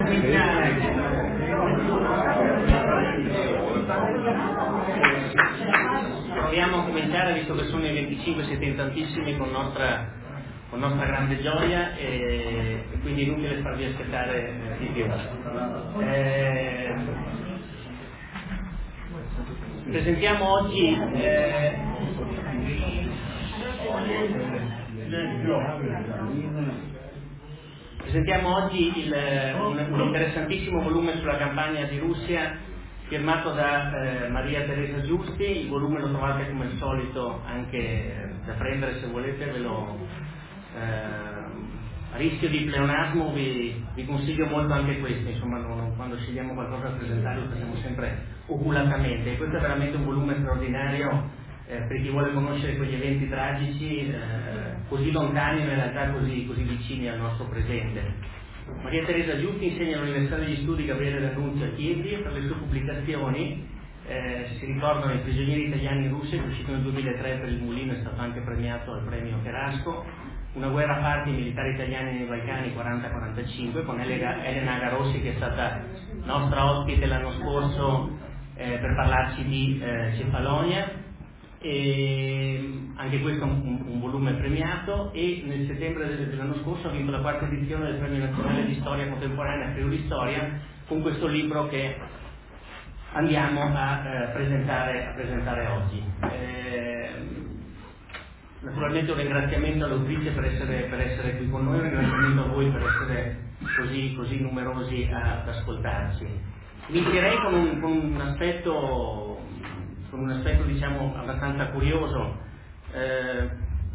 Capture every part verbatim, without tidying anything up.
Proviamo a cominciare, visto che sono i venticinque, siete in tantissimi, con nostra, con nostra grande gioia, e, e quindi è inutile farvi aspettare eh, di più. Eh, presentiamo oggi eh, presentiamo oggi il, un, un interessantissimo volume sulla campagna di Russia firmato da eh, Maria Teresa Giusti. Il volume lo trovate come al solito anche eh, da prendere, se volete, ve lo eh, a rischio di pleonasmo vi, vi consiglio molto anche questo, insomma non, quando scegliamo qualcosa da presentare lo facciamo sempre oculatamente, e questo è veramente un volume straordinario eh, per chi vuole conoscere quegli eventi tragici eh, così lontani ma in realtà così, così vicini al nostro presente. Maria Teresa Giusti insegna all'Università degli Studi Gabriele D'Annunzio a Chieti, e per le sue pubblicazioni eh, si ricordano I prigionieri italiani in Russia, che è uscito nel duemilatré per il Mulino, è stato anche premiato al premio Cherasco, Una guerra a parte, i militari italiani nei Balcani quaranta quarantacinque, con Elena Agarossi, che è stata nostra ospite l'anno scorso eh, per parlarci di eh, Cefalonia. E anche questo è un, un volume premiato, e nel settembre dell'anno scorso ha vinto la quarta edizione del Premio Nazionale di Storia Contemporanea Friuli Storia con questo libro che andiamo a, eh, presentare, a presentare oggi. Eh, naturalmente un ringraziamento all'autrice per essere, per essere qui con noi, un ringraziamento a voi per essere così, così numerosi ad ascoltarci. Inizierei con un, con un aspetto con un aspetto diciamo abbastanza curioso. Eh,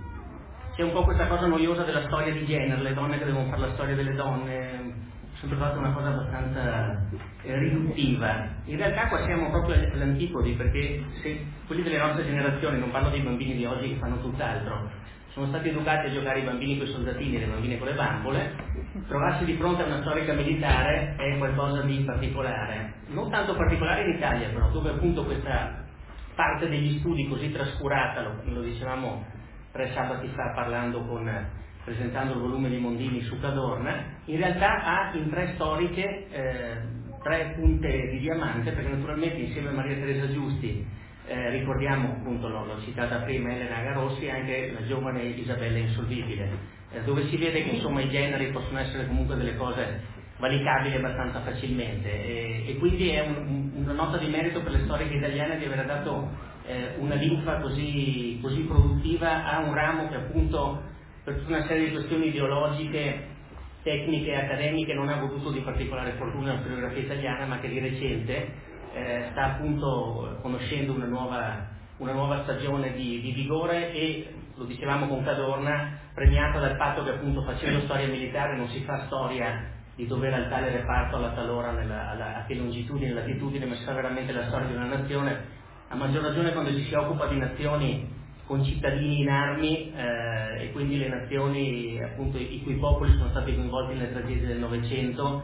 c'è un po' questa cosa noiosa della storia di genere, le donne che devono fare la storia delle donne, ho sempre fatto una cosa abbastanza eh, riduttiva. In realtà qua siamo proprio all'antipodi, perché se quelli delle nostre generazioni, non parlo dei bambini di oggi che fanno tutt'altro, sono stati educati a giocare i bambini con i soldatini e le bambine con le bambole, trovarsi di fronte a una storica militare è qualcosa di particolare, non tanto particolare in Italia però, dove appunto questa parte degli studi così trascurata, lo, lo dicevamo tre sabati fa parlando con, presentando il volume di Mondini su Cadorna, in realtà ha in tre storiche eh, tre punte di diamante, perché naturalmente insieme a Maria Teresa Giusti eh, ricordiamo, appunto l'ho, l'ho citata prima, Elena Agarossi, anche la giovane Isabella Insolvibile, eh, dove si vede che insomma i generi possono essere comunque delle cose valicabili abbastanza facilmente, e, e quindi è un, una nota di merito per le storiche italiane di aver dato eh, una linfa così, così produttiva a un ramo che appunto per tutta una serie di questioni ideologiche, tecniche e accademiche non ha avuto di particolare fortuna la storiografia italiana, ma che di recente eh, sta appunto conoscendo una nuova, una nuova stagione di, di vigore, e lo dicevamo con Cadorna, premiata dal fatto che appunto facendo storia militare non si fa storia di dovere al tale reparto, alla talora, nella, alla, a che longitudine e latitudine, ma si fa veramente la storia di una nazione, a maggior ragione quando ci si occupa di nazioni con cittadini in armi eh, e quindi le nazioni appunto i cui popoli sono stati coinvolti nelle tragedie del Novecento.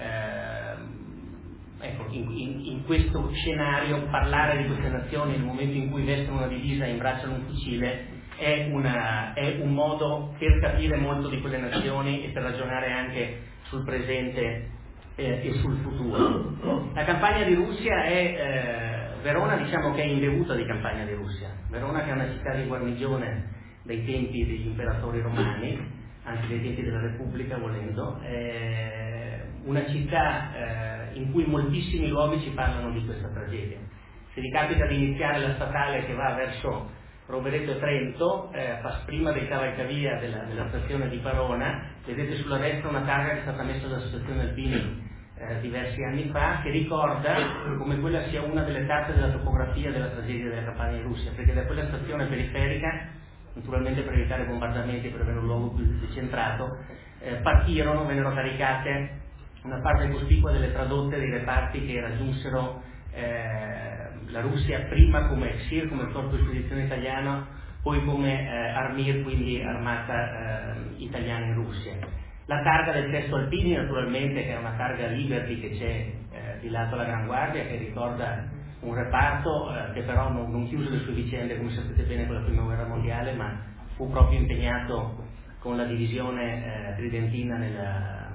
Eh, ecco, in, in, in questo scenario parlare di queste nazioni nel momento in cui vestono una divisa e imbracciano un fucile è, una, è un modo per capire molto di quelle nazioni e per ragionare anche sul presente eh, e sul futuro. La campagna di Russia è eh, Verona, diciamo che è imbevuta di campagna di Russia. Verona, che è una città di guarnigione dai tempi degli imperatori romani, anche dai tempi della Repubblica volendo, è una città eh, in cui moltissimi luoghi ci parlano di questa tragedia. Se vi capita di iniziare la statale che va verso Rovereto e Trento, eh, prima del cavalcavia della, della stazione di Verona, vedete sulla destra una targa che è stata messa dall'Associazione Alpini eh, diversi anni fa, che ricorda come quella sia una delle tappe della topografia della tragedia della campagna in Russia, perché da quella stazione periferica, naturalmente per evitare bombardamenti, per avere un luogo più decentrato, eh, partirono, vennero caricate una parte cospicua delle tradotte dei reparti che raggiunsero eh, la Russia prima come S I R, come corpo di spedizione italiano, poi come eh, Armir, quindi armata eh, italiana in Russia. La targa del Sesto Alpini, naturalmente, che è una targa Liberty che c'è eh, di lato alla Gran Guardia, che ricorda un reparto eh, che però non, non chiuse le sue vicende, come sapete bene, con la Prima Guerra Mondiale, ma fu proprio impegnato con la divisione eh, tridentina nella,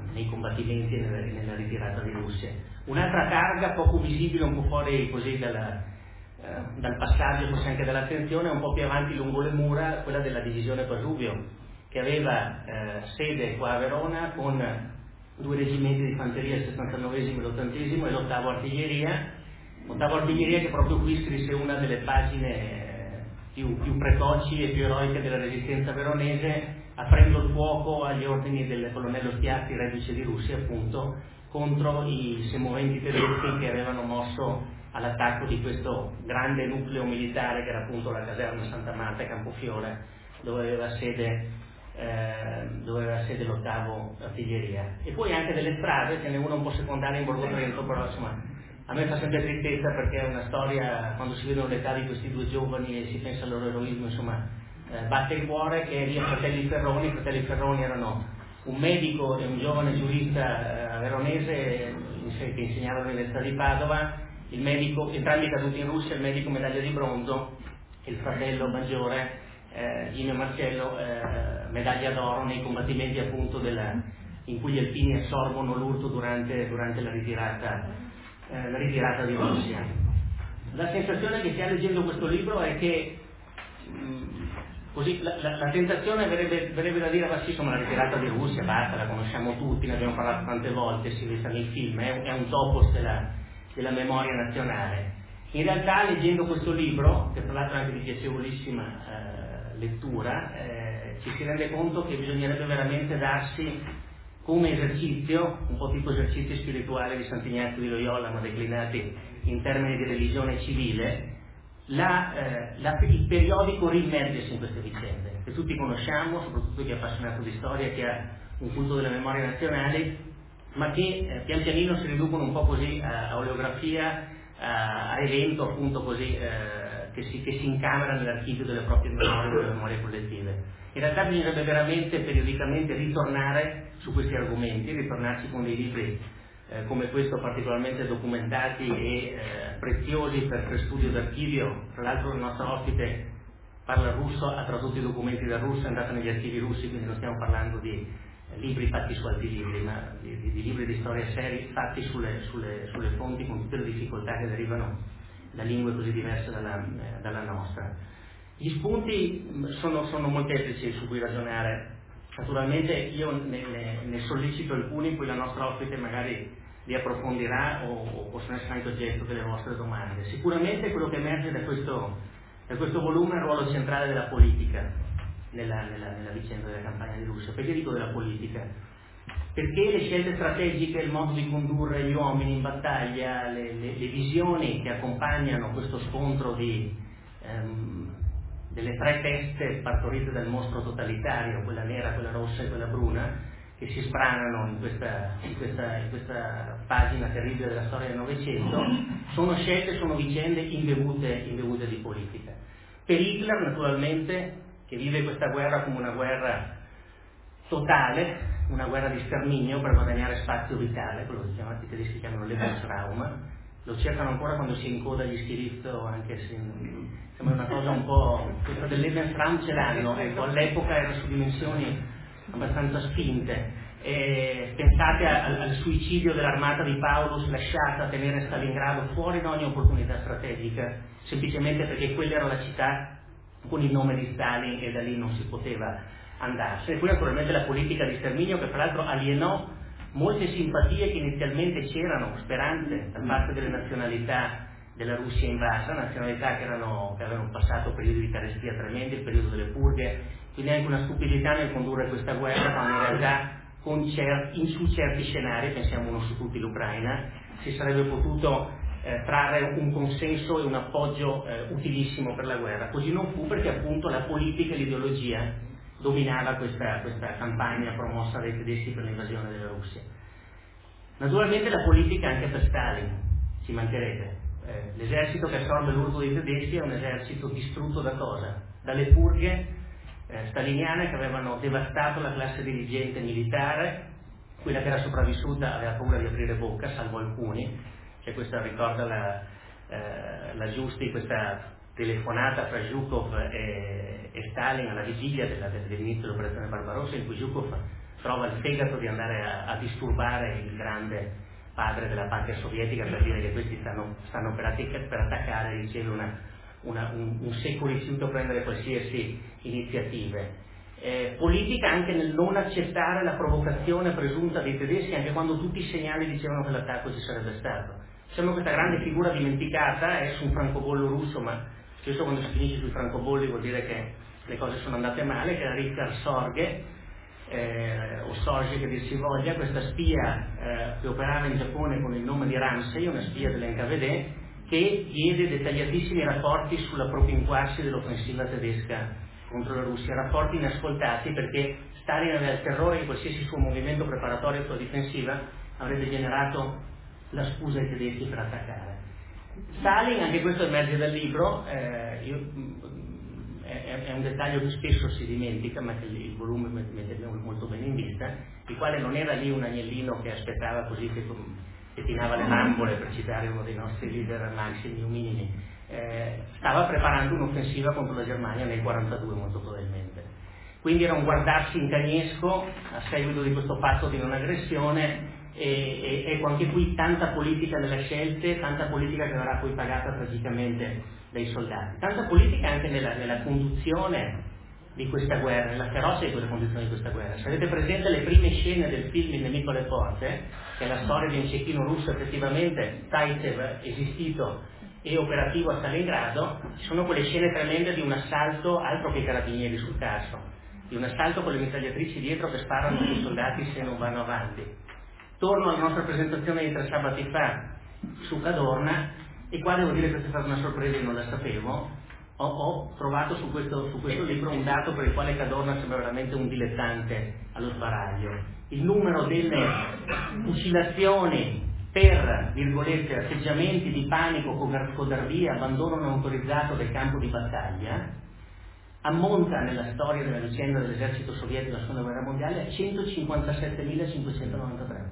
nei combattimenti e nella, nella ritirata di Russia. Un'altra targa poco visibile, un po' fuori così dalla, eh, dal passaggio, forse anche dall'attenzione, un po' più avanti lungo le mura, quella della divisione Pasuvio, che aveva eh, sede qua a Verona con due reggimenti di fanteria, il sessantanovesimo e l'ottantesimo, e l'ottavo artiglieria. L'ottavo artiglieria che proprio qui scrisse una delle pagine più, più precoci e più eroiche della resistenza veronese, aprendo il fuoco agli ordini del colonnello Spiazzi, reduce di Russia, appunto, contro i semoventi tedeschi che avevano mosso all'attacco di questo grande nucleo militare che era appunto la caserma Santa Marta a Campofiore, dove aveva sede, eh, dove aveva sede l'ottavo artiglieria. E poi anche delle strade, ce n'è una un po' secondaria in Borgo Trento, però insomma a me fa sempre tristezza, perché è una storia, quando si vedono l'età di questi due giovani e si pensa al loro eroismo, insomma eh, batte il cuore, che è via Fratelli Ferroni. I Fratelli Ferroni erano un medico e un giovane giurista eh, veronese che insegnava all'Università di Padova, il medico, entrambi caduti in Russia, il medico medaglia di bronzo, e il fratello maggiore eh, Gino Marcello eh, medaglia d'oro nei combattimenti appunto della, in cui gli alpini assorbono l'urto durante, durante la ritirata Eh, la ritirata di Russia. La sensazione che si ha leggendo questo libro è che mh, così la, la, la tentazione verrebbe, verrebbe da dire: ma sì, insomma, la ritirata di Russia basta, la conosciamo tutti, ne abbiamo parlato tante volte, si è vista nei film, è, è un topos della, della memoria nazionale. In realtà, leggendo questo libro, che tra l'altro è anche di piacevolissima eh, lettura, eh, ci si rende conto che bisognerebbe veramente darsi come esercizio, un po' tipo esercizio spirituale di Sant'Ignazio di Loyola, ma declinati in termini di religione civile, la, eh, la, il periodico rimergersi in queste vicende, che tutti conosciamo, soprattutto chi è appassionato di storia, che ha un culto delle memorie nazionali, ma che eh, pian pianino si riducono un po' così a, a oleografia, a, a evento appunto così, eh, che, si, che si incamera nell'archivio delle proprie memorie, delle memorie collettive. In realtà bisognerebbe veramente periodicamente ritornare su questi argomenti, ritornarci con dei libri eh, come questo, particolarmente documentati e eh, preziosi per, per studio d'archivio. Tra l'altro il nostro ospite parla russo, ha tradotto i documenti dal russo, è andato negli archivi russi, quindi non stiamo parlando di eh, libri fatti su altri libri, ma di, di, di libri di storia seri fatti sulle, sulle, sulle fonti, con tutte le difficoltà che derivano da lingue così diverse dalla, eh, dalla nostra. Gli spunti sono, sono molteplici su cui ragionare. Naturalmente io ne, ne, ne sollecito alcuni, poi la nostra ospite magari li approfondirà o, o possono essere anche oggetto delle vostre domande. Sicuramente quello che emerge da questo, da questo volume è il ruolo centrale della politica nella, nella, nella vicenda della campagna di Russia. Perché dico della politica? Perché le scelte strategiche, il modo di condurre gli uomini in battaglia, le, le, le visioni che accompagnano questo scontro di ehm, delle tre teste partorite dal mostro totalitario, quella nera, quella rossa e quella bruna, che si sbranano in questa, in questa, in questa pagina terribile della storia del Novecento, sono scelte, sono vicende imbevute, imbevute di politica. Per Hitler, naturalmente, che vive questa guerra come una guerra totale, una guerra di sterminio per guadagnare spazio vitale, quello che chiamati, i tedeschi chiamano Lebensraum, lo cercano ancora quando si incoda gli Schrift, anche se sembra una cosa un po', questa del Lebensraum ce l'hanno, ecco, all'epoca era su dimensioni abbastanza spinte. E pensate al, al suicidio dell'armata di Paulus, lasciata a tenere Stalingrado fuori da ogni opportunità strategica, semplicemente perché quella era la città con il nome di Stalin e da lì non si poteva andarsene. E poi naturalmente la politica di sterminio, che fra l'altro alienò molte simpatie che inizialmente c'erano, speranze da parte delle nazionalità della Russia invasa, nazionalità che, erano, che avevano passato periodi di carestia tremendi, il periodo delle purghe, quindi anche una stupidità nel condurre questa guerra, quando in realtà con certi, in su certi scenari, pensiamo uno su tutti l'Ucraina, si sarebbe potuto eh, trarre un consenso e un appoggio eh, utilissimo per la guerra. Così non fu, perché appunto la politica e l'ideologia dominava questa, questa campagna promossa dai tedeschi per l'invasione della Russia. Naturalmente la politica anche per Stalin, ci mancherebbe. Eh, l'esercito che assorbe l'urto dei tedeschi è un esercito distrutto da cosa? Dalle purghe eh, staliniane che avevano devastato la classe dirigente militare. Quella che era sopravvissuta aveva paura di aprire bocca, salvo alcuni. C'è questa, ricorda la, eh, la Giusti, questa telefonata fra Zhukov e, e Stalin alla vigilia della, dell'inizio dell'operazione Barbarossa, in cui Zhukov trova il fegato di andare a, a disturbare il grande padre della patria sovietica per dire che questi stanno, stanno per, attac- per attaccare, riceve una, una, un, un secco rifiuto a prendere qualsiasi iniziative. Eh, politica anche nel non accettare la provocazione presunta dei tedeschi, anche quando tutti i segnali dicevano che l'attacco ci sarebbe stato. Diciamo questa grande figura dimenticata è su un francobollo russo, ma spesso quando si finisce sui francobolli vuol dire che le cose sono andate male, che era Richard Sorge, eh, o Sorge che dir si voglia, questa spia eh, che operava in Giappone con il nome di Ramsey, una spia dell'N K V D, che diede dettagliatissimi rapporti sulla propinquarsi dell'offensiva tedesca contro la Russia, rapporti inascoltati perché Stalin aveva il terrore che qualsiasi suo movimento preparatorio sulla difensiva avrebbe generato la scusa ai tedeschi per attaccare. Stalin, anche questo emerge dal libro, eh, io, è, è un dettaglio che spesso si dimentica, ma che il volume mette molto bene in vista, il quale non era lì un agnellino che aspettava così che, che tinava le bambole, per citare uno dei nostri leader maximi o minimi. Eh, stava preparando un'offensiva contro la Germania nel quarantadue molto probabilmente, quindi era un guardarsi in cagnesco a seguito di questo patto di non aggressione. E, e, ecco, anche qui tanta politica nelle scelte, tanta politica che verrà poi pagata tragicamente dai soldati, tanta politica anche nella, nella conduzione di questa guerra, nella ferocia di quelle condizioni di questa guerra. Se avete presente le prime scene del film Il nemico alle porte, che è la storia di un cecchino russo effettivamente Zaitsev esistito e operativo a Stalingrado, sono quelle scene tremende di un assalto, altro che i carabinieri sul caso, di un assalto con le mitragliatrici dietro che sparano sui soldati se non vanno avanti. Torno alla nostra presentazione di tre sabati fa su Cadorna, e qua devo dire che questa è stata una sorpresa e non la sapevo. Ho, ho trovato su questo, su questo libro un dato per il quale Cadorna sembra veramente un dilettante allo sbaraglio. Il numero delle fucilazioni per, virgolette, atteggiamenti di panico, codardia, abbandono non autorizzato del campo di battaglia ammonta nella storia della vicenda dell'esercito sovietico della seconda guerra mondiale a centocinquantasettemila cinquecentonovantatré.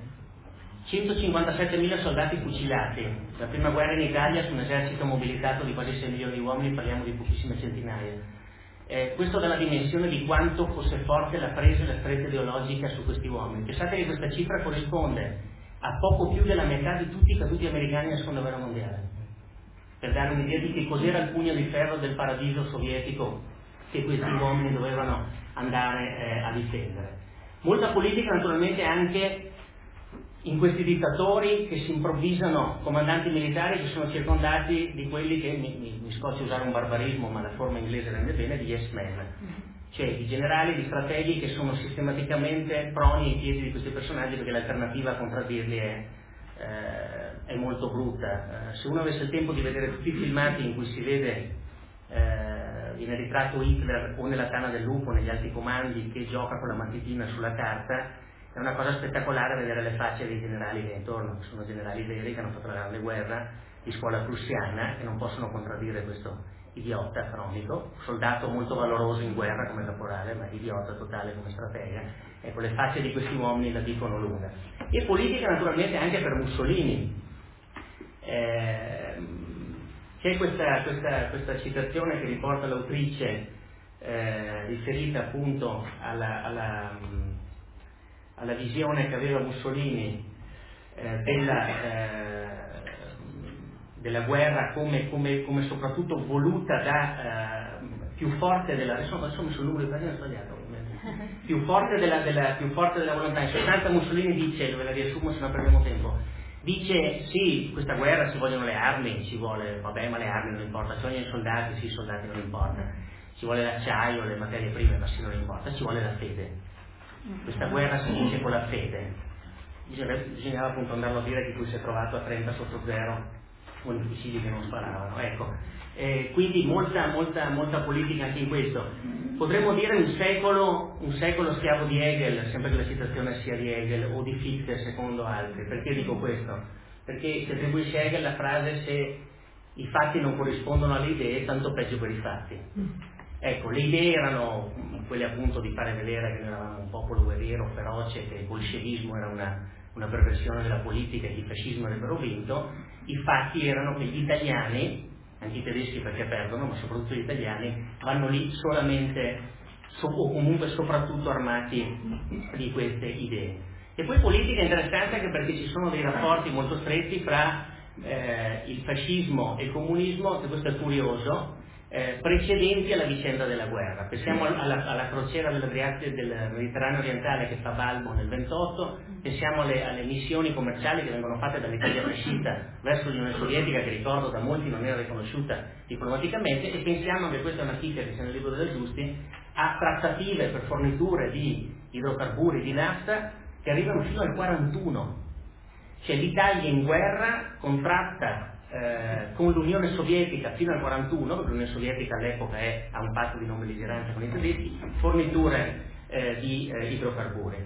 centocinquantasettemila soldati fucilati. La prima guerra in Italia su un esercito mobilitato di quasi sei milioni di uomini, parliamo di pochissime centinaia. Eh, questo dà la dimensione di quanto fosse forte la presa e la stretta ideologica su questi uomini. Pensate che questa cifra corrisponde a poco più della metà di tutti i caduti americani nella seconda guerra mondiale, per dare un'idea di che cos'era il pugno di ferro del paradiso sovietico che questi uomini dovevano andare eh, a difendere. Molta politica naturalmente anche in questi dittatori che si improvvisano comandanti militari, che sono circondati di quelli che, mi, mi, mi scoccia usare un barbarismo ma la forma inglese rende bene, di yes men, cioè di generali, di strateghi che sono sistematicamente proni ai piedi di questi personaggi, perché l'alternativa a contraddirli è, eh, è molto brutta. Eh, se uno avesse il tempo di vedere tutti i filmati in cui si vede eh, viene ritratto Hitler o nella tana del lupo, negli alti comandi, che gioca con la matitina sulla carta, è una cosa spettacolare vedere le facce dei generali che intorno, che sono generali veri, che hanno fatto la grande guerra di scuola prussiana e non possono contraddire questo idiota cronico, soldato molto valoroso in guerra come caporale, ma idiota totale come stratega. Ecco, le facce di questi uomini la dicono lunga. E politica naturalmente anche per Mussolini. Eh, c'è questa, questa, questa citazione che riporta l'autrice eh, riferita appunto alla, alla alla visione che aveva Mussolini eh, della, eh, della guerra come, come, come soprattutto voluta da eh, più forte della adesso, adesso mi sono numero di pagina sbagliato più forte della, della, più forte della volontà. In sostanza Mussolini dice, ve la riassumo se non perdiamo tempo, dice sì, questa guerra ci vogliono le armi, ci vuole, vabbè, ma le armi non importa, ci vogliono i soldati, sì, i soldati non importa, ci vuole l'acciaio, le materie prime, ma sì, non importa, ci vuole la fede. Questa guerra si vince con la fede. Bisognava, bisognava appunto andarlo a dire che qui si è trovato a trenta sotto zero con i fucili che non sparavano. Ecco, eh, quindi molta, molta, molta politica anche in questo. Potremmo dire un secolo, un secolo schiavo di Hegel, sempre che la citazione sia di Hegel o di Fichte secondo altri. Perché dico questo? Perché si attribuisce a Hegel la frase: se i fatti non corrispondono alle idee, tanto peggio per i fatti. Ecco, le idee erano quelle appunto di fare vedere che noi eravamo un popolo guerriero, feroce, che il bolscevismo era una, una perversione della politica e che il fascismo avrebbero vinto. I fatti erano che gli italiani, anche i tedeschi perché perdono, ma soprattutto gli italiani, vanno lì solamente so, o comunque soprattutto armati di queste idee. E poi politica interessante anche perché ci sono dei rapporti molto stretti fra eh, il fascismo e il comunismo, che questo è curioso, eh, precedenti alla vicenda della guerra. Pensiamo alla, alla crociera dell'Adriatico del Mediterraneo orientale che fa Balbo nel ventotto, pensiamo alle, alle missioni commerciali che vengono fatte dall'Italia fascista verso l'Unione Sovietica, che ricordo da molti non era riconosciuta diplomaticamente, e pensiamo che questa è una chicca che c'è nel libro della Giusti, a trattative per forniture di idrocarburi, di nafta, che arrivano fino al quarantuno. Cioè l'Italia in guerra contratta eh, con l'Unione Sovietica fino al quarantuno, perché l'Unione Sovietica all'epoca è, ha un patto di non belligeranza con i tedeschi, forniture eh, di eh, idrocarburi.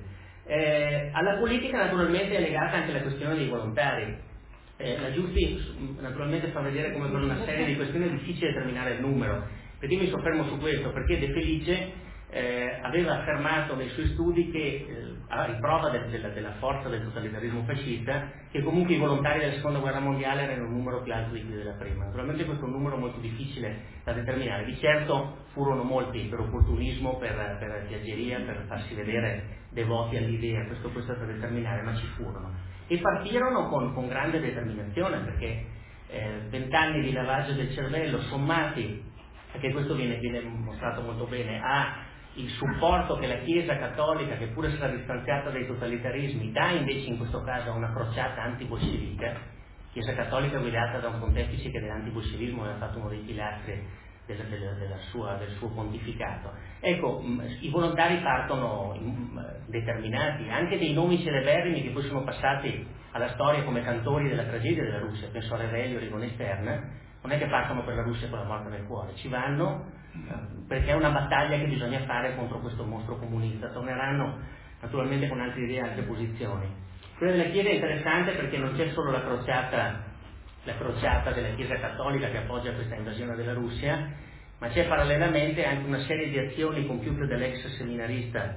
Eh, alla politica naturalmente è legata anche la questione dei volontari. Eh, la Giusti naturalmente fa vedere come per una serie di questioni è difficile determinare il numero. Perché mi soffermo su questo? Perché De Felice Eh, aveva affermato nei suoi studi che, eh, a riprova del, della, della forza del totalitarismo fascista, che comunque i volontari della seconda guerra mondiale erano un numero più alto di quelli della prima. Naturalmente questo è un numero molto difficile da determinare. Di certo furono molti per opportunismo, per, per piaggeria, per farsi vedere devoti all'idea, questo, questo è da determinare, ma ci furono. E partirono con, con grande determinazione, perché vent'anni eh, di lavaggio del cervello sommati, perché questo viene, viene mostrato molto bene, a il supporto che la Chiesa cattolica, che pure sarà distanziata dai totalitarismi, dà invece in questo caso a una crociata antibolscevica, Chiesa cattolica guidata da un pontefice che dell'antibolscevismo aveva fatto uno dei pilastri della, della, della sua, del suo pontificato. Ecco, mh, i volontari partono mh, determinati, anche dei nomi celeberrimi che poi sono passati alla storia come cantori della tragedia della Russia, penso a Revelio, Rigone Stern, non è che partono per la Russia con la morte nel cuore, ci vanno perché è una battaglia che bisogna fare contro questo mostro comunista. Torneranno naturalmente con altre idee e altre posizioni. Quella della Chiesa è interessante perché non c'è solo la crociata, la crociata della Chiesa cattolica che appoggia questa invasione della Russia, ma c'è parallelamente anche una serie di azioni compiute dall'ex seminarista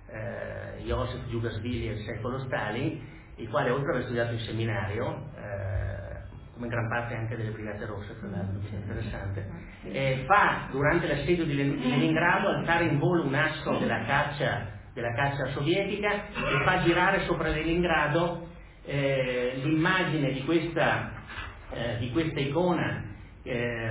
eh, Joseph Djugasvili al secolo Stalin, il quale, oltre ad aver studiato in seminario, eh, come gran parte anche delle Brigate Rosse, tra l'altro, che è interessante, eh, fa durante l'assedio di Leningrado alzare in volo un asso della caccia, della caccia sovietica e fa girare sopra Leningrado eh, l'immagine di questa, eh, di questa icona eh,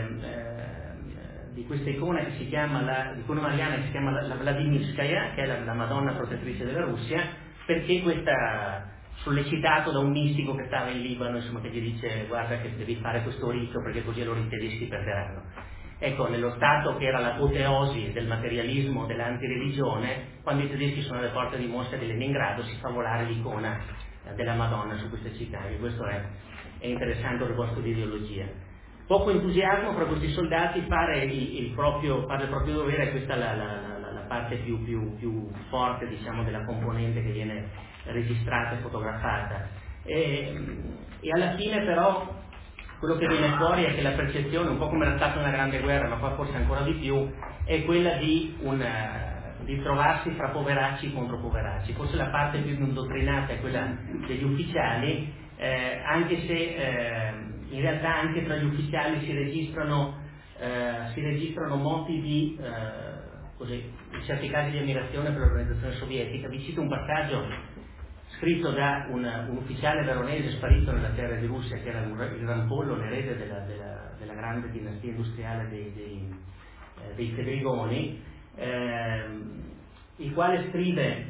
eh, di questa icona che si chiama la, l'icona mariana che si chiama la, la Vladimirskaya, che è la, la Madonna protettrice della Russia, perché questa, sollecitato da un mistico che stava in Libano, insomma, che gli dice guarda che devi fare questo rito perché così allora i tedeschi perderanno. Ecco, nello stato che era l'apoteosi del materialismo, dell'antireligione, quando i tedeschi sono alle porte di Mosca e di Leningrado si fa volare l'icona della Madonna su queste città, e questo è, è interessante per posto di ideologia. Poco entusiasmo fra questi soldati, fare il, il, proprio, fare il proprio dovere, questa è la, la, la, la parte più, più, più forte, diciamo, della componente che viene registrata e fotografata. E, e alla fine però quello che viene fuori è che la percezione, un po' come era stata una grande guerra, ma qua forse ancora di più, è quella di, una, di trovarsi fra poveracci contro poveracci. Forse la parte più indottrinata è quella degli ufficiali, eh, anche se eh, in realtà anche tra gli ufficiali si registrano, eh, si registrano moti di, eh, così, in certi casi di ammirazione per l'organizzazione sovietica. Vi cito un passaggio scritto da un, un ufficiale veronese sparito nella terra di Russia, che era il rampollo, l'erede della, della, della grande dinastia industriale dei, dei, eh, dei Fedrigoni, eh, il quale scrive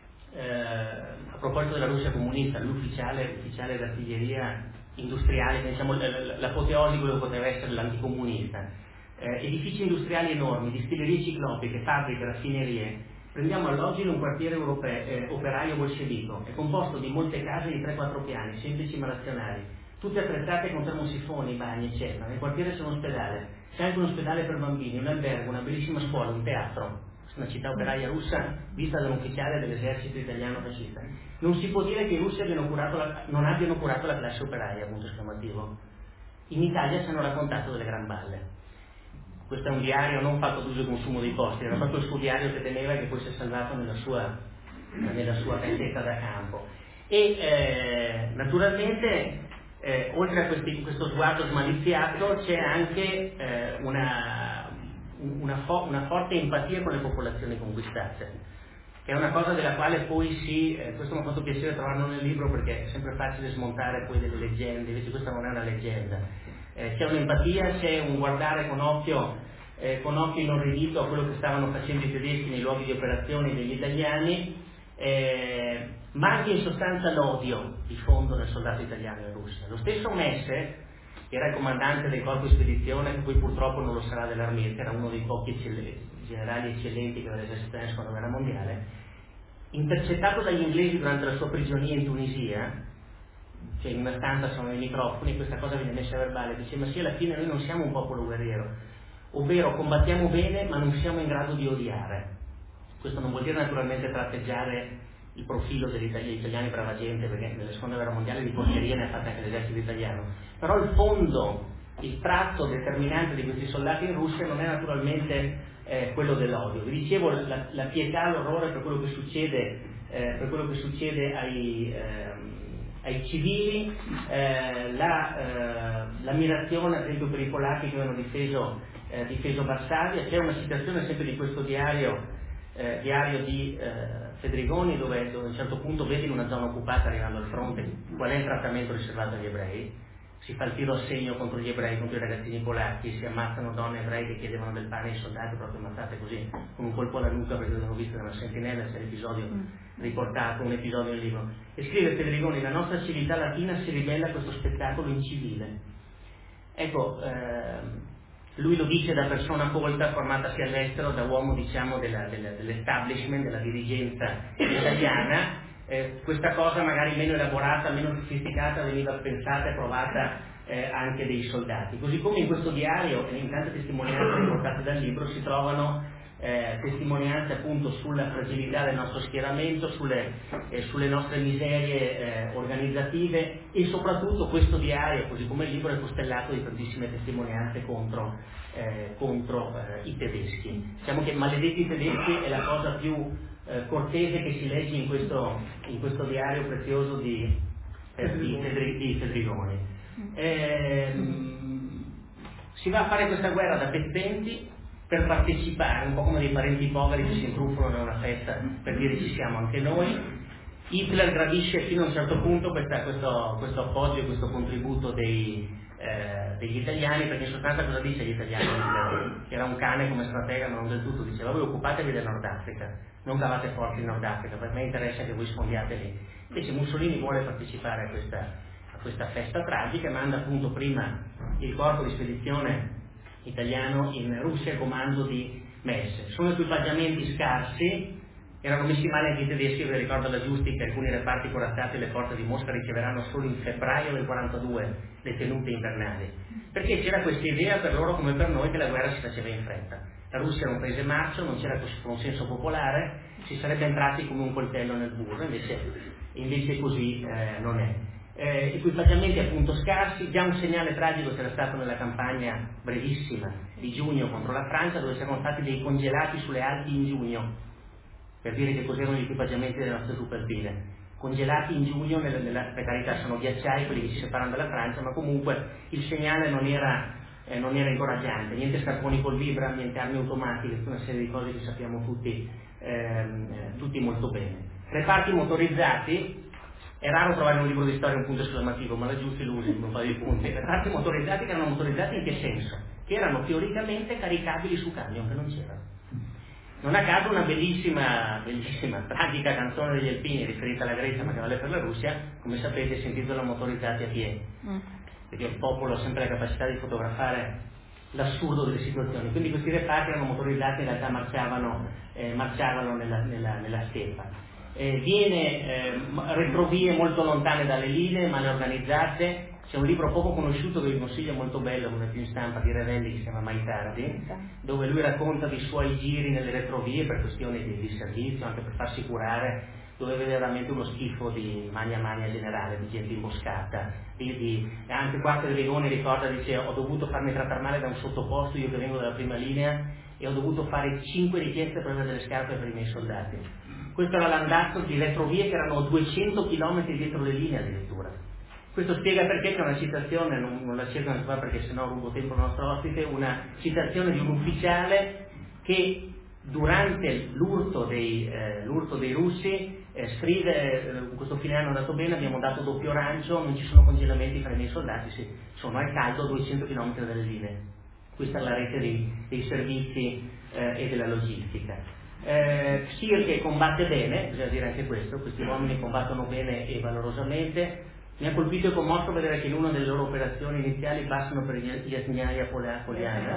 eh, a proposito della Russia comunista, l'ufficiale ufficiale d'artiglieria industriale, diciamo l'apoteosi quello che poteva essere l'anticomunista, eh, edifici industriali enormi, distillerie ciclopiche, fabbriche, raffinerie. Prendiamo alloggi in un quartiere europeo, eh, operaio bolscevico, è composto di molte case di tre quattro piani, semplici ma razionali, tutte attrezzate con termosifoni, bagni, eccetera. Nel quartiere c'è un ospedale, c'è anche un ospedale per bambini, un albergo, una bellissima scuola, un teatro. Una città operaia russa vista da un ufficiale dell'esercito italiano fascista. Non si può dire che i russi abbiano curato la, non abbiano curato la classe operaia, punto esclamativo. In Italia ci hanno raccontato delle gran balle. Questo è un diario non fatto d'uso e consumo dei posti, era proprio il suo diario che teneva e che poi si è salvato nella sua, nella sua casetta da campo. E eh, naturalmente eh, oltre a questi, questo sguardo smaliziato c'è anche eh, una, una, fo- una forte empatia con le popolazioni conquistate, che è una cosa della quale poi si, eh, questo mi ha fatto piacere trovarlo nel libro, perché è sempre facile smontare poi delle leggende, invece questa non è una leggenda, eh, c'è un'empatia, c'è un guardare con occhio, eh, con occhio inorridito a quello che stavano facendo i tedeschi nei luoghi di operazione degli italiani, eh, ma anche in sostanza l'odio di fondo del soldato italiano in Russia. Lo stesso Messe, che era il comandante del corpo di spedizione, che poi purtroppo non lo sarà dell'Armée, che era uno dei pochi eccell- generali eccellenti che aveva esercitato nella seconda guerra mondiale, intercettato dagli inglesi durante la sua prigionia in Tunisia, cioè in una stanza sono i microfoni, questa cosa viene messa a verbale, dice: ma sì, alla fine noi non siamo un popolo guerriero, ovvero combattiamo bene ma non siamo in grado di odiare. Questo non vuol dire naturalmente tratteggiare il profilo degli italiani brava gente, perché nella seconda guerra mondiale di porcheria ne ha fatta anche l'esercito italiano, però il fondo, il tratto determinante di questi soldati in Russia non è naturalmente eh, quello dell'odio. Vi dicevo, la, la pietà, l'orrore per quello che succede, eh, per quello che succede ai, ehm, ai civili, eh, la, eh, l'ammirazione ad esempio per i polacchi che avevano difeso, eh, difeso Varsavia. C'è una citazione sempre di questo diario, eh, diario di eh, Fedrigoni, dove, dove a un certo punto vedi in una zona occupata arrivando al fronte qual è il trattamento riservato agli ebrei. Si fa il tiro a segno contro gli ebrei, contro i ragazzini polacchi, si ammazzano donne ebrei che chiedevano del pane ai soldati, proprio ammazzate così, con un colpo alla nuca, perché l'abbiamo visto da una sentinella, c'è l'episodio riportato, un episodio nel libro. E scrive Fedrigoni: la nostra civiltà latina si ribella a questo spettacolo incivile. Ecco, ehm, lui lo dice da persona colta, formatasi all'estero, da uomo diciamo della, della, dell'establishment, della dirigenza italiana. Eh, questa cosa magari meno elaborata, meno sofisticata veniva pensata e provata eh, anche dei soldati. Così come in questo diario e in tante testimonianze riportate dal libro si trovano eh, testimonianze appunto sulla fragilità del nostro schieramento, sulle, eh, sulle nostre miserie eh, organizzative, e soprattutto questo diario, così come il libro, è costellato di tantissime testimonianze contro, eh, contro eh, i tedeschi. Diciamo che maledetti tedeschi è la cosa più eh, cortese che si legge in questo, in questo diario prezioso di, eh, di, Fedri, di Fedrigoni. Eh, si va a fare questa guerra da pezzenti per partecipare, un po' come dei parenti poveri che si intrufolano in una festa per dire ci siamo anche noi. Hitler gradisce fino a un certo punto questa, questo, questo appoggio, questo contributo dei, eh, degli italiani, perché in sostanza cosa dice agli italiani Hitler? Che era un cane come stratega, ma non del tutto, diceva: voi occupatevi del Nord Africa, non cavate forti in Nord Africa, per me interessa che voi sfondiate lì. Invece Mussolini vuole partecipare a questa, a questa festa tragica e manda appunto prima il corpo di spedizione italiano in Russia a comando di Messe. Sono equipaggiamenti scarsi, erano messi male anche i tedeschi, vi ricordo la Giusti che alcuni reparti corazzati alle porte di Mosca riceveranno solo in febbraio del quarantadue le tenute invernali, perché c'era questa idea per loro come per noi che la guerra si faceva in fretta. La Russia era un paese marcio, non c'era questo consenso popolare, si sarebbe entrati come un coltello nel burro, invece, invece così eh, non è. Eh, equipaggiamenti appunto scarsi, già un segnale tragico c'era stato nella campagna brevissima di giugno contro la Francia, dove c'erano stati dei congelati sulle Alpi in giugno, per dire che cos'erano gli equipaggiamenti delle nostre superpine. Congelati in giugno, nella, nella, per carità sono ghiacciai quelli che ci separano dalla Francia, ma comunque il segnale non era, eh, non era incoraggiante, niente scarponi col vibra, niente armi automatiche, tutta una serie di cose che sappiamo tutti, ehm, tutti molto bene. Reparti motorizzati. È raro trovare in un libro di storia un punto esclamativo, ma la Giusti lo usa in un paio di punti. Reparti motorizzati che erano motorizzati in che senso? Che erano teoricamente caricabili su camion, che non c'erano. Non a caso una bellissima, bellissima, tragica canzone degli Alpini riferita alla Grecia ma che vale per la Russia, come sapete, si intitola Motorizzati a piedi, mm. perché il popolo ha sempre la capacità di fotografare l'assurdo delle situazioni. Quindi questi reparti erano motorizzati, in realtà marciavano, eh, marciavano nella, nella, nella steppa. Eh, viene eh, retrovie molto lontane dalle linee, male organizzate. C'è un libro poco conosciuto che vi consiglio, molto bello, non è più in stampa, di Revelli, che si chiama Mai Tardi, dove lui racconta dei suoi giri nelle retrovie per questioni di, di servizio, anche per farsi curare, dove vede veramente uno schifo di mania mania generale, di gente imboscata. Di, di, anche qua Fedrigoni ricorda, dice: ho dovuto farmi trattare male da un sottoposto, io che vengo dalla prima linea, e ho dovuto fare cinque richieste per avere delle scarpe per i miei soldati. Questo era l'andazzo di retrovie che erano duecento chilometri dietro le linee addirittura. Questo spiega perché c'è una citazione, non, non la cerco qua perché sennò rubo tempo al nostro ospite, una citazione di un ufficiale che durante l'urto dei, eh, l'urto dei russi eh, scrive, eh, questo fine anno è andato bene, abbiamo dato doppio rancio, non ci sono congelamenti fra i miei soldati, sì, sono al caldo a duecento chilometri dalle linee. Questa è la rete dei, dei servizi eh, e della logistica. Eh, Sir che combatte bene, bisogna dire anche questo, questi uomini combattono bene e valorosamente. Mi ha colpito e commosso vedere che in una delle loro operazioni iniziali passano per gli Jasnaya Poliana,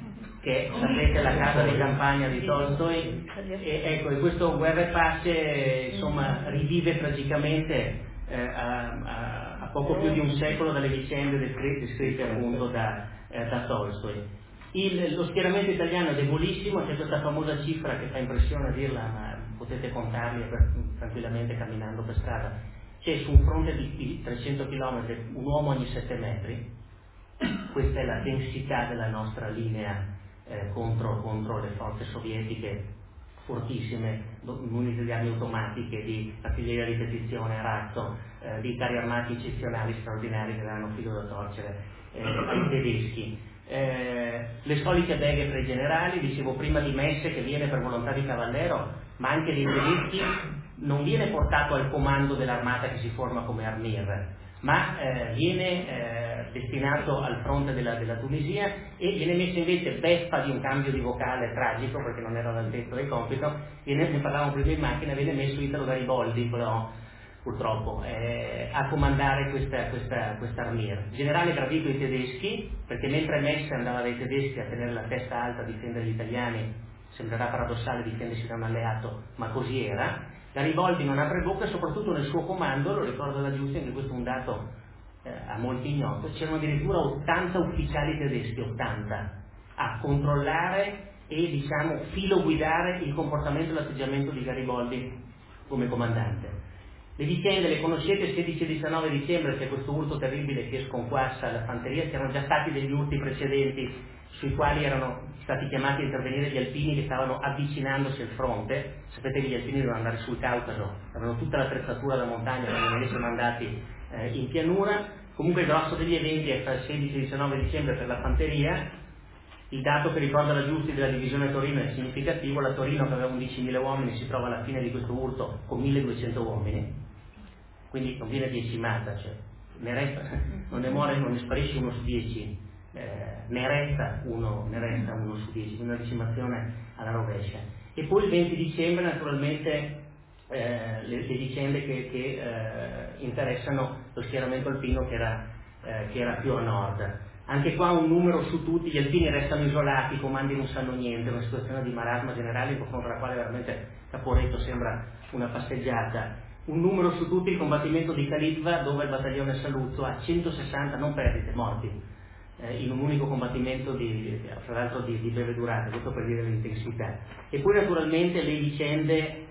che sapete la casa di campagna di Tolstoi, e ecco, e questo Guerra e Pace insomma rivive tragicamente eh, a, a, a poco più di un secolo dalle vicende descritte, descritte appunto da, eh, da Tolstoi. Il, lo schieramento italiano è debolissimo, c'è questa famosa cifra che fa impressione a dirla, ma potete contarli per, tranquillamente camminando per strada. C'è su un fronte di, di trecento chilometri un uomo ogni sette metri, questa è la densità della nostra linea eh, contro, contro le forze sovietiche fortissime, munite di armi automatiche, di artiglieria di ripetizione a razzo, eh, di carri armati eccezionali, straordinari che danno filo da torcere eh, ai tedeschi. Eh, le solite beghe fra i generali, dicevo prima di Messe che viene per volontà di cavallero, ma anche dei tedeschi non viene portato al comando dell'armata che si forma come Armir, ma eh, viene eh, destinato al fronte della, della Tunisia e viene messo invece, beffa di un cambio di vocale tragico perché non era all'altezza del compito, viene, ne parlavamo prima in macchina, viene messo Italo Gariboldi, però purtroppo eh, a comandare questa, questa, questa Armir. Generale gradito ai tedeschi, perché mentre Messe andava dai tedeschi a tenere la testa alta a difendere gli italiani, sembrerà paradossale difendersi da un alleato, ma così era. Gariboldi non apre bocca, soprattutto nel suo comando, lo ricordo alla giusta, che questo è un dato eh, a molti ignoto, c'erano addirittura ottanta ufficiali tedeschi, ottanta, a controllare e diciamo filo guidare il comportamento e l'atteggiamento di Gariboldi come comandante. Le vicende le conoscete, sedici e diciannove dicembre c'è questo urto terribile che sconquassa la fanteria, c'erano già stati degli urti precedenti sui quali erano stati chiamati a intervenire gli alpini che stavano avvicinandosi al fronte. Sapete che gli alpini dovevano andare sul Caucaso, avevano tutta l'attrezzatura da montagna, erano invece mandati eh, in pianura. Comunque il grosso degli eventi è fra il sedici e il diciannove dicembre per la fanteria. Il dato che ricorda la Giusti della divisione Torino è significativo, la Torino che aveva undicimila uomini si trova alla fine di questo urto con milleduecento uomini, quindi non viene decimata, cioè ne resta, non ne muore, non ne sparisce uno su dieci. Eh, ne resta uno ne resta uno su dieci, una decimazione alla rovescia. E poi il venti dicembre naturalmente eh, le, le vicende che, che eh, interessano lo schieramento alpino che era, eh, che era più a nord. Anche qua un numero su tutti, gli alpini restano isolati, i comandi non sanno niente, una situazione di marasma generale in confronto alla quale veramente Caporetto sembra una passeggiata. Un numero su tutti, il combattimento di Calipva, dove il battaglione Saluzzo ha centosessanta, non perdite, morti in un unico combattimento di, fra l'altro di, di breve durata, questo per dire l'intensità. E poi naturalmente le vicende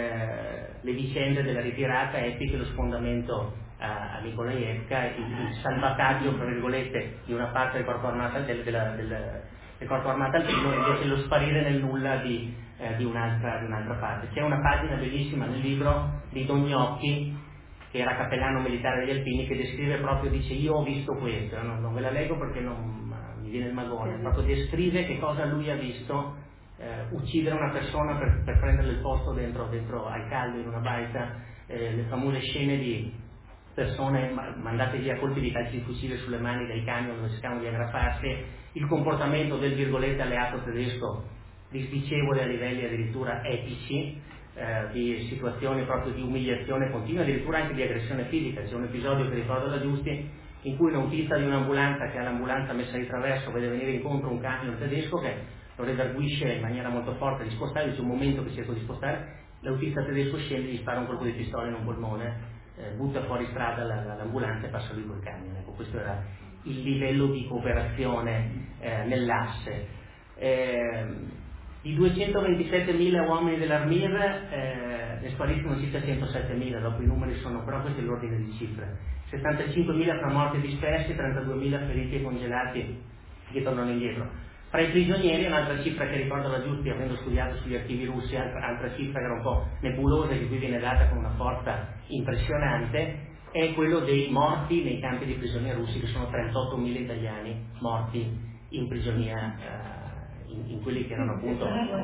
eh, le vicende della ritirata epiche, lo sfondamento a, a Nikolaevka, il, il salvataggio tra virgolette di una parte del corpo armato del, della, del, del corpo armato alpino e invece lo sparire nel nulla di, eh, di, un'altra, di un'altra parte. C'è una pagina bellissima nel libro di Don Gnocchi, che era cappellano militare degli alpini, che descrive proprio, dice io ho visto questo, non, non ve la leggo perché non, mi viene il magone, proprio descrive che cosa lui ha visto, eh, uccidere una persona per, per prenderle il posto dentro, dentro al caldo in una baita, eh, le famose scene di persone mandate via a colpi di calci di fucile sulle mani dai camion dove cercavano di aggrapparsi, il comportamento del virgolette alleato tedesco disdicevole a livelli addirittura etici, Eh, di situazioni proprio di umiliazione continua, addirittura anche di aggressione fisica. C'è un episodio che ricordo la Giusti in cui un autista di un'ambulanza che ha l'ambulanza messa di traverso vede venire incontro un camion tedesco che lo redarguisce in maniera molto forte di spostare, c'è un momento che cerco di spostare, l'autista tedesco scende, gli spara un colpo di pistola in un polmone, eh, butta fuori strada la, la, l'ambulanza e passa lui col camion. Ecco, questo era il livello di cooperazione eh, nell'asse. Eh, I duecentoventisettemila uomini dell'Armir eh, ne spariscono circa centosettemila, dopo i numeri sono, però questo è l'ordine di cifre. settantacinquemila fra morti e dispersi, trentaduemila feriti e congelati che tornano indietro. Fra i prigionieri, un'altra cifra che ricorda la Giusti, avendo studiato sugli archivi russi, altra, altra cifra che era un po' nebulosa e che qui viene data con una forza impressionante, è quello dei morti nei campi di prigionia russi, che sono trentottomila italiani morti in prigionia, eh, in, in quelli che erano appunto,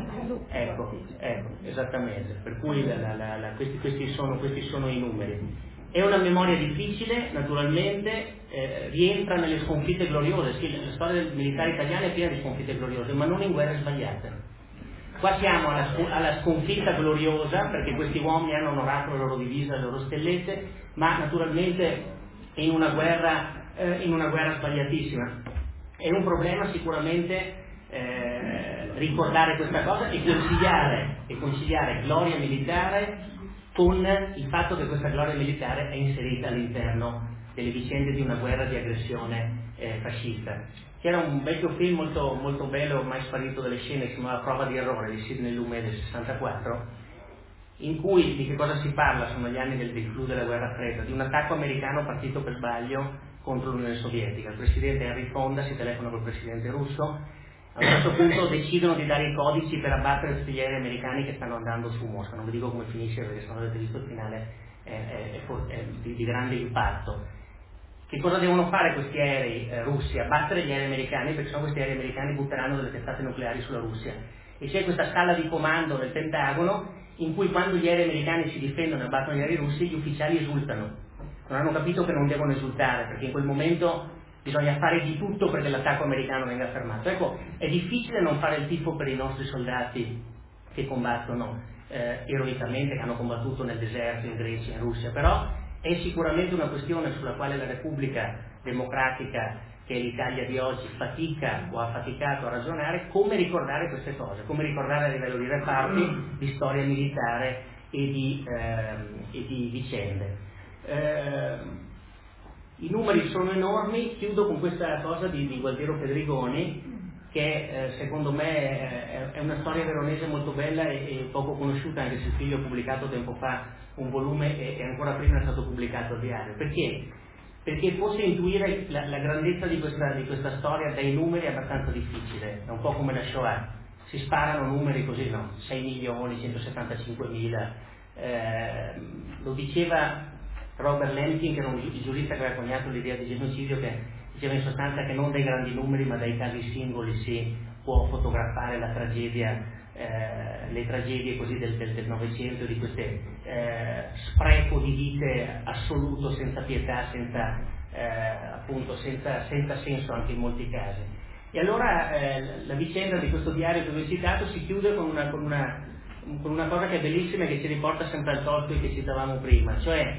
ecco, ecco, esattamente, per cui la, la, la, questi, questi, sono, questi sono i numeri. È una memoria difficile, naturalmente, eh, rientra nelle sconfitte gloriose. Sì, la storia del militare italiano è piena di sconfitte gloriose, ma non in guerre sbagliate. Qua siamo alla, alla sconfitta gloriosa, perché questi uomini hanno onorato la loro divisa, le loro stellette, ma naturalmente in una guerra, eh, in una guerra sbagliatissima. È un problema sicuramente eh, ricordare questa cosa e conciliare, e conciliare gloria militare con il fatto che questa gloria militare è inserita all'interno delle vicende di una guerra di aggressione eh, fascista. C'era un vecchio film molto, molto bello, ormai sparito dalle scene, che si chiamava Prova di errore, di Sidney Lumet del sessantaquattro, in cui di che cosa si parla? Sono gli anni del clou della guerra fredda, di un attacco americano partito per sbaglio contro l'Unione Sovietica. Il presidente Henry Fonda si telefona col presidente russo. A un certo punto decidono di dare i codici per abbattere questi aerei americani che stanno andando su Mosca. Non vi dico come finisce, perché se non avete visto il finale è, è, è, è di, di grande impatto. Che cosa devono fare questi aerei eh, russi? Abbattere gli aerei americani, perché sennò questi aerei americani butteranno delle testate nucleari sulla Russia. E c'è questa scala di comando del Pentagono in cui, quando gli aerei americani si difendono e abbattono gli aerei russi, gli ufficiali esultano. Non hanno capito che non devono esultare, perché in quel momento bisogna fare di tutto perché l'attacco americano venga fermato. Ecco, è difficile non fare il tifo per i nostri soldati che combattono eh, eroicamente, che hanno combattuto nel deserto, in Grecia, in Russia, però è sicuramente una questione sulla quale la Repubblica Democratica, che è l'Italia di oggi, fatica o ha faticato a ragionare, come ricordare queste cose, come ricordare a livello di reparti, di storia militare e di, eh, e di vicende. Eh, I numeri sono enormi. Chiudo con questa cosa di, di Gualtiero Pedrigoni, che eh, secondo me è, è una storia veronese molto bella e, e poco conosciuta, anche se il figlio ha pubblicato tempo fa un volume e, e ancora prima è stato pubblicato il diario. Perché? Perché forse intuire la, la grandezza di questa, di questa storia dai numeri è abbastanza difficile, è un po' come la Shoah, si sparano numeri così, no? sei milioni, centosettantacinquemila, eh, lo diceva Robert Lemkin, che era un giurista che aveva coniato l'idea di genocidio, che diceva in sostanza che non dai grandi numeri ma dai casi singoli si può fotografare la tragedia, eh, le tragedie così del, del, del Novecento, di queste eh, spreco di vite assoluto, senza pietà, senza, eh, appunto, senza, senza senso anche in molti casi. E allora eh, la vicenda di questo diario che vi ho citato si chiude con una, con una, con una cosa che è bellissima e che ci riporta sempre al Tolstoi che citavamo prima, cioè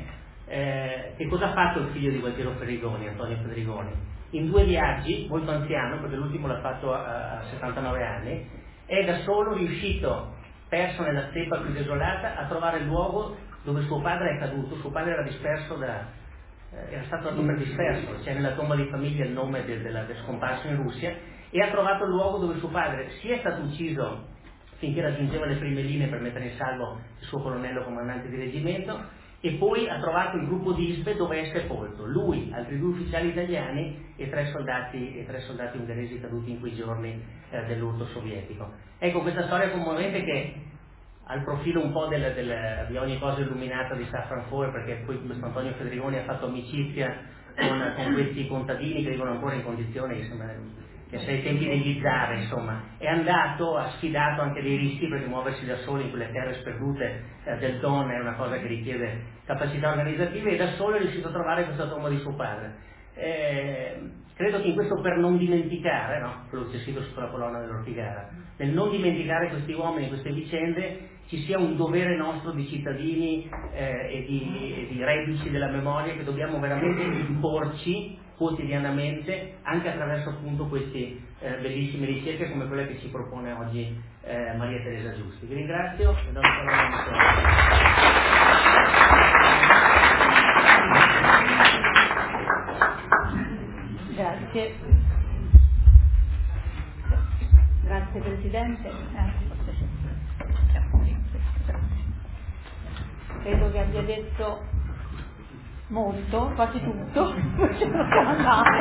Eh, che cosa ha fatto il figlio di Gualtiero Pedrigoni, Antonio Pedrigoni? In due viaggi, molto anziano, perché l'ultimo l'ha fatto a, a settantanove anni, è da solo riuscito, perso nella steppa più desolata, a trovare il luogo dove suo padre è caduto. Suo padre era disperso da, eh, era stato dato per disperso, c'è nella tomba di famiglia il nome del, del, del scomparso in Russia, e ha trovato il luogo dove suo padre sia è stato ucciso finché raggiungeva le prime linee per mettere in salvo il suo colonnello comandante di reggimento, e poi ha trovato il gruppo di Ispe dove è sepolto, lui, altri due ufficiali italiani e tre soldati, e tre soldati ungheresi caduti in quei giorni eh, dell'urto sovietico. Ecco, questa storia commovente che ha il profilo un po' del, del, di ogni cosa illuminata di Safran Foer, perché poi questo Antonio Pedrigoni ha fatto amicizia con, con questi contadini che vivono ancora in condizioni, insomma, che sei ai tempi degli zar, insomma, è andato, ha sfidato anche dei rischi, perché muoversi da solo in quelle terre sperdute eh, del Don è una cosa che richiede capacità organizzative, e da solo è riuscito a trovare questa tomba di suo padre. Eh, credo che in questo per non dimenticare, no, quello che c'è scritto sotto la colonna dell'Ortigara, nel non dimenticare questi uomini, queste vicende, ci sia un dovere nostro di cittadini eh, e, di, e di reduci della memoria, che dobbiamo veramente imporci quotidianamente, anche attraverso appunto queste eh, bellissime ricerche come quelle che ci propone oggi eh, Maria Teresa Giusti. Vi ringrazio e do la parola a Grazie. Grazie Presidente. Credo che abbia detto molto, quasi tutto, possiamo andare.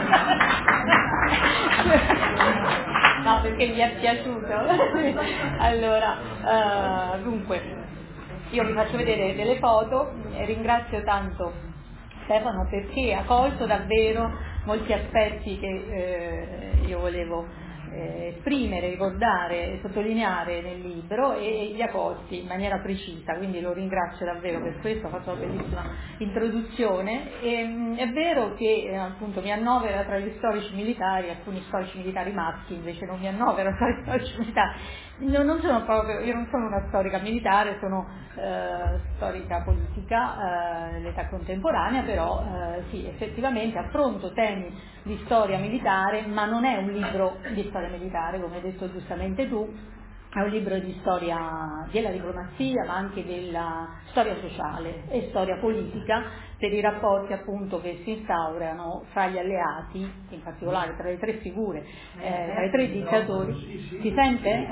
No, perché mi è piaciuto. Allora, uh, dunque, io vi faccio vedere delle foto e ringrazio tanto Stefano, perché ha colto davvero molti aspetti che eh, io volevo eh, esprimere, ricordare e sottolineare nel libro, e li ha colti in maniera precisa, quindi lo ringrazio davvero per questo, ha fatto una bellissima introduzione. E, mh, è vero che eh, appunto mi annovera tra gli storici militari, alcuni storici militari maschi invece non mi annovera tra gli storici militari. No, non sono proprio, io non sono una storica militare, sono eh, storica politica, eh, l'età contemporanea, però eh, sì, effettivamente affronto temi di storia militare, ma non è un libro di storia militare, come hai detto giustamente tu, è un libro di storia della diplomazia, ma anche della storia sociale e storia politica, per i rapporti appunto che si instaurano fra gli alleati, in particolare tra le tre figure, eh, tra i tre dittatori. Si sente?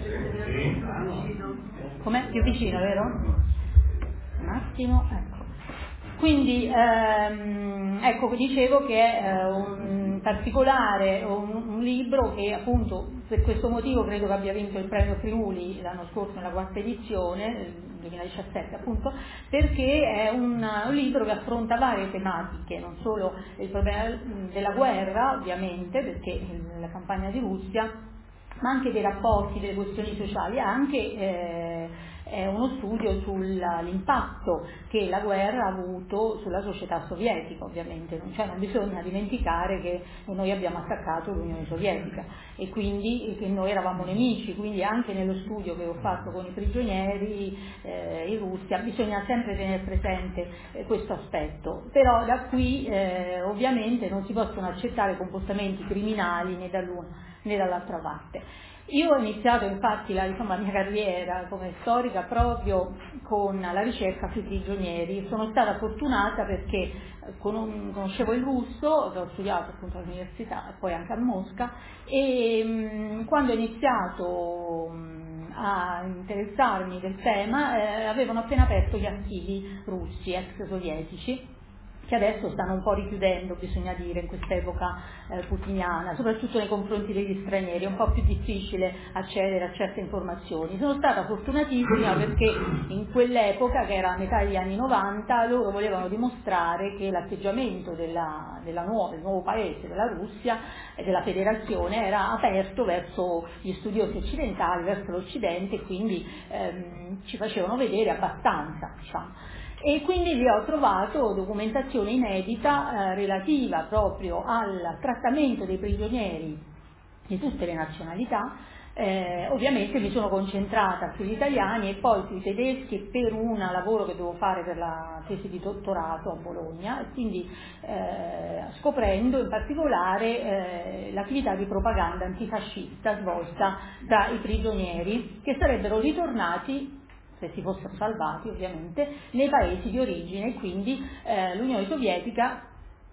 Com'è? Più vicino, vero? Un attimo, ecco. Quindi ehm, ecco, dicevo che è eh, un particolare, un, un libro che appunto per questo motivo credo che abbia vinto il premio Friuli l'anno scorso nella quarta edizione, duemiladiciassette appunto, perché è un, un libro che affronta varie tematiche, non solo il problema della guerra ovviamente, perché la campagna di Russia, ma anche dei rapporti, delle questioni sociali, anche eh, è uno studio sull'impatto che la guerra ha avuto sulla società sovietica, ovviamente, cioè non bisogna dimenticare che noi abbiamo attaccato l'Unione Sovietica e quindi che noi eravamo nemici, quindi anche nello studio che ho fatto con i prigionieri eh, in Russia bisogna sempre tenere presente eh, questo aspetto, però da qui eh, ovviamente non si possono accettare comportamenti criminali né dall'una né dall'altra parte. Io ho iniziato infatti la, insomma, la mia carriera come storica proprio con la ricerca sui prigionieri. Sono stata fortunata perché conoscevo il russo, ho studiato appunto all'università e poi anche a Mosca, e mh, quando ho iniziato mh, a interessarmi del tema eh, avevano appena aperto gli archivi russi, ex sovietici, che adesso stanno un po' richiudendo, bisogna dire, in quest'epoca eh, putiniana, soprattutto nei confronti degli stranieri, è un po' più difficile accedere a certe informazioni. Sono stata fortunatissima perché in quell'epoca, che era a metà degli anni novanta, loro volevano dimostrare che l'atteggiamento della, della nuova, del nuovo paese, della Russia e della federazione, era aperto verso gli studiosi occidentali, verso l'Occidente, e quindi ehm, ci facevano vedere abbastanza, diciamo. E quindi vi ho trovato documentazione inedita eh, relativa proprio al trattamento dei prigionieri di tutte le nazionalità. Eh, ovviamente mi sono concentrata sugli italiani e poi sui tedeschi per un lavoro che devo fare per la tesi di dottorato a Bologna, e quindi eh, scoprendo in particolare eh, l'attività di propaganda antifascista svolta dai prigionieri che sarebbero ritornati, se si fossero salvati ovviamente, nei paesi di origine, e quindi eh, l'Unione Sovietica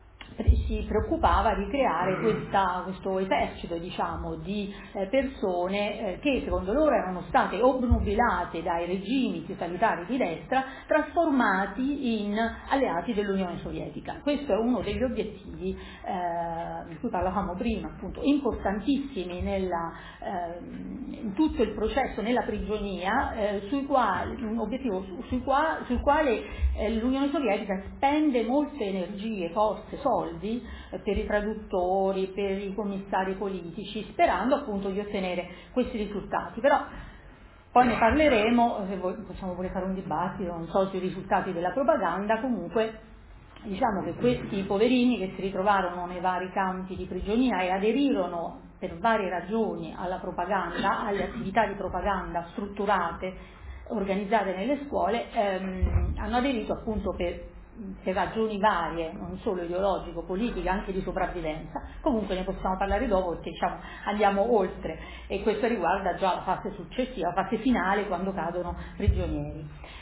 si preoccupava di creare questa, questo esercito, diciamo, di eh, persone eh, che secondo loro erano state obnubilate dai regimi totalitari di destra, trasformati in alleati dell'Unione Sovietica. Questo è uno degli obiettivi eh, di cui parlavamo prima, appunto, importantissimi nella, eh, in tutto il processo, nella prigionia, eh, sui quali, un obiettivo su, sui qua, sul quale eh, l'Unione Sovietica spende molte energie, forze, soldi per i traduttori, per i commissari politici, sperando appunto di ottenere questi risultati. Però poi ne parleremo, se voi, possiamo pure fare un dibattito, non so, sui risultati della propaganda. Comunque diciamo che questi poverini che si ritrovarono nei vari campi di prigionia e aderirono per varie ragioni alla propaganda, alle attività di propaganda strutturate, organizzate nelle scuole, ehm, hanno aderito appunto per per ragioni varie, non solo ideologico, politiche, anche di sopravvivenza. Comunque ne possiamo parlare dopo, perché diciamo andiamo oltre, e questo riguarda già la fase successiva, la fase finale, quando cadono prigionieri.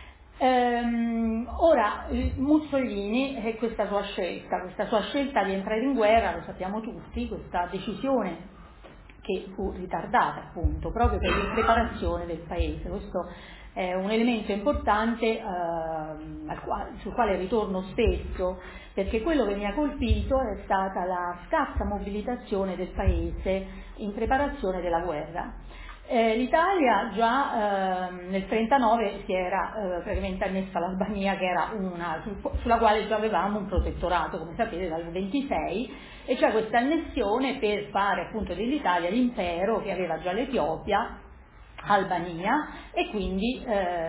Ehm, ora Mussolini e questa sua scelta, questa sua scelta di entrare in guerra, lo sappiamo tutti, questa decisione che fu ritardata appunto proprio per l'impreparazione del paese. Questo è un elemento importante eh, al quale, sul quale ritorno spesso, perché quello che mi ha colpito è stata la scarsa mobilitazione del paese in preparazione della guerra. Eh, L'Italia già eh, nel trentanove si era eh, praticamente annessa all'Albania, che era una su, sulla quale già avevamo un protettorato, come sapete, dal ventisei, e cioè questa annessione per fare appunto dell'Italia l'impero che aveva già l'Etiopia, Albania, e quindi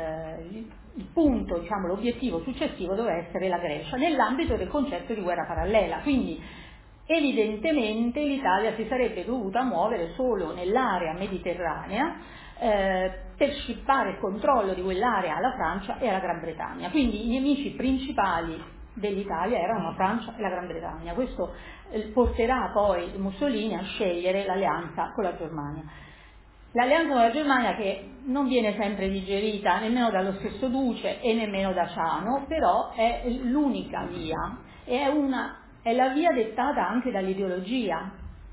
eh, il punto, diciamo, l'obiettivo successivo doveva essere la Grecia, nell'ambito del concetto di guerra parallela. Quindi evidentemente l'Italia si sarebbe dovuta muovere solo nell'area mediterranea eh, per scippare il controllo di quell'area alla Francia e alla Gran Bretagna. Quindi i nemici principali dell'Italia erano la Francia e la Gran Bretagna. Questo eh, porterà poi Mussolini a scegliere l'alleanza con la Germania. L'alleanza con la Germania, che non viene sempre digerita nemmeno dallo stesso Duce e nemmeno da Ciano, però è l'unica via, è, una, è la via dettata anche dall'ideologia.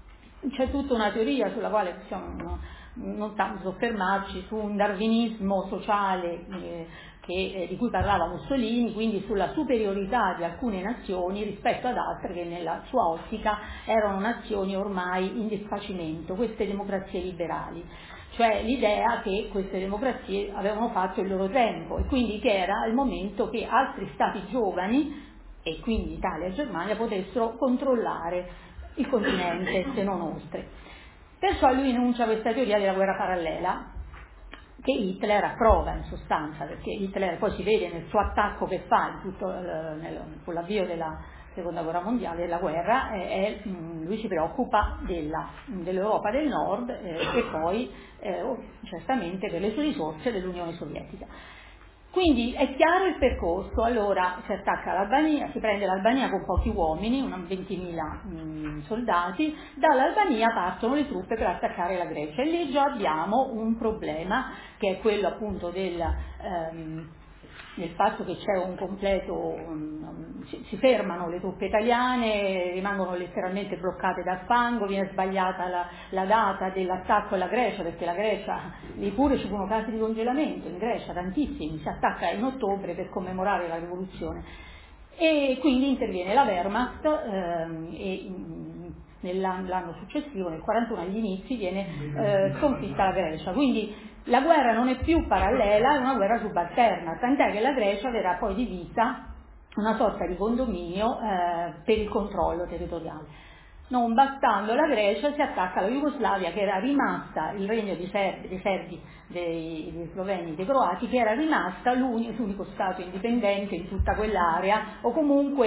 C'è tutta una teoria sulla quale possiamo non tanto soffermarci, su un darwinismo sociale eh, che, eh, di cui parlava Mussolini, quindi sulla superiorità di alcune nazioni rispetto ad altre che nella sua ottica erano nazioni ormai in disfacimento, queste democrazie liberali, cioè l'idea che queste democrazie avevano fatto il loro tempo e quindi che era il momento che altri stati giovani, e quindi Italia e Germania, potessero controllare il continente se non oltre. Perciò lui enuncia questa teoria della guerra parallela, che Hitler approva in sostanza, perché Hitler poi si vede nel suo attacco che fa in tutto, eh, nel, con l'avvio della seconda guerra mondiale, della guerra, eh, eh, lui si preoccupa della, dell'Europa del Nord eh, e poi eh, certamente per le sue risorse dell'Unione Sovietica. Quindi è chiaro il percorso. Allora si attacca l'Albania, si prende l'Albania con pochi uomini, una ventimila mh, soldati, dall'Albania partono le truppe per attaccare la Grecia e lì già abbiamo un problema che è quello appunto del, ehm, del fatto che c'è un completo, um, si, si fermano le truppe italiane, rimangono letteralmente bloccate dal fango, viene sbagliata la, la data dell'attacco alla Grecia, perché la Grecia, lì pure ci furono casi di congelamento in Grecia, tantissimi, si attacca in ottobre per commemorare la rivoluzione e quindi interviene la Wehrmacht ehm, e nell'anno successivo, nel quarantuno agli inizi, viene eh, sconfitta la Grecia. Quindi la guerra non è più parallela, è una guerra subalterna, tant'è che la Grecia verrà poi divisa una sorta di condominio eh, per il controllo territoriale. Non bastando la Grecia, si attacca la Jugoslavia, che era rimasta, il regno dei serbi, dei, serbi, dei, dei sloveni, dei croati, che era rimasta l'unico stato indipendente in tutta quell'area, o comunque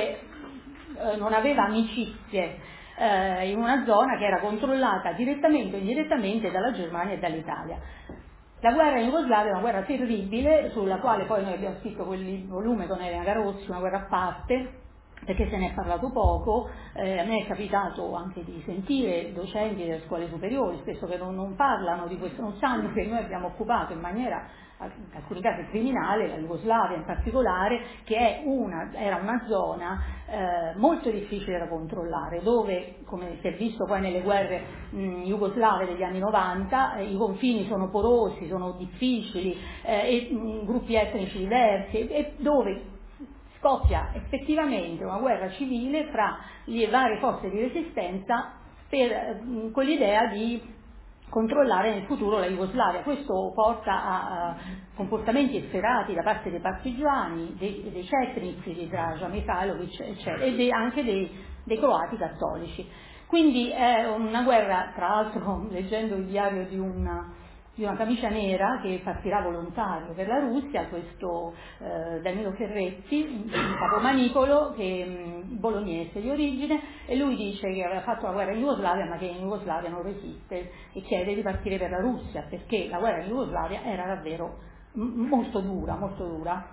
eh, non aveva amicizie eh, in una zona che era controllata direttamente o indirettamente dalla Germania e dall'Italia. La guerra in Jugoslavia è una guerra terribile, sulla quale poi noi abbiamo scritto quel volume con Elena Garossi, una guerra a parte, perché se ne è parlato poco. Eh, a me è capitato anche di sentire docenti delle scuole superiori, spesso che non, non parlano di questo, non sanno che noi abbiamo occupato in maniera, in alcuni casi criminale, la Jugoslavia in particolare, che è una, era una zona eh, molto difficile da controllare, dove, come si è visto poi nelle guerre mh, jugoslave degli anni novanta, eh, i confini sono porosi, sono difficili, eh, e mh, gruppi etnici diversi, e, e dove scoppia effettivamente una guerra civile fra le varie forze di resistenza per, mh, con l'idea di controllare nel futuro la Jugoslavia. Questo porta a, a comportamenti efferati da parte dei partigiani, dei, dei cetnici di Draža Mihajlović, eccetera, e dei, anche dei, dei croati cattolici. Quindi è una guerra, tra l'altro leggendo il diario di una di una camicia nera che partirà volontario per la Russia, questo eh, Danilo Ferretti, un capomanipolo che mh, bolognese di origine, e lui dice che aveva fatto la guerra in Jugoslavia ma che in Jugoslavia non resiste e chiede di partire per la Russia perché la guerra in Jugoslavia era davvero m- molto dura, molto dura.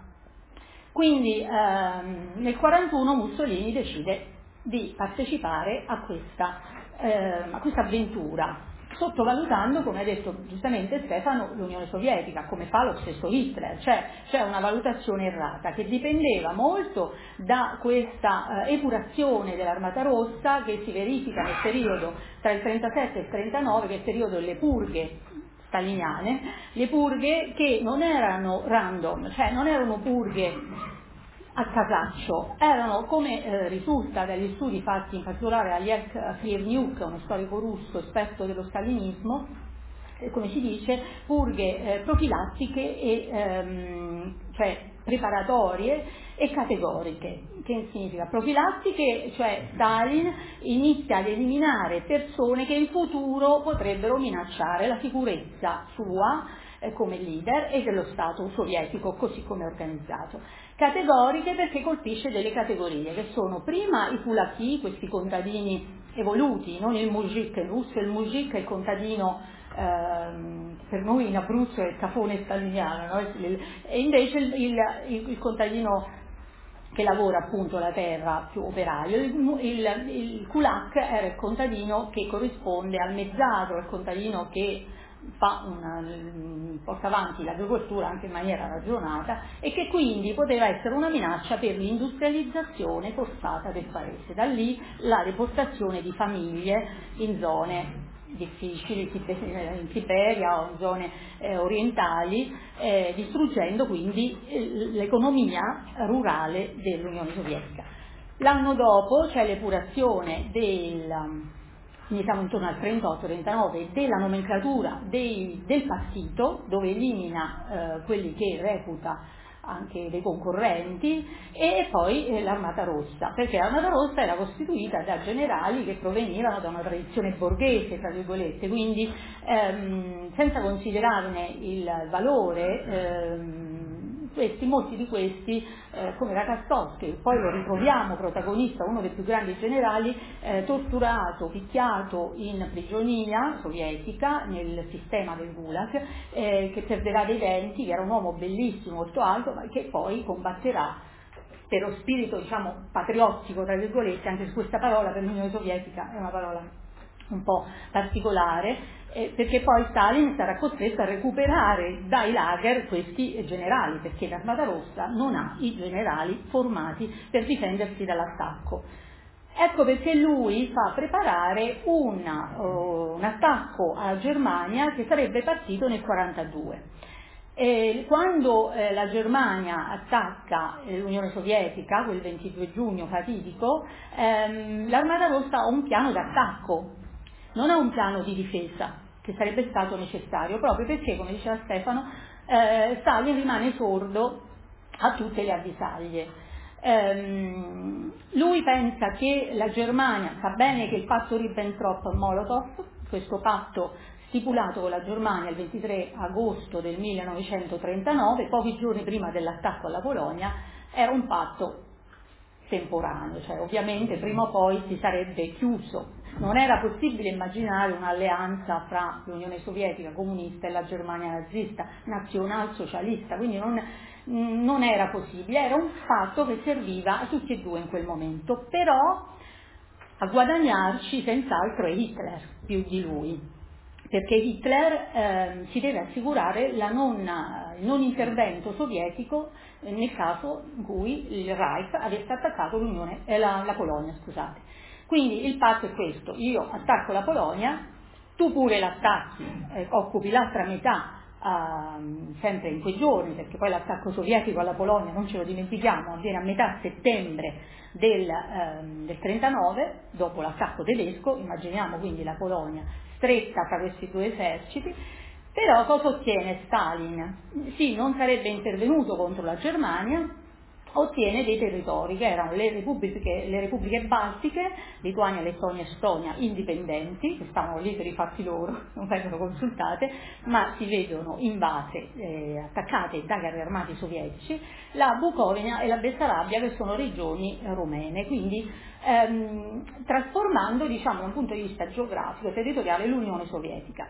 Quindi ehm, nel quarantuno Mussolini decide di partecipare a questa, eh, a questa avventura, sottovalutando, come ha detto giustamente Stefano, l'Unione Sovietica, come fa lo stesso Hitler, cioè c'è una valutazione errata che dipendeva molto da questa eh, epurazione dell'Armata Rossa che si verifica nel periodo tra il trentasette e il trentanove, che è il periodo delle purghe staliniane, le purghe che non erano random, cioè non erano purghe a casaccio, erano, come eh, risulta dagli studi fatti in particolare da Lech Krivniuk, uno storico russo esperto dello stalinismo, come si dice, purghe eh, profilattiche e ehm, cioè preparatorie e categoriche. Che significa? Profilattiche, cioè Stalin inizia ad eliminare persone che in futuro potrebbero minacciare la sicurezza sua eh, come leader e dello Stato sovietico così come organizzato. Categoriche perché colpisce delle categorie che sono prima i kulaki, questi contadini evoluti, non il mujik, in russo il mujik è il contadino, ehm, per noi in Abruzzo è il cafone staliniano, no? E invece il, il, il, il contadino che lavora appunto la terra più operaio, il, il, il kulak era il contadino che corrisponde al mezzato, il contadino che fa una, porta avanti l'agricoltura anche in maniera ragionata e che quindi poteva essere una minaccia per l'industrializzazione forzata del paese. Da lì la deportazione di famiglie in zone difficili, in Siberia o in zone eh, orientali, eh, distruggendo quindi eh, l'economia rurale dell'Unione Sovietica. L'anno dopo c'è l'epurazione del quindi siamo intorno al trentotto trentanove, della nomenclatura dei, del partito, dove elimina eh, quelli che reputa anche dei concorrenti, e poi eh, l'Armata Rossa, perché l'Armata Rossa era costituita da generali che provenivano da una tradizione borghese, tra virgolette, quindi ehm, senza considerarne il valore, ehm, questi, molti di questi, eh, come Rakatovsky, poi lo ritroviamo protagonista, uno dei più grandi generali, eh, torturato, picchiato in prigionia sovietica nel sistema del Gulag, eh, che perderà dei denti, che era un uomo bellissimo, molto alto, ma che poi combatterà per lo spirito, diciamo, patriottico, tra virgolette, anche su questa parola per l'Unione Sovietica è una parola un po' particolare, eh, perché poi Stalin sarà costretto a recuperare dai lager questi generali, perché l'Armata Rossa non ha i generali formati per difendersi dall'attacco. Ecco perché lui fa preparare una, uh, un attacco alla Germania che sarebbe partito nel quarantadue. E quando eh, la Germania attacca eh, l'Unione Sovietica, quel ventidue giugno fatidico, ehm, l'Armata Rossa ha un piano d'attacco, non ha un piano di difesa, che sarebbe stato necessario, proprio perché, come diceva Stefano, eh, Stalin rimane sordo a tutte le avvisaglie. Ehm, lui pensa che la Germania, sa bene che il patto Ribbentrop-Molotov, questo patto stipulato con la Germania il ventitré agosto del millenovecentotrentanove, pochi giorni prima dell'attacco alla Polonia, era un patto temporaneo, cioè ovviamente prima o poi si sarebbe chiuso. Non era possibile immaginare un'alleanza fra l'Unione Sovietica comunista e la Germania nazista, nazionalsocialista, quindi non, non era possibile, era un fatto che serviva a tutti e due in quel momento, però a guadagnarci senz'altro è Hitler più di lui, perché Hitler eh, si deve assicurare la non, il non intervento sovietico eh, nel caso in cui il Reich avesse attaccato l'Unione, eh, la, la Polonia, scusate. Quindi il patto è questo: io attacco la Polonia, tu pure l'attacchi, eh, occupi l'altra metà eh, sempre in quei giorni, perché poi l'attacco sovietico alla Polonia, non ce lo dimentichiamo, avviene a metà settembre del, ehm, del trentanove, dopo l'attacco tedesco. Immaginiamo quindi la Polonia stretta tra questi due eserciti. Però cosa ottiene Stalin? Sì, non sarebbe intervenuto contro la Germania, ottiene dei territori che erano le repubbliche, le repubbliche baltiche, Lituania, Lettonia e Estonia, indipendenti, che stavano lì per i fatti loro, non vengono consultate, ma si vedono invase, eh, attaccate dai carri armati sovietici, la Bucovina e la Bessarabia, che sono regioni rumene, quindi ehm, trasformando, diciamo, da un punto di vista geografico e territoriale l'Unione Sovietica.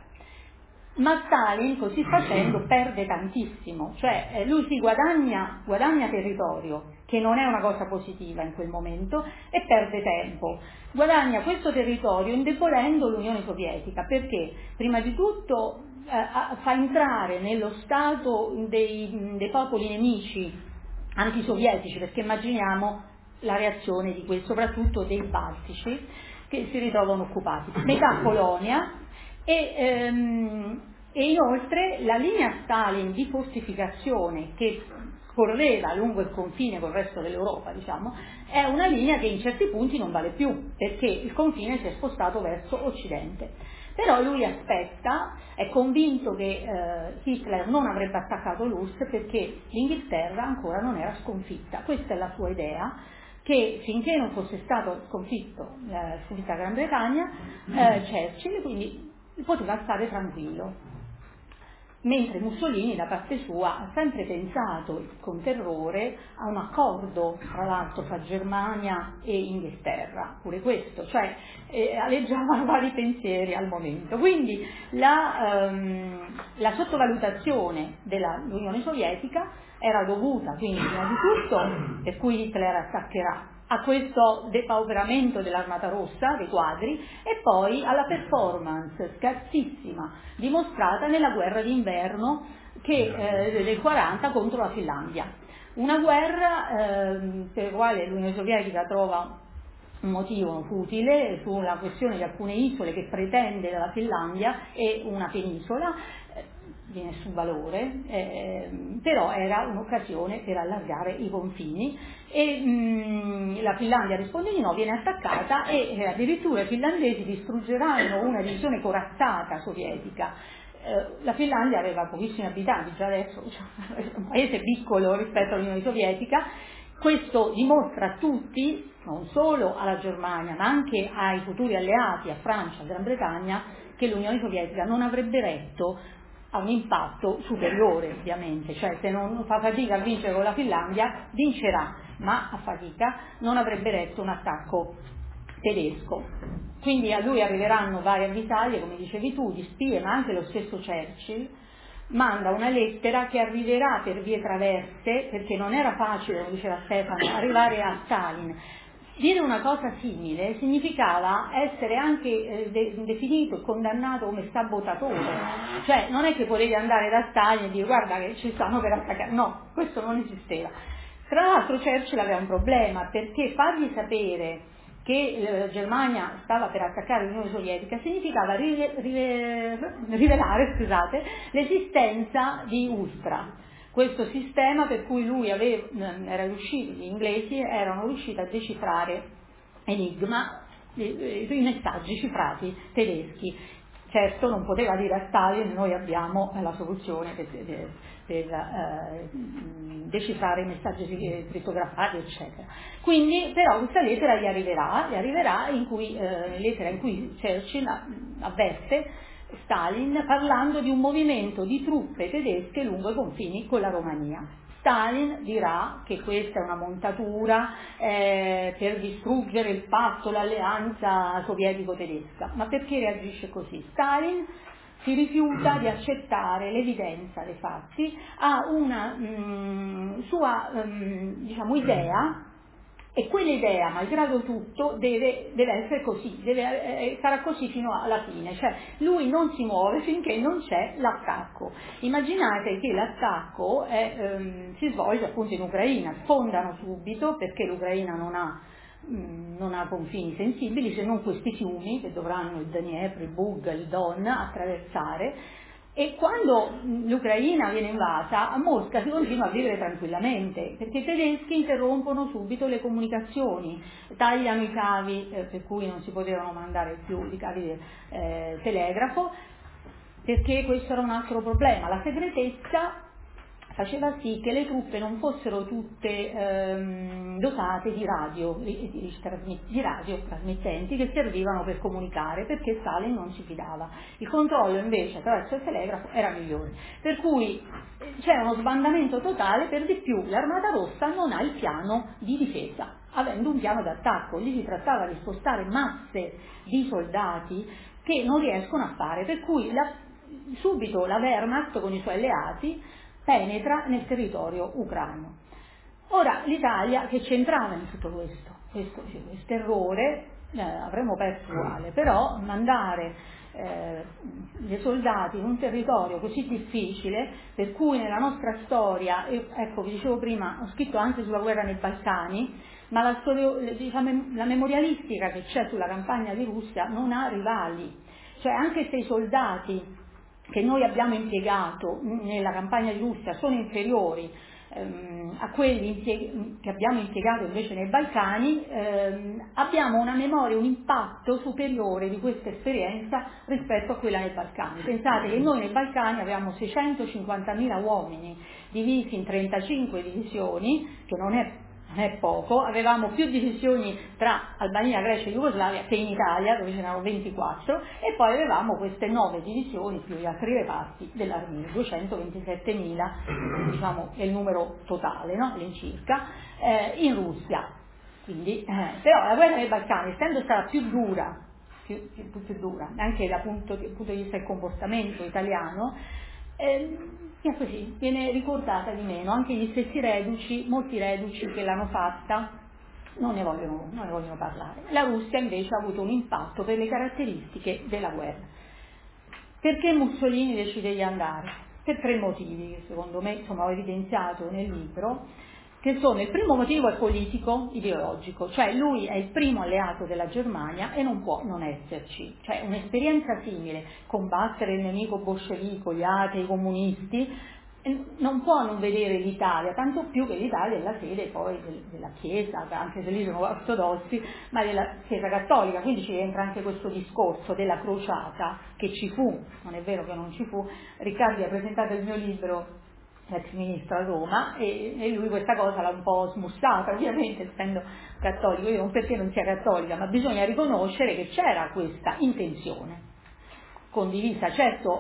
Ma Stalin, così facendo, perde tantissimo, cioè eh, lui si guadagna, guadagna territorio, che non è una cosa positiva in quel momento, e perde tempo. Guadagna questo territorio indebolendo l'Unione Sovietica, perché prima di tutto eh, fa entrare nello stato dei, dei popoli nemici antisovietici, perché immaginiamo la reazione di questo, soprattutto dei baltici, che si ritrovano occupati. Metà Polonia. E, ehm, e inoltre la linea Stalin di fortificazione che correva lungo il confine col resto dell'Europa, diciamo, è una linea che in certi punti non vale più, perché il confine si è spostato verso occidente. Però lui aspetta, è convinto che eh, Hitler non avrebbe attaccato l'U R S S perché l'Inghilterra ancora non era sconfitta. Questa è la sua idea, che finché non fosse stato sconfitto eh, sconfitta la Gran Bretagna, eh, Churchill quindi poteva stare tranquillo. Mentre Mussolini da parte sua ha sempre pensato con terrore a un accordo tra l'altro fra Germania e Inghilterra, pure questo, cioè eh, aleggiavano vari pensieri al momento. Quindi la, ehm, la sottovalutazione dell'Unione Sovietica era dovuta quindi prima di tutto, per cui Hitler attaccherà, a questo depauperamento dell'Armata Rossa, dei quadri, e poi alla performance scarsissima dimostrata nella guerra d'inverno che, eh, del quaranta contro la Finlandia. Una guerra eh, per la quale l'Unione Sovietica trova un motivo futile sulla questione di alcune isole che pretende dalla Finlandia e una penisola eh, di nessun valore, eh, però era un'occasione per allargare i confini e mh, la Finlandia risponde di no, viene attaccata e eh, addirittura i finlandesi distruggeranno una divisione corazzata sovietica. Eh, la Finlandia aveva pochissimi abitanti, già adesso cioè, un paese piccolo rispetto all'Unione Sovietica. Questo dimostra a tutti, non solo alla Germania, ma anche ai futuri alleati, a Francia, a Gran Bretagna, che l'Unione Sovietica non avrebbe retto a un impatto superiore, ovviamente, cioè se non fa fatica a vincere con la Finlandia, vincerà, ma a fatica non avrebbe retto un attacco tedesco. Quindi a lui arriveranno varie avvisaglie, come dicevi tu, di spie, ma anche lo stesso Churchill manda una lettera che arriverà per vie traverse, perché non era facile, come diceva Stefano, arrivare a Stalin. Dire una cosa simile significava essere anche eh, de- definito e condannato come sabotatore, cioè non è che potevi andare da Stalin e dire guarda che ci stanno per attaccare, no, questo non esisteva. Tra l'altro Churchill aveva un problema, perché fargli sapere che la Germania stava per attaccare l'Unione Sovietica significava rive- rive- rivelare scusate, l'esistenza di Ultra, questo sistema per cui lui aveva, era riuscito, gli inglesi erano riusciti a decifrare Enigma, i, i messaggi cifrati tedeschi. Certo non poteva dire a Stalin noi abbiamo la soluzione per, per, per eh, decifrare i messaggi crittografati eccetera. Quindi però questa lettera gli arriverà, gli arriverà in cui, eh, lettera in cui Churchill avverte Stalin parlando di un movimento di truppe tedesche lungo i confini con la Romania. Stalin dirà che questa è una montatura eh, per distruggere il patto, l'alleanza sovietico-tedesca. Ma perché reagisce così? Stalin si rifiuta di accettare l'evidenza dei fatti, ha una mh, sua mh, diciamo, idea, e quell'idea, malgrado tutto, deve, deve essere così, deve, eh, sarà così fino alla fine, cioè lui non si muove finché non c'è l'attacco. Immaginate che l'attacco è, ehm, si svolge appunto in Ucraina, sfondano subito perché l'Ucraina non ha, mh, non ha confini sensibili se non questi fiumi che dovranno il Dniepr, il Bug, il Don attraversare. E quando l'Ucraina viene invasa, a Mosca si continua a vivere tranquillamente, perché i tedeschi interrompono subito le comunicazioni, tagliano i cavi eh, per cui non si potevano mandare più i cavi di eh, telegrafo, perché questo era un altro problema. La segretezza faceva sì che le truppe non fossero tutte ehm, dotate di radio, di, di, di radio trasmettenti che servivano per comunicare, perché Stalin non si fidava. Il controllo invece attraverso il telegrafo era migliore. Per cui c'era uno sbandamento totale, per di più l'Armata Rossa non ha il piano di difesa, avendo un piano d'attacco. Lì si trattava di spostare masse di soldati che non riescono a fare, per cui la, subito la Wehrmacht con i suoi alleati penetra nel territorio ucraino. Ora l'Italia che c'entrava in tutto questo, questo, questo errore, eh, avremmo perso uguale, però mandare eh, i soldati in un territorio così difficile, per cui nella nostra storia, io, ecco vi dicevo prima, ho scritto anche sulla guerra nei Balcani, ma la, storia, diciamo, la memorialistica che c'è sulla campagna di Russia non ha rivali, cioè anche se i soldati che noi abbiamo impiegato nella campagna di Russia sono inferiori ehm, a quelli che abbiamo impiegato invece nei Balcani, ehm, abbiamo una memoria, un impatto superiore di questa esperienza rispetto a quella nei Balcani. Pensate che noi nei Balcani avevamo seicentocinquantamila uomini divisi in trentacinque divisioni, che non è non è poco, avevamo più divisioni tra Albania, Grecia e Jugoslavia che in Italia, dove ce n'erano ventiquattro, e poi avevamo queste nove divisioni più gli altri reparti dell'Armenia, duecentoventisettemila, diciamo, è il numero totale, no? All'incirca, eh, in Russia. Quindi, eh, però la guerra dei Balcani, essendo stata più dura, più, più, più dura, anche dal punto, dal punto di vista del comportamento italiano, eh, è così, viene ricordata di meno. Anche gli stessi reduci, molti reduci che l'hanno fatta non ne vogliono, non ne vogliono parlare. La Russia invece ha avuto un impatto per le caratteristiche della guerra. Perché Mussolini decide di andare? Per tre motivi che secondo me, insomma, ho evidenziato nel libro, che sono: il primo motivo è politico, ideologico, cioè lui è il primo alleato della Germania e non può non esserci, cioè un'esperienza simile, combattere il nemico bolscevico, gli atei, i comunisti, non può non vedere l'Italia, tanto più che l'Italia è la sede poi della Chiesa, anche se lì sono ortodossi, ma della Chiesa cattolica, quindi ci entra anche questo discorso della crociata che ci fu, non è vero che non ci fu. Riccardi ha presentato il mio libro, l'ex ministro a Roma, e, e lui questa cosa l'ha un po' smussata, ovviamente essendo cattolico. Io non perché non sia cattolica, ma bisogna riconoscere che c'era questa intenzione condivisa, certo,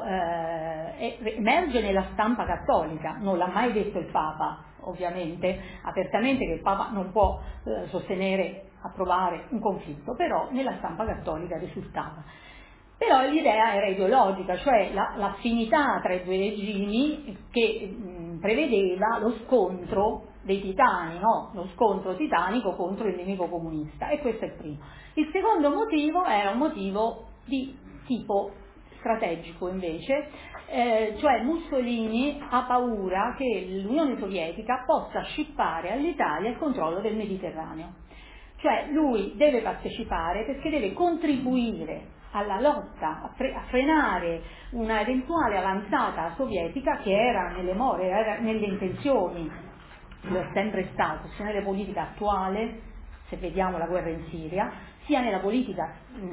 eh, emerge nella stampa cattolica, non l'ha mai detto il Papa, ovviamente, apertamente, che il Papa non può eh, sostenere, approvare un conflitto, però nella stampa cattolica risultava. Però l'idea era ideologica, cioè la, l'affinità tra i due regimi che mh, prevedeva lo scontro dei titani, no? Lo scontro titanico contro il nemico comunista, e questo è il primo. Il secondo motivo era un motivo di tipo strategico invece, eh, cioè Mussolini ha paura che l'Unione Sovietica possa scippare all'Italia il controllo del Mediterraneo. Cioè lui deve partecipare perché deve contribuire alla lotta, a, fre- a frenare una eventuale avanzata sovietica che era nelle more, era nelle intenzioni, lo è sempre stato, sia nelle politiche attuali, se vediamo la guerra in Siria, sia nella politica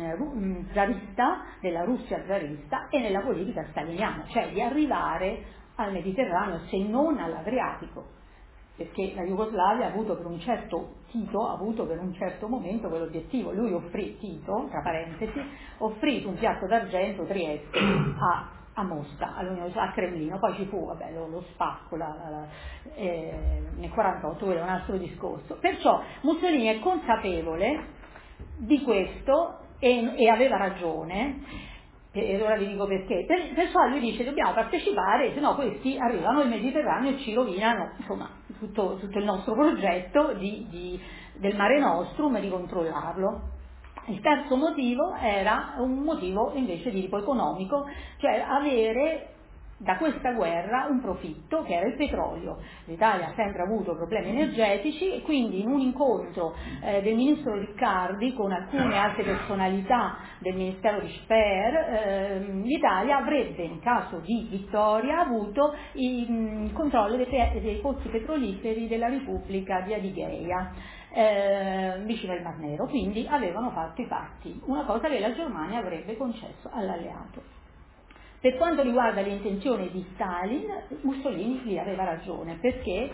mh, zarista, della Russia zarista, e nella politica staliniana, cioè di arrivare al Mediterraneo se non all'Adriatico, perché la Jugoslavia ha avuto per un certo Tito, ha avuto per un certo momento quell'obiettivo. Lui offrì, Tito, tra parentesi, offrì un piatto d'argento Trieste a, a Mosca, a Cremlino, poi ci fu vabbè, lo, lo spacco la, la, la, eh, nel quarantotto, quello è un altro discorso. Perciò Mussolini è consapevole di questo e, e aveva ragione. E ora vi dico perché. Per, perciò lui dice: dobbiamo partecipare, se no questi arrivano al Mediterraneo e ci rovinano, insomma, tutto, tutto il nostro progetto di, di, del Mare Nostrum, e di controllarlo. Il terzo motivo era un motivo invece di tipo economico, cioè avere da questa guerra un profitto che era il petrolio. L'Italia ha sempre avuto problemi energetici e quindi in un incontro eh, del ministro Riccardi con alcune altre personalità del ministero di Speer, eh, l'Italia avrebbe in caso di vittoria avuto il controllo dei, dei pozzi petroliferi della Repubblica di Adigheia, eh, vicino al Mar Nero, quindi avevano fatto i patti, una cosa che la Germania avrebbe concesso all'alleato. Per quanto riguarda le intenzioni di Stalin, Mussolini gli aveva ragione, perché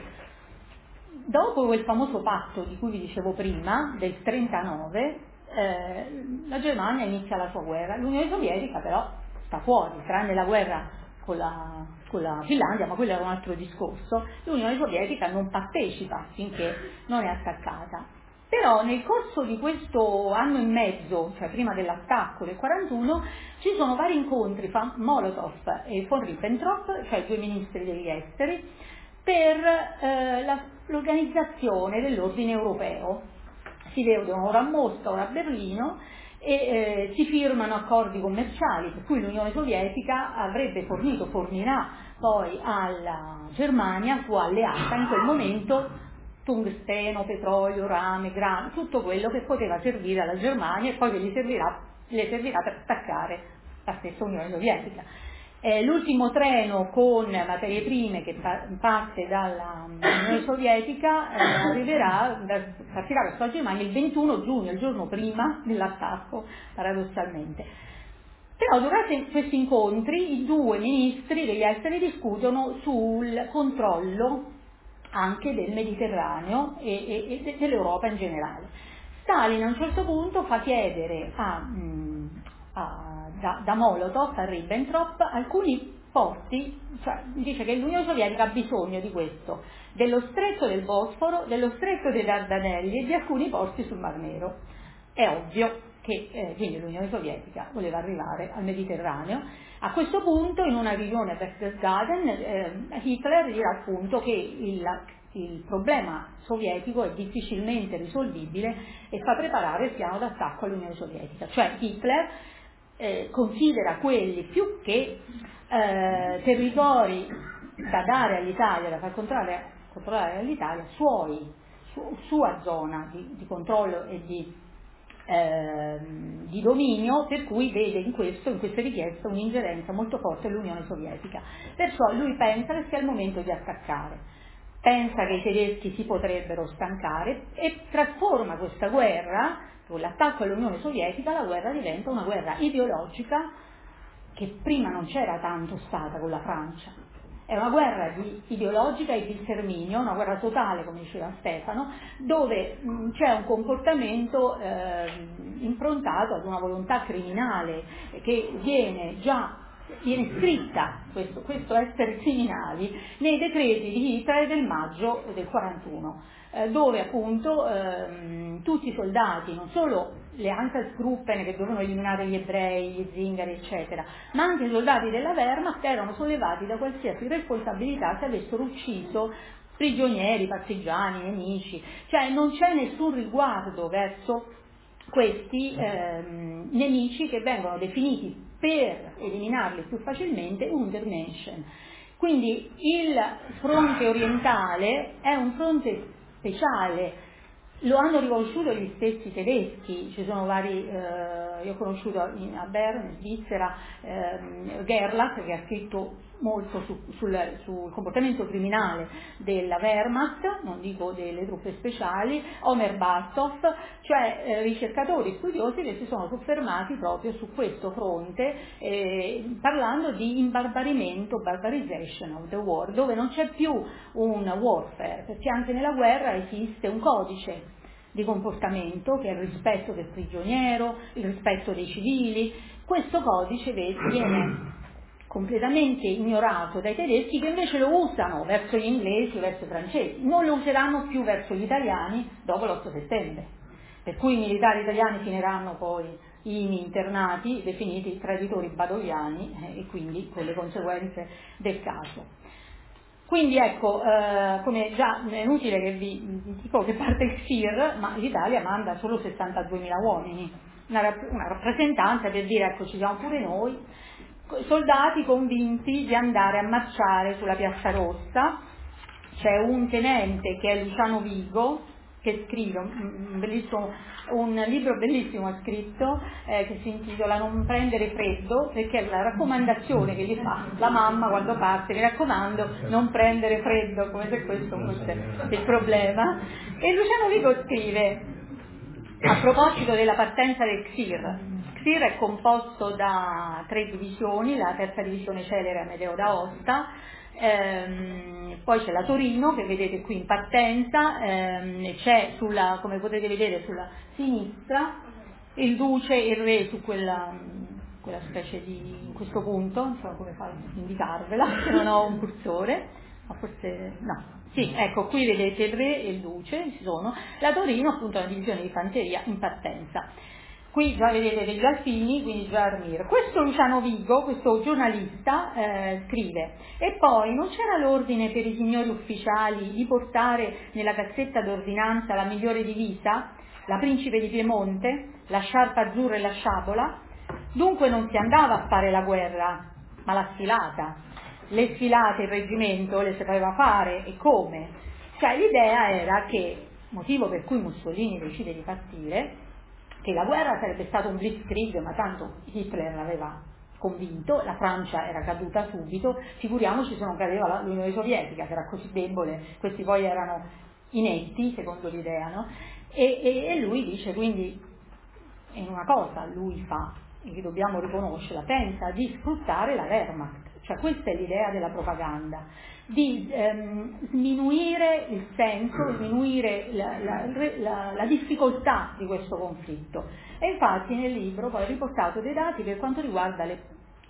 dopo quel famoso patto di cui vi dicevo prima, del trentanove, eh, la Germania inizia la sua guerra, l'Unione Sovietica però sta fuori, tranne la guerra con la, con la Finlandia, ma quello era un altro discorso. L'Unione Sovietica non partecipa finché non è attaccata. Però nel corso di questo anno e mezzo, cioè prima dell'attacco del quarantuno, ci sono vari incontri fra Molotov e von Ribbentrop, cioè i due ministri degli esteri, per eh, la, l'organizzazione dell'ordine europeo. Si vedono ora a Mosca, ora a Berlino, e eh, si firmano accordi commerciali, per cui l'Unione Sovietica avrebbe fornito, fornirà poi alla Germania, sua alleata, in quel momento, tungsteno, petrolio, rame, grano, tutto quello che poteva servire alla Germania e poi che gli servirà, le servirà per attaccare la stessa Unione Sovietica. Eh, l'ultimo treno con materie prime che pa- parte dall'Unione Sovietica eh, arriverà, partirà verso la Germania il ventuno giugno, il giorno prima dell'attacco, paradossalmente. Però durante questi incontri i due ministri degli esteri discutono sul controllo anche del Mediterraneo e, e, e dell'Europa in generale. Stalin a un certo punto fa chiedere a, a, da, da Molotov a Ribbentrop alcuni porti, cioè dice che l'Unione Sovietica ha bisogno di questo, dello stretto del Bosforo, dello stretto dei Dardanelli e di alcuni porti sul Mar Nero. È ovvio che eh, quindi l'Unione Sovietica voleva arrivare al Mediterraneo. A questo punto, in una riunione a Berchtesgaden, eh, Hitler dirà appunto che il, il problema sovietico è difficilmente risolvibile e fa preparare il piano d'attacco all'Unione Sovietica. Cioè Hitler eh, considera quelli più che eh, territori da dare all'Italia, da far controllare, controllare all'Italia, suoi, su, sua zona di, di controllo e di Eh, di dominio, per cui vede in questo, in questa richiesta, un'ingerenza molto forte dell'Unione Sovietica. Perciò lui pensa che sia il momento di attaccare, pensa che i tedeschi si potrebbero stancare e trasforma questa guerra, con l'attacco all'Unione Sovietica, la guerra diventa una guerra ideologica che prima non c'era tanto stata con la Francia. È una guerra di ideologica e di sterminio, una guerra totale, come diceva Stefano, dove mh, c'è un comportamento eh, improntato ad una volontà criminale che viene già viene scritta, questo, questo essere criminali, nei decreti di Hitler del maggio del quarantuno, eh, dove appunto ehm, tutti i soldati, non solo le Einsatzgruppen che dovevano eliminare gli ebrei, gli zingari eccetera, ma anche i soldati della Wehrmacht erano sollevati da qualsiasi responsabilità se avessero ucciso prigionieri, partigiani, nemici, cioè non c'è nessun riguardo verso questi ehm, nemici che vengono definiti per eliminarli più facilmente Untermenschen. Quindi il fronte orientale è un fronte speciale. Lo hanno riconosciuto gli stessi tedeschi, ci sono vari, eh, io ho conosciuto in, a Bern, in Svizzera, eh, Gerlach, che ha scritto molto su, sul, sul comportamento criminale della Wehrmacht, non dico delle truppe speciali, Omer Bartov, cioè eh, ricercatori studiosi che si sono soffermati proprio su questo fronte, eh, parlando di imbarbarimento, barbarization of the war, dove non c'è più un warfare, perché anche nella guerra esiste un codice di comportamento che è il rispetto del prigioniero, il rispetto dei civili. Questo codice viene completamente ignorato dai tedeschi, che invece lo usano verso gli inglesi o verso i francesi, non lo useranno più verso gli italiani dopo l'otto settembre, per cui i militari italiani finiranno poi internati, definiti traditori badogliani, eh, e quindi con le conseguenze del caso. Quindi ecco, eh, come già è inutile che vi dico che parte il S I R, ma l'Italia manda solo sessantaduemila uomini, una, rapp- una rappresentanza per dire ecco ci siamo pure noi, soldati convinti di andare a marciare sulla Piazza Rossa. C'è un tenente che è Luciano Vigo, che scrive un, un, bellissimo, un libro bellissimo ha scritto, eh, che si intitola Non prendere freddo, perché è la raccomandazione che gli fa la mamma quando parte, mi raccomando non prendere freddo, come se questo fosse il problema. E Luciano Vigo scrive, a proposito della partenza del X I R, X I R è composto da tre divisioni, la terza divisione Celere Amedeo d'Aosta, ehm, poi c'è la Torino che vedete qui in partenza, ehm, c'è sulla, come potete vedere sulla sinistra il Duce e il Re su quella, quella specie di, in questo punto, non so come fare a indicarvela, se non ho un cursore, ma forse no. Sì, ecco, qui vedete il Re e il Duce, ci sono. La Torino appunto è una divisione di fanteria in partenza. Qui già vedete degli alpini, quindi già Armir. Questo Luciano Vigo, questo giornalista, eh, scrive: e poi non c'era l'ordine per i signori ufficiali di portare nella cassetta d'ordinanza la migliore divisa, la Principe di Piemonte, la sciarpa azzurra e la sciabola? Dunque non si andava a fare la guerra, ma la sfilata. Le sfilate il reggimento le sapeva fare, e come? Cioè l'idea era che, motivo per cui Mussolini decide di partire, che la guerra sarebbe stato un blitzkrieg, ma tanto Hitler l'aveva convinto, la Francia era caduta subito, figuriamoci se non cadeva l'Unione Sovietica, che era così debole, questi poi erano inetti, secondo l'idea, no? E, e, e lui dice, quindi, è una cosa lui fa, e che dobbiamo riconoscerla, pensa di sfruttare la Wehrmacht, cioè questa è l'idea della propaganda, di ehm, sminuire il senso, sminuire la, la, la, la difficoltà di questo conflitto. E infatti nel libro poi ho riportato dei dati per quanto riguarda le,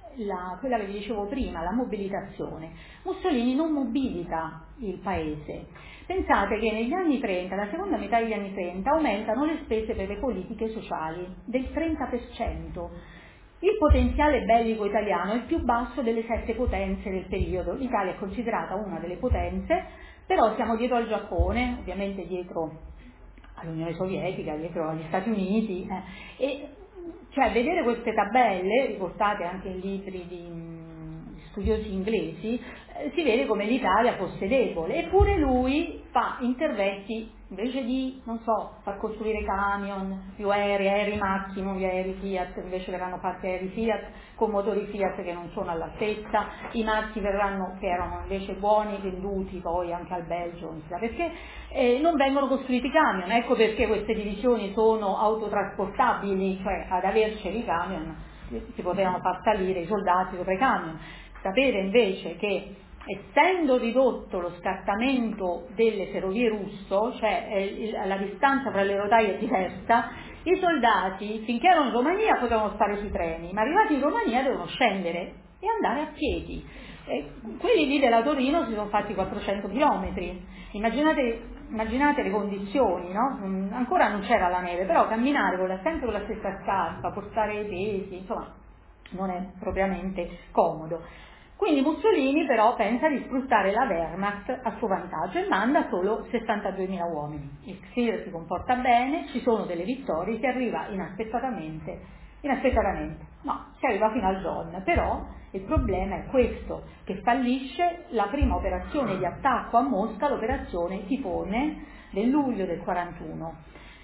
la, quella che vi dicevo prima, la mobilitazione. Mussolini non mobilita il paese. Pensate che negli anni trenta, la seconda metà degli anni trenta, aumentano le spese per le politiche sociali del trenta per cento. Il potenziale bellico italiano è il più basso delle sette potenze del periodo. L'Italia è considerata una delle potenze, però siamo dietro al Giappone, ovviamente dietro all'Unione Sovietica, dietro agli Stati Uniti, eh, e cioè vedere queste tabelle, riportate anche in libri di studiosi inglesi, eh, si vede come l'Italia fosse debole, eppure lui fa interventi, invece di, non so, far costruire camion, più aerei, aerei Macchino, gli aerei Fiat, invece verranno fatti aerei Fiat con motori Fiat che non sono all'altezza, i marchi verranno, che erano invece buoni, venduti poi anche al Belgio, perché eh, non vengono costruiti camion, ecco perché queste divisioni sono autotrasportabili, cioè ad averceli i camion si potevano far salire i soldati sopra i camion. Sapere invece che essendo ridotto lo scartamento delle ferrovie russo, cioè eh, la distanza tra le rotaie è diversa, i soldati finché erano in Romania potevano stare sui treni, ma arrivati in Romania devono scendere e andare a piedi. Eh, quelli lì della Torino si sono fatti quattrocento chilometri, immaginate, immaginate le condizioni, no? Mm, ancora non c'era la neve, però camminare con la, sempre con la stessa scarpa, portare i pesi, insomma non è propriamente comodo. Quindi Mussolini però pensa di sfruttare la Wehrmacht a suo vantaggio e manda solo sessantaduemila uomini. Il X I R si comporta bene, ci sono delle vittorie, si arriva inaspettatamente, inaspettatamente, no, si arriva fino al Don, però il problema è questo, che fallisce la prima operazione di attacco a Mosca, l'operazione Tifone del luglio del quarantuno.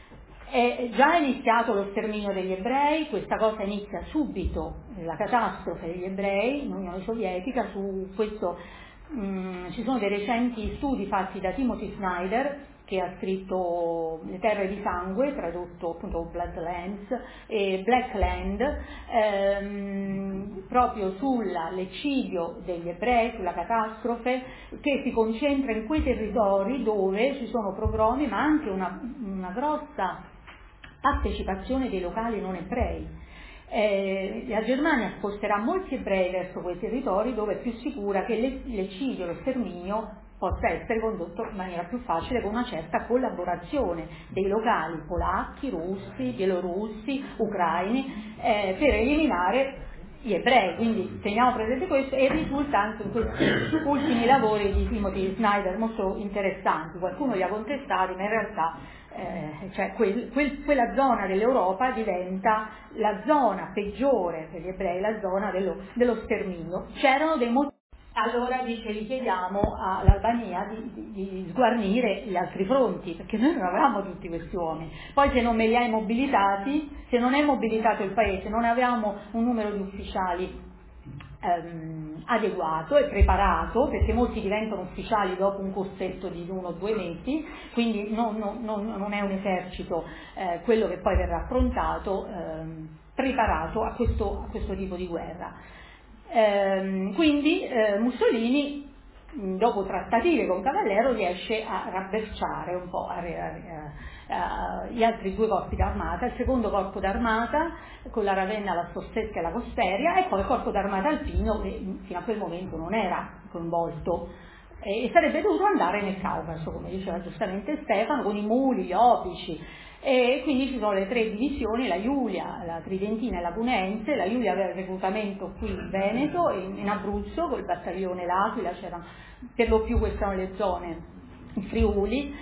È già iniziato lo sterminio degli ebrei, questa cosa inizia subito, la catastrofe degli ebrei in Unione Sovietica, su questo mh, ci sono dei recenti studi fatti da Timothy Snyder, che ha scritto Le terre di sangue, tradotto appunto Bloodlands e Blackland, ehm, proprio sull'eccidio degli ebrei, sulla catastrofe, che si concentra in quei territori dove ci sono pogromi, ma anche una, una grossa partecipazione dei locali non ebrei. Eh, la Germania sposterà molti ebrei verso quei territori dove è più sicura che l'eccidio, lo sterminio possa essere condotto in maniera più facile con una certa collaborazione dei locali polacchi, russi, bielorussi, ucraini, eh, per eliminare gli ebrei. Quindi teniamo presente questo, e risulta anche in questi ultimi lavori di Timothy Snyder molto interessanti. Qualcuno li ha contestati, ma in realtà eh, cioè quel, quel, quella zona dell'Europa diventa la zona peggiore per gli ebrei, la zona dello, dello sterminio. C'erano dei motivi. Allora dice, gli chiediamo all'Albania di, di, di sguarnire gli altri fronti, perché noi non avevamo tutti questi uomini. Poi se non me li hai mobilitati, se non è mobilitato il paese, non avevamo un numero di ufficiali ehm, adeguato e preparato, perché molti diventano ufficiali dopo un corsetto di uno o due mesi, quindi non, non, non, non è un esercito eh, quello che poi verrà affrontato, ehm, preparato a questo, a questo tipo di guerra. Ehm, quindi eh, Mussolini, dopo trattative con Cavallero, riesce a rabberciare un po' a, a, a, a, gli altri due corpi d'armata, il secondo corpo d'armata con la Ravenna, la Storsesca e la Costeria, e poi il corpo d'armata alpino, che fino a quel momento non era coinvolto e sarebbe dovuto andare nel Caucaso, come diceva giustamente Stefano, con i muli, gli opici. E quindi ci sono le tre divisioni, la Giulia, la Tridentina e la Cunense. La Giulia aveva il reclutamento qui in Veneto e in Abruzzo, col battaglione L'Aquila, c'erano per lo più queste sono le zone, i Friuli,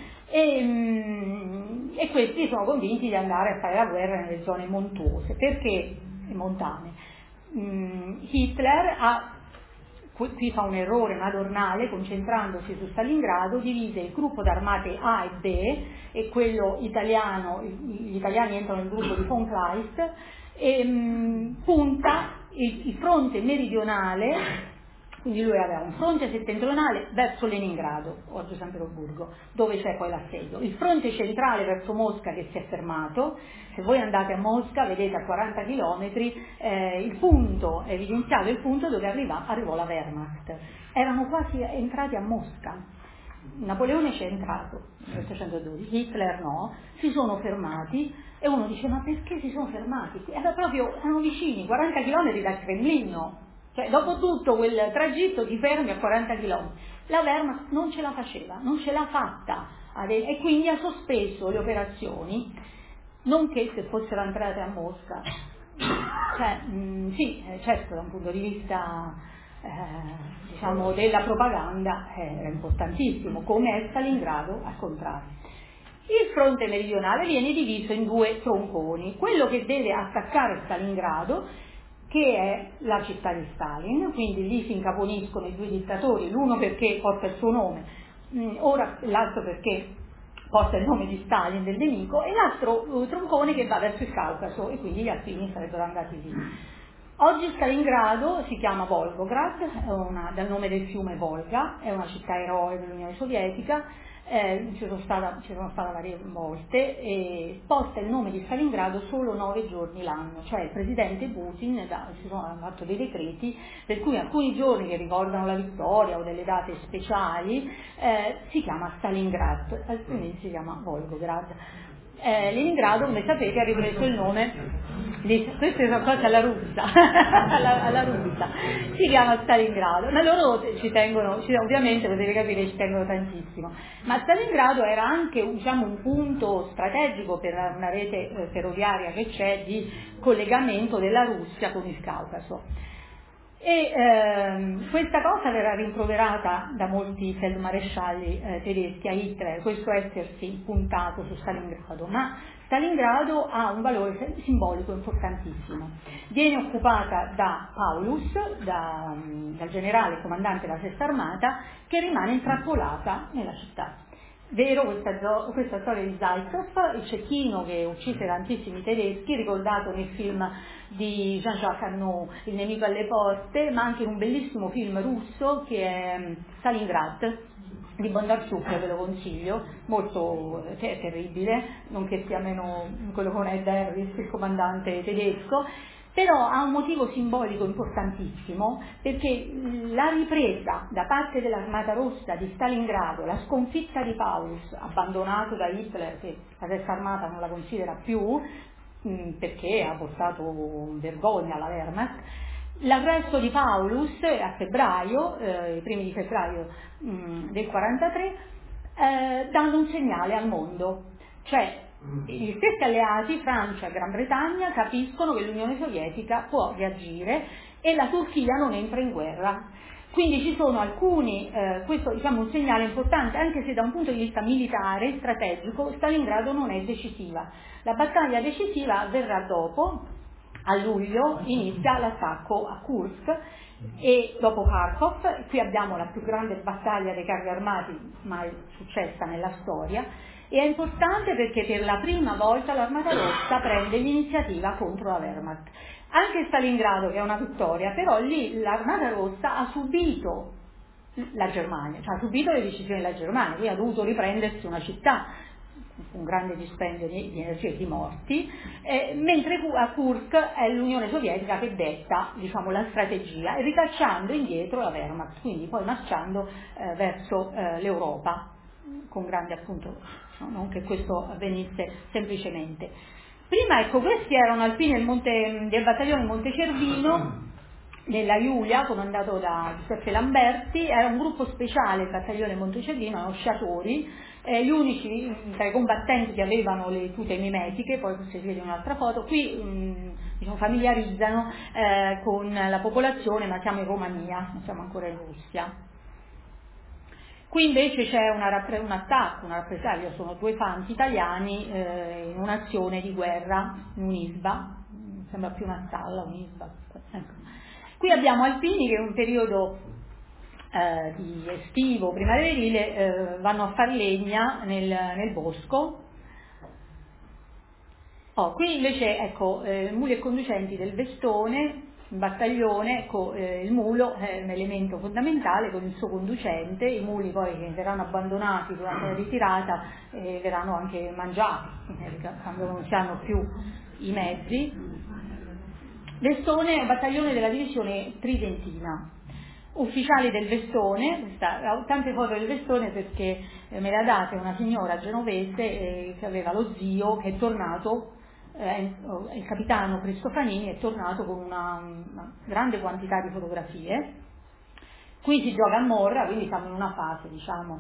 e, e questi sono convinti di andare a fare la guerra nelle zone montuose, perché montane. Hitler ha, qui fa un errore madornale, concentrandosi su Stalingrado, divise il gruppo d'armate A e B, e quello italiano, gli italiani entrano nel gruppo di von Kleist, e mh, punta il, il fronte meridionale, quindi lui aveva un fronte settentrionale verso Leningrado, oggi San Pietroburgo, dove c'è poi l'assedio, il fronte centrale verso Mosca che si è fermato. Se voi andate a Mosca vedete a quaranta chilometri eh, il punto, è evidenziato il punto dove arriva, arrivò la Wehrmacht. Erano quasi entrati a Mosca. Napoleone ci è entrato nel milleottocentododici, Hitler no, si sono fermati e uno dice ma perché si sono fermati? Era proprio, erano vicini, quaranta chilometri dal Cremlino, cioè dopo tutto quel tragitto ti fermi a quaranta chilometri. La Wehrmacht non ce la faceva, non ce l'ha fatta e quindi ha sospeso le operazioni, nonché se fossero entrate a Mosca, cioè mh, sì, certo da un punto di vista eh, diciamo della propaganda era importantissimo, come è Stalingrado al contrario. Il fronte meridionale viene diviso in due tronconi, quello che deve attaccare Stalingrado, che è la città di Stalin, quindi lì si incaponiscono i due dittatori, l'uno perché porta il suo nome, mh, ora l'altro perché porta il nome di Stalin, del nemico, e l'altro uh, troncone che va verso il Caucaso e quindi gli alpini sarebbero andati lì. Oggi Stalingrado si chiama Volgograd, è una, dal nome del fiume Volga, è una città eroe dell'Unione Sovietica, eh, ci, sono stata, ci sono stata varie volte, e porta il nome di Stalingrado solo nove giorni l'anno, cioè il presidente Putin da, si sono fatto dei decreti per cui alcuni giorni che ricordano la vittoria o delle date speciali eh, si chiama Stalingrad, altrimenti si chiama Volgograd. Eh, Leningrado, come sapete, ha ripreso il nome di, queste sono cose alla russa, alla, alla russa, si chiama Stalingrado, ma loro ci tengono, ci, ovviamente potete capire, ci tengono tantissimo, ma Stalingrado era anche diciamo, un punto strategico per una rete eh, ferroviaria che c'è di collegamento della Russia con il Caucaso. E ehm, questa cosa verrà rimproverata da molti feldmarescialli eh, tedeschi a Hitler, questo essersi puntato su Stalingrado, ma Stalingrado ha un valore simbolico importantissimo. Viene occupata da Paulus, da, dal generale comandante della Sesta Armata, che rimane intrappolata nella città. Vero questa, questa storia di Zaitsev, il cecchino che uccise tantissimi tedeschi, ricordato nel film di Jean-Jacques Annaud, Il nemico alle porte, ma anche in un bellissimo film russo che è Stalingrad di Bondarchuk, ve lo consiglio, molto cioè, terribile, non che sia meno quello con Ed Harris, il comandante tedesco, però ha un motivo simbolico importantissimo, perché la ripresa da parte dell'Armata Rossa di Stalingrado, la sconfitta di Paulus, abbandonato da Hitler, che la Terza Armata non la considera più, mh, perché ha portato vergogna alla Wehrmacht, l'arresto di Paulus a febbraio, eh, i primi di febbraio mh, del quarantatré, eh, danno un segnale al mondo, cioè gli stessi alleati, Francia e Gran Bretagna, capiscono che l'Unione Sovietica può reagire e la Turchia non entra in guerra. Quindi ci sono alcuni, eh, questo diciamo un segnale importante, anche se da un punto di vista militare, strategico, Stalingrado non è decisiva. La battaglia decisiva avverrà dopo, a luglio inizia l'attacco a Kursk e dopo Kharkov, qui abbiamo la più grande battaglia dei carri armati mai successa nella storia. E è importante perché per la prima volta l'Armata Rossa prende l'iniziativa contro la Wehrmacht. Anche Stalingrado, che è una vittoria, però lì l'Armata Rossa ha subito la Germania, cioè ha subito le decisioni della Germania, quindi ha dovuto riprendersi una città, un grande dispendio di, di energia e di morti, eh, mentre a Kursk è l'Unione Sovietica che detta diciamo, la strategia, e ricacciando indietro la Wehrmacht, quindi poi marciando eh, verso eh, l'Europa, con grande appunto, no, non che questo avvenisse semplicemente. Prima ecco, questi erano alpini del, monte, del battaglione Monte Cervino, della Iulia, comandato da Giuseppe Lamberti, era un gruppo speciale, il battaglione Monte Cervino, erano sciatori, eh, gli unici tra i combattenti che avevano le tute mimetiche, poi si vede un'altra foto, qui mh, diciamo, familiarizzano eh, con la popolazione, ma siamo in Romania, non siamo ancora in Russia. Qui invece c'è una rappre- un attacco, una rappresaglia, sono due fanti italiani eh, in un'azione di guerra, in un'isba, sembra più una stalla, un'isba. Ecco. Qui abbiamo alpini che in un periodo eh, di estivo, primaverile, eh, vanno a far legna nel, nel bosco. Oh, qui invece, ecco, eh, muli e conducenti del Vestone, in battaglione, con eh, il mulo è un elemento fondamentale con il suo conducente. I muli poi che verranno abbandonati durante la ritirata eh, verranno anche mangiati eh, quando non si hanno più i mezzi. Vestone è un battaglione della divisione tridentina. Ufficiali del Vestone, questa, ho tante foto del Vestone perché eh, me le ha date una signora genovese eh, che aveva lo zio che è tornato, eh, il capitano Cristofanini è tornato con una, una grande quantità di fotografie. Qui si gioca a Morra, quindi siamo in una fase, diciamo,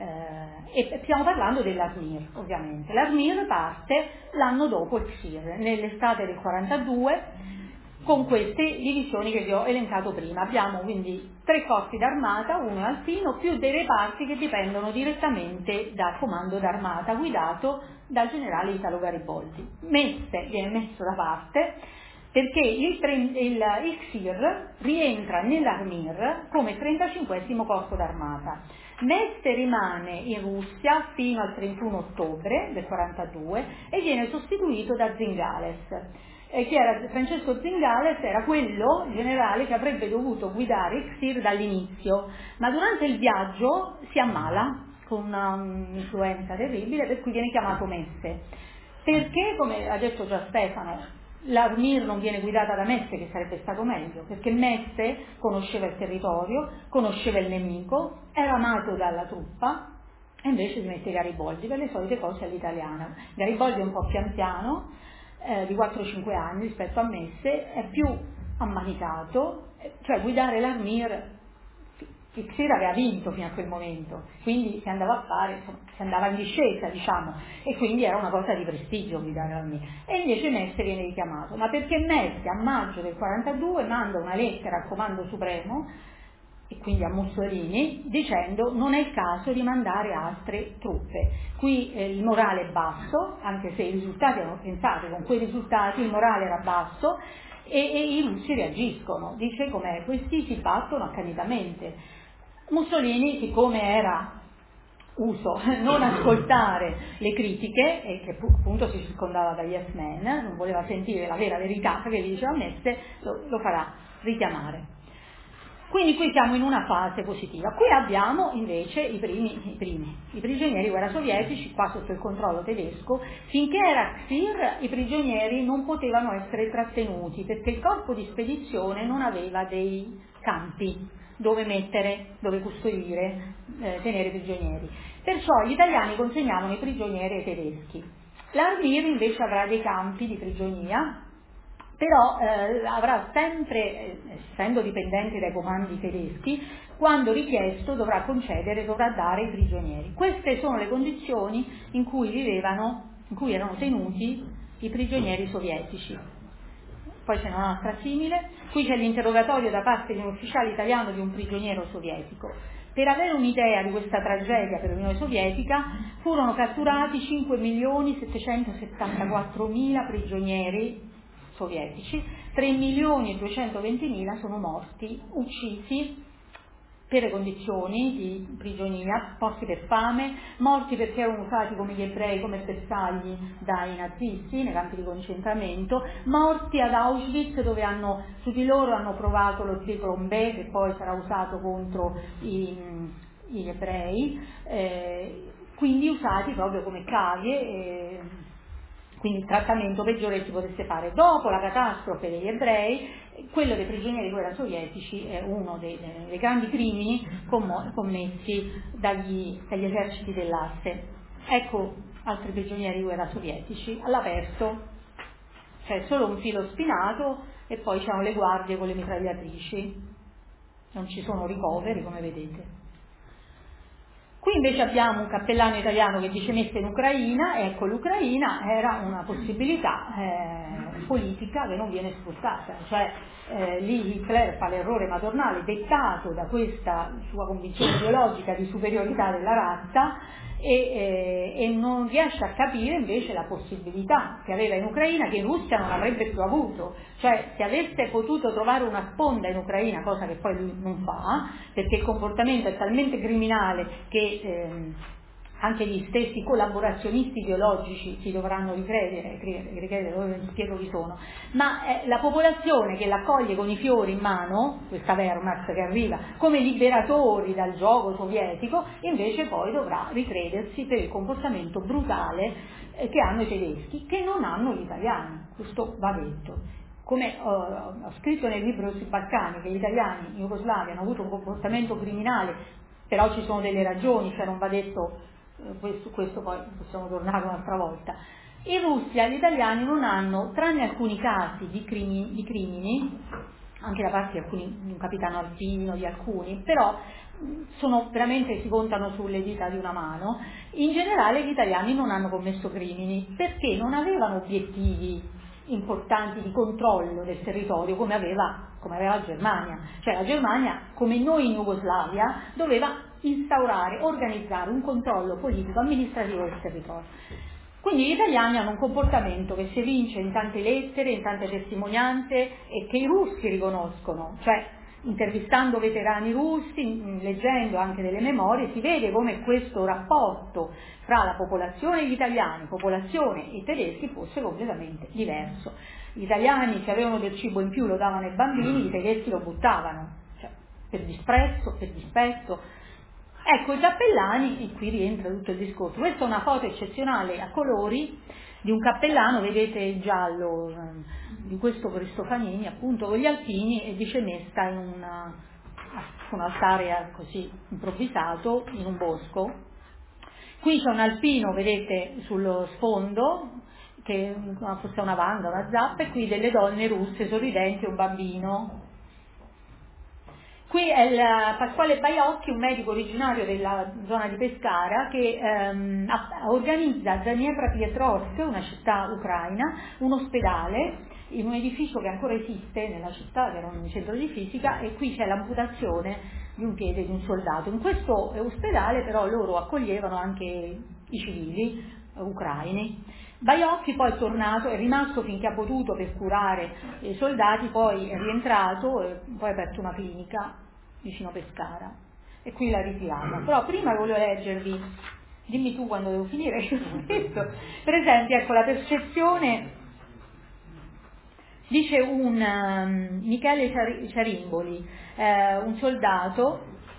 eh, e stiamo parlando dell'Armir, ovviamente. L'Armir parte l'anno dopo il X I R, nell'estate del quarantadue, con queste divisioni che vi ho elencato prima. Abbiamo quindi tre corpi d'armata, uno è alpino, più dei reparti che dipendono direttamente dal comando d'armata guidato dal generale Italo Gariboldi. Messe viene messo da parte perché il, il, il X I R rientra nell'Armir come trentacinquesimo corpo d'armata. Meste rimane in Russia fino al trentuno ottobre del quarantadue e viene sostituito da Zingales. Eh, che era, Francesco Zingales era quello generale che avrebbe dovuto guidare il X I R dall'inizio, ma durante il viaggio si ammala con un'influenza terribile, per cui viene chiamato Messe. Perché, come ha detto già Stefano, l'Armir non viene guidata da Messe, che sarebbe stato meglio, perché Messe conosceva il territorio, conosceva il nemico, era amato dalla truppa, e invece si mette Gariboldi per le solite cose all'italiana. Gariboldi è un po' più anziano, eh, di quattro cinque anni rispetto a Messe, è più ammanicato, cioè guidare l'Armir, il X I R aveva vinto fino a quel momento, quindi si andava a fare, si andava in discesa, diciamo, e quindi era una cosa di prestigio guidare l'Armir. E invece Messe viene richiamato, ma perché Messe a maggio del quarantadue manda una lettera al Comando Supremo, e quindi a Mussolini, dicendo non è il caso di mandare altre truppe. Qui eh, il morale è basso, anche se i risultati, pensate, con quei risultati il morale era basso, e, e i russi reagiscono, dice com'è, questi si battono accanitamente. Mussolini, siccome era uso non ascoltare le critiche, e che appunto si circondava da yes men, non voleva sentire la vera verità che gli diceva Messe, lo, lo farà richiamare. Quindi qui siamo in una fase positiva. Qui abbiamo invece i primi, i primi, i prigionieri guerra sovietici, qua sotto il controllo tedesco. Finché era X I R i prigionieri non potevano essere trattenuti perché il corpo di spedizione non aveva dei campi dove mettere, dove custodire, eh, tenere prigionieri. Perciò gli italiani consegnavano i prigionieri ai tedeschi. L'Armir invece avrà dei campi di prigionia, però eh, avrà sempre, eh, essendo dipendente dai comandi tedeschi, quando richiesto dovrà concedere, dovrà dare i prigionieri. Queste sono le condizioni in cui vivevano, in cui erano tenuti i prigionieri sovietici. Poi c'è un'altra simile, qui c'è l'interrogatorio da parte di un ufficiale italiano di un prigioniero sovietico. Per avere un'idea di questa tragedia per l'Unione Sovietica furono catturati cinque milioni settecentosettantaquattromila prigionieri sovietici, tre milioni e duecentoventimila sono morti, uccisi per le condizioni di prigionia, morti per fame, morti perché erano usati come gli ebrei, come bersagli dai nazisti nei campi di concentramento, morti ad Auschwitz dove hanno, su di loro hanno provato lo Zyklon B che poi sarà usato contro i, gli ebrei, eh, quindi usati proprio come cavie, eh, quindi il trattamento peggiore che si potesse fare. Dopo la catastrofe degli ebrei, quello dei prigionieri di guerra sovietici è uno dei, dei grandi crimini commessi dagli, dagli eserciti dell'Asse. Ecco altri prigionieri di guerra sovietici all'aperto, c'è solo un filo spinato e poi c'erano le guardie con le mitragliatrici, non ci sono ricoveri come vedete. Qui invece abbiamo un cappellano italiano che dice Messe in Ucraina, ecco l'Ucraina era una possibilità eh, politica che non viene sfruttata, cioè eh, lì Hitler fa l'errore madornale dettato da questa sua convinzione ideologica di superiorità della razza e, eh, e non riesce a capire invece la possibilità che aveva in Ucraina che in Russia non avrebbe più avuto, cioè se avesse potuto trovare una sponda in Ucraina, cosa che poi lui non fa, perché il comportamento è talmente criminale che eh, anche gli stessi collaborazionisti ideologici si dovranno ricredere, ricredere, ora vi spiego chi sono, ma eh, la popolazione che l'accoglie con i fiori in mano, questa Wehrmacht che arriva come liberatori dal giogo sovietico, invece poi dovrà ricredersi per il comportamento brutale eh, che hanno i tedeschi, che non hanno gli italiani, questo va detto. Come uh, ho scritto nel libro sui Balcani, che gli italiani in Jugoslavia hanno avuto un comportamento criminale, però ci sono delle ragioni, cioè non va detto, eh, questo, questo poi possiamo tornare un'altra volta. In Russia gli italiani non hanno, tranne alcuni casi di crimini, di crimini anche da parte di, alcuni, di un capitano alpino, di alcuni, però sono veramente, si contano sulle dita di una mano, in generale gli italiani non hanno commesso crimini, perché non avevano obiettivi importanti di controllo del territorio come aveva, come aveva la Germania. Cioè la Germania, come noi in Jugoslavia, doveva instaurare, organizzare un controllo politico amministrativo del territorio. Quindi gli italiani hanno un comportamento che si evince in tante lettere, in tante testimonianze e che i russi riconoscono, cioè intervistando veterani russi, leggendo anche delle memorie, si vede come questo rapporto fra la popolazione e gli italiani, popolazione e i tedeschi, fosse completamente diverso. Gli italiani, se avevano del cibo in più, lo davano ai bambini, i tedeschi lo buttavano, cioè, per disprezzo, per dispetto. Ecco, i cappellani, e qui rientra tutto il discorso. Questa è una foto eccezionale a colori di un cappellano, vedete il giallo eh, di questo Cristofanini, appunto con gli alpini, e dice mesta in una, un altare così improvvisato in un bosco. Qui c'è un alpino, vedete, sullo sfondo, che forse è una vanda, una zappa, e qui delle donne russe sorridenti e un bambino. Qui è il Pasquale Baiocchi, un medico originario della zona di Pescara, che ehm, organizza a Dniepropetrovsk, una città ucraina, un ospedale in un edificio che ancora esiste nella città, che era un centro di fisica, e qui c'è l'amputazione di un piede di un soldato. In questo ospedale però loro accoglievano anche i civili ucraini. Baiocchi poi è tornato, è rimasto finché ha potuto per curare i soldati, poi è rientrato e poi ha aperto una clinica vicino Pescara e qui l'ha ritirata. Però prima voglio leggervi, dimmi tu quando devo finire, per esempio, ecco la percezione, dice un um, Michele Ciarimboli, eh, un soldato,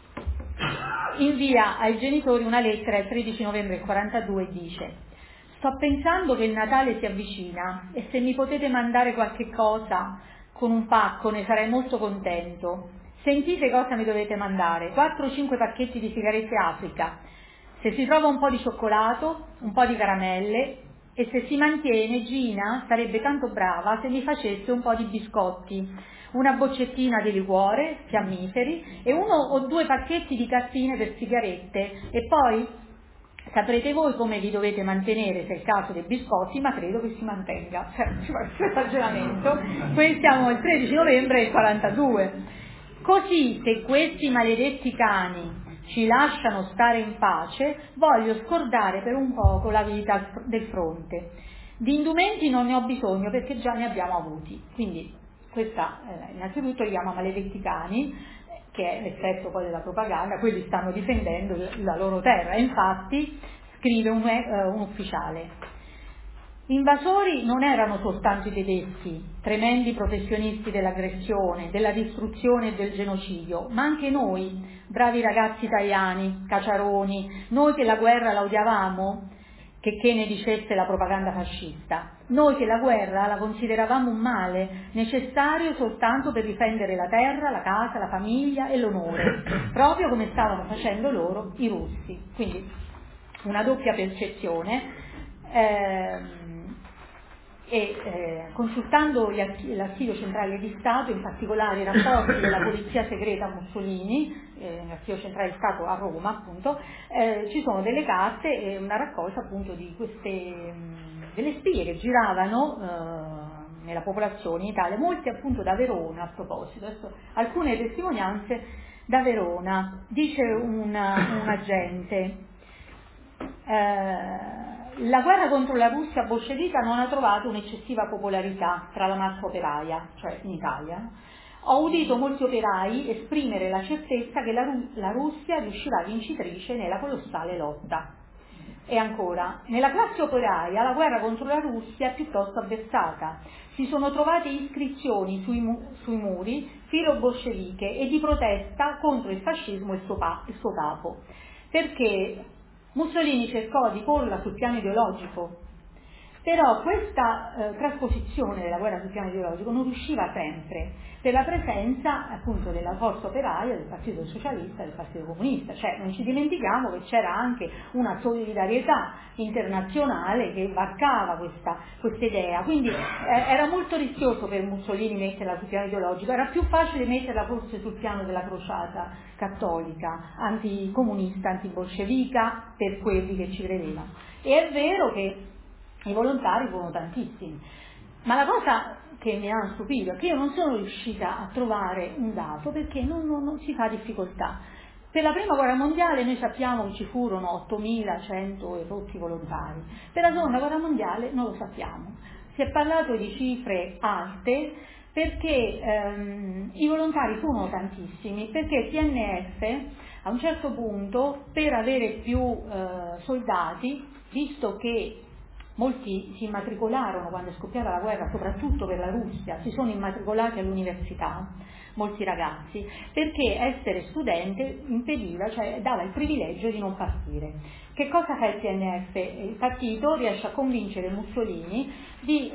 invia ai genitori una lettera il tredici novembre del quarantadue e dice: sto pensando che il Natale si avvicina e se mi potete mandare qualche cosa con un pacco ne sarei molto contento. Sentite cosa mi dovete mandare: quattro o cinque pacchetti di sigarette Africa, se si trova un po' di cioccolato, un po' di caramelle, e se si mantiene Gina sarebbe tanto brava se mi facesse un po' di biscotti, una boccettina di liquore, fiammiferi e uno o due pacchetti di cartine per sigarette, e poi saprete voi come vi dovete mantenere se è il caso dei biscotti, ma credo che si mantenga. Cioè, questo ragionamento. Qui siamo il tredici novembre del quarantadue. Così, se questi maledetti cani ci lasciano stare in pace, voglio scordare per un poco la vita del fronte. Di indumenti non ne ho bisogno perché già ne abbiamo avuti. Quindi questa eh, innanzitutto li chiama maledetti cani, che è l'effetto poi della propaganda, quelli stanno difendendo la loro terra. E infatti scrive un, eh, un ufficiale: invasori non erano soltanto i tedeschi, tremendi professionisti dell'aggressione, della distruzione e del genocidio, ma anche noi, bravi ragazzi italiani, caciaroni, noi che la guerra la odiavamo, che che ne dicesse la propaganda fascista, noi che la guerra la consideravamo un male necessario soltanto per difendere la terra, la casa, la famiglia e l'onore, proprio come stavano facendo loro i russi. Quindi una doppia percezione. Ehm, e eh, consultando l'Archivio Centrale di Stato, in particolare i rapporti della Polizia Segreta Mussolini, eh, l'Archivio Centrale di Stato a Roma appunto, eh, ci sono delle carte e una raccolta appunto di queste mh, delle spie che giravano eh, nella popolazione in Italia, molte appunto da Verona. A proposito, adesso alcune testimonianze da Verona. Dice una, un agente: eh, la guerra contro la Russia bolscevica non ha trovato un'eccessiva popolarità tra la massa operaia, cioè in Italia. Ho udito molti operai esprimere la certezza che la, Ru- la Russia riuscirà vincitrice nella colossale lotta. E ancora, nella classe operaia la guerra contro la Russia è piuttosto avversata. Si sono trovate iscrizioni sui, mu- sui muri filo-bolsceviche e di protesta contro il fascismo e il suo, pa- il suo capo, perché Mussolini cercò di porla sul piano ideologico, però questa eh, trasposizione della guerra sul piano ideologico non riusciva sempre per la presenza appunto della forza operaia, del Partito Socialista e del Partito Comunista. Cioè non ci dimentichiamo che c'era anche una solidarietà internazionale che varcava questa questa idea, quindi eh, era molto rischioso per Mussolini metterla sul piano ideologico, era più facile metterla forse sul piano della crociata cattolica, anticomunista, antibolscevica, per quelli che ci credevano. E è vero che i volontari furono tantissimi, ma la cosa che mi ha stupito è che io non sono riuscita a trovare un dato, perché non, non, non si fa difficoltà. Per la prima guerra mondiale noi sappiamo che ci furono ottomilacento e rotti volontari, per la seconda guerra mondiale non lo sappiamo. Si è parlato di cifre alte perché ehm, i volontari furono tantissimi, perché il P N F a un certo punto, per avere più eh, soldati, visto che molti si immatricolarono quando è scoppiata la guerra, soprattutto per la Russia, si sono immatricolati all'università, molti ragazzi, perché essere studente impediva, cioè dava il privilegio di non partire. Che cosa fa il P N F? Il partito riesce a convincere Mussolini di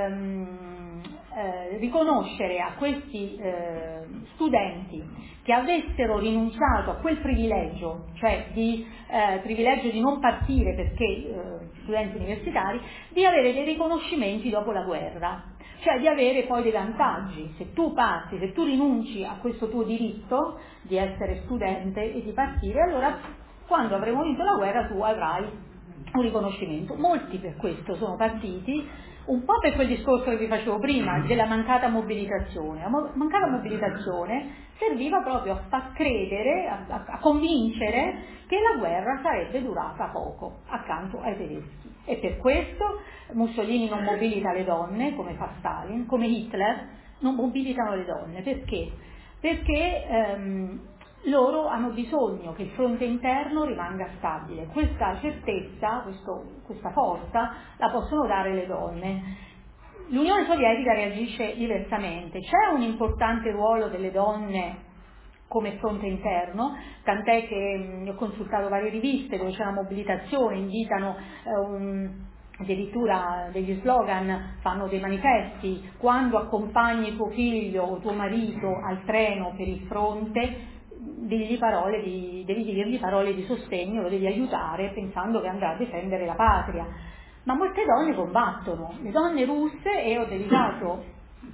ehm, eh, riconoscere a questi eh, studenti che avessero rinunciato a quel privilegio, cioè di eh, privilegio di non partire perché eh, studenti universitari, di avere dei riconoscimenti dopo la guerra, cioè di avere poi dei vantaggi. Se tu parti, se tu rinunci a questo tuo diritto di essere studente e di partire, allora quando avremo vinto la guerra tu avrai un riconoscimento. Molti per questo sono partiti, un po' per quel discorso che vi facevo prima della mancata mobilitazione. La mo- mancata mobilitazione serviva proprio a far credere, a, a, a convincere che la guerra sarebbe durata poco accanto ai tedeschi, e per questo Mussolini non mobilita le donne come fa Stalin, come Hitler non mobilitano le donne. Perché? Perché ehm, loro hanno bisogno che il fronte interno rimanga stabile. Questa certezza, questo, questa forza la possono dare le donne. L'Unione Sovietica reagisce diversamente, c'è un importante ruolo delle donne come fronte interno, tant'è che mh, ho consultato varie riviste dove c'è la mobilitazione, invitano eh, un, addirittura degli slogan, fanno dei manifesti: quando accompagni tuo figlio o tuo marito al treno per il fronte, digli parole di, devi dirgli parole di sostegno, lo devi aiutare pensando che andrà a difendere la patria. Ma molte donne combattono, le donne russe, e ho dedicato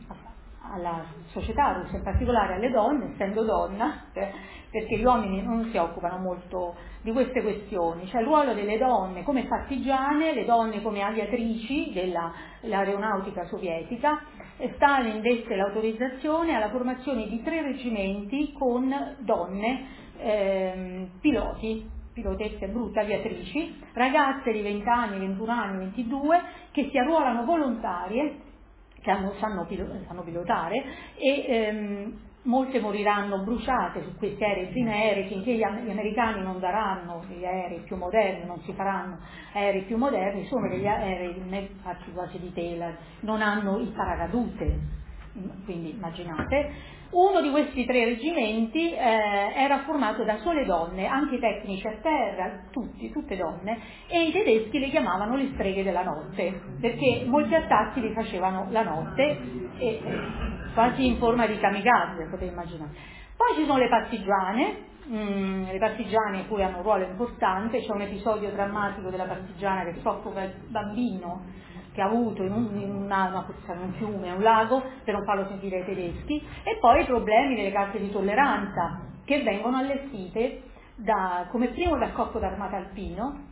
alla società russa, in particolare alle donne, essendo donna, perché gli uomini non si occupano molto di queste questioni, cioè il ruolo delle donne come partigiane, le donne come aviatrici dell'aeronautica sovietica. Stalin dette l'autorizzazione alla formazione di tre reggimenti con donne ehm, piloti, pilotesse brutte, aviatrici, ragazze di venti anni, ventuno anni, ventidue, che si arruolano volontarie, che hanno, sanno, sanno pilotare, e ehm, molte moriranno bruciate su questi aerei, primi aerei, finché gli, gli americani non daranno degli aerei più moderni, non si faranno aerei più moderni, sono degli aerei fatti quasi di tela, non hanno il paracadute, quindi immaginate. Uno di questi tre reggimenti eh, era formato da sole donne, anche i tecnici a terra, tutti, tutte donne, e i tedeschi le chiamavano le streghe della notte, perché molti attacchi li facevano la notte, e, eh, quasi in forma di kamikaze, potete immaginare. Poi ci sono le partigiane, mm, le partigiane poi hanno un ruolo importante, c'è un episodio drammatico della partigiana che soffoca il bambino che ha avuto in, un, in una, una, un fiume, un lago, per non farlo sentire ai tedeschi, e poi i problemi delle carte di tolleranza che vengono allestite da, come primo dal corpo d'armata alpino,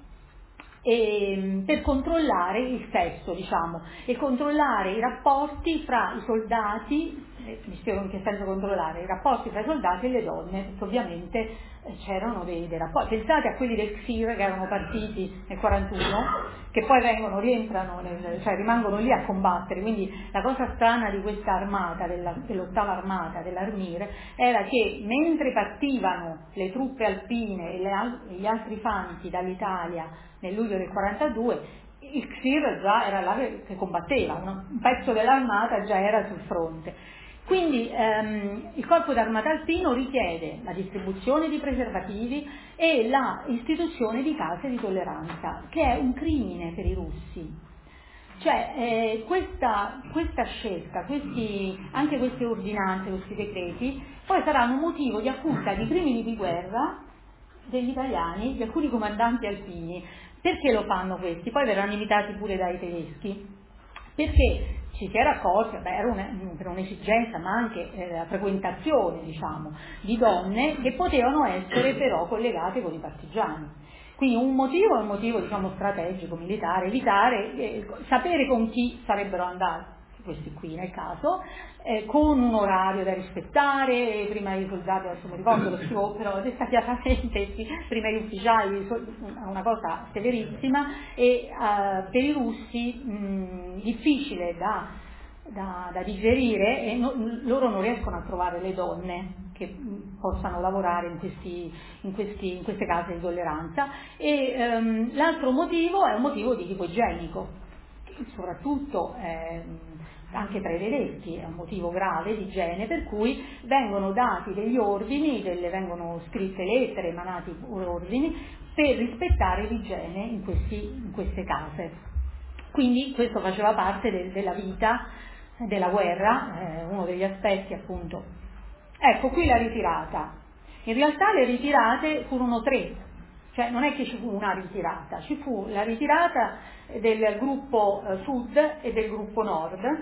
e, per controllare il sesso, diciamo, e controllare i rapporti fra i soldati, eh, mi spiego in che senso controllare, i rapporti fra i soldati e le donne, perché ovviamente eh, c'erano dei, dei rapporti. Pensate a quelli del X I R che erano partiti nel quarantuno, che che poi vengono, rientrano, nel, cioè rimangono lì a combattere. Quindi la cosa strana di questa armata, della, dell'ottava armata dell'Armir, era che mentre partivano le truppe alpine e le, gli altri fanti dall'Italia nel luglio del quarantadue, il C S I R già era là che, che combatteva, un pezzo dell'armata già era sul fronte. Quindi ehm, il corpo d'armata alpino richiede la distribuzione di preservativi e la istituzione di case di tolleranza, che è un crimine per i russi. Cioè eh, questa, questa scelta, questi, anche queste ordinanze, questi decreti, poi saranno motivo di accusa di crimini di guerra degli italiani, di alcuni comandanti alpini. Perché lo fanno questi? Poi verranno imitati pure dai tedeschi, perché ci si era accorti, beh, era una, per un'esigenza, ma anche eh, la frequentazione, diciamo, di donne che potevano essere però collegate con i partigiani. Quindi un motivo è un motivo, diciamo, strategico, militare, evitare, eh, sapere con chi sarebbero andati, questi qui nel caso, eh, con un orario da rispettare, prima i soldati, adesso mi ricordo, lo scrivo però dettagliatamente, prima gli ufficiali, una cosa severissima, e uh, per i russi mh, difficile da, da, da digerire, e no, loro non riescono a trovare le donne che mh, possano lavorare in, questi, in, questi, in queste case di tolleranza. E um, l'altro motivo è un motivo di tipo igienico, soprattutto eh, anche tra i tedeschi è un motivo grave di igiene, per cui vengono dati degli ordini, delle, vengono scritte lettere, emanati ordini per rispettare l'igiene in, questi, in queste case. Quindi questo faceva parte del, della vita della guerra, eh, uno degli aspetti appunto. Ecco qui la ritirata. In realtà le ritirate furono tre, cioè non è che ci fu una ritirata, ci fu la ritirata del gruppo eh, sud e del gruppo nord.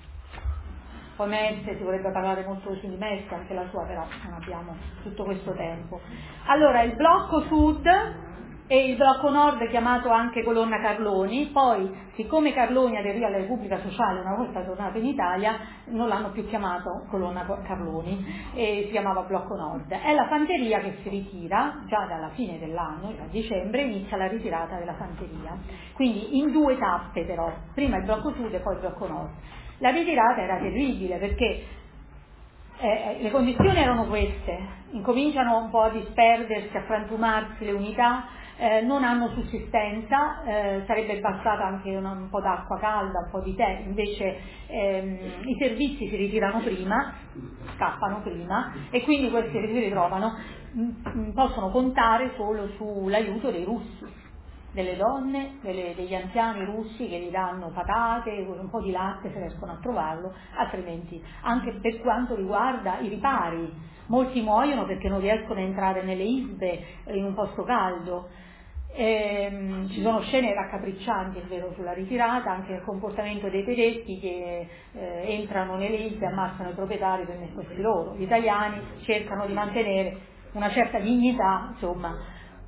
Poi Mestre, si vorrebbe parlare molto su di Mestre, anche la sua, però non abbiamo tutto questo tempo. Allora il blocco sud e il blocco nord, chiamato anche colonna Carloni, poi siccome Carloni aderì alla Repubblica Sociale una volta tornato in Italia, non l'hanno più chiamato colonna Carloni, e si chiamava blocco nord. È la fanteria che si ritira, già dalla fine dell'anno, a dicembre, inizia la ritirata della fanteria, quindi in due tappe però, prima il blocco sud e poi il blocco nord. La ritirata era terribile perché eh, le condizioni erano queste, incominciano un po' a disperdersi, a frantumarsi le unità, eh, non hanno sussistenza, eh, sarebbe bastata anche una, un po' d'acqua calda, un po' di tè, invece ehm, i servizi si ritirano prima, scappano prima, e quindi questi si ritrovano, mh, possono contare solo sull'aiuto dei russi, delle donne, delle, degli anziani russi che gli danno patate, un po' di latte se riescono a trovarlo, altrimenti anche per quanto riguarda i ripari, molti muoiono perché non riescono a entrare nelle isbe in un posto caldo. Ehm, ci sono scene raccapriccianti, è vero, sulla ritirata, anche il comportamento dei tedeschi che eh, entrano nelle isbe e ammazzano i proprietari per mettersi loro. Gli italiani cercano di mantenere una certa dignità, insomma.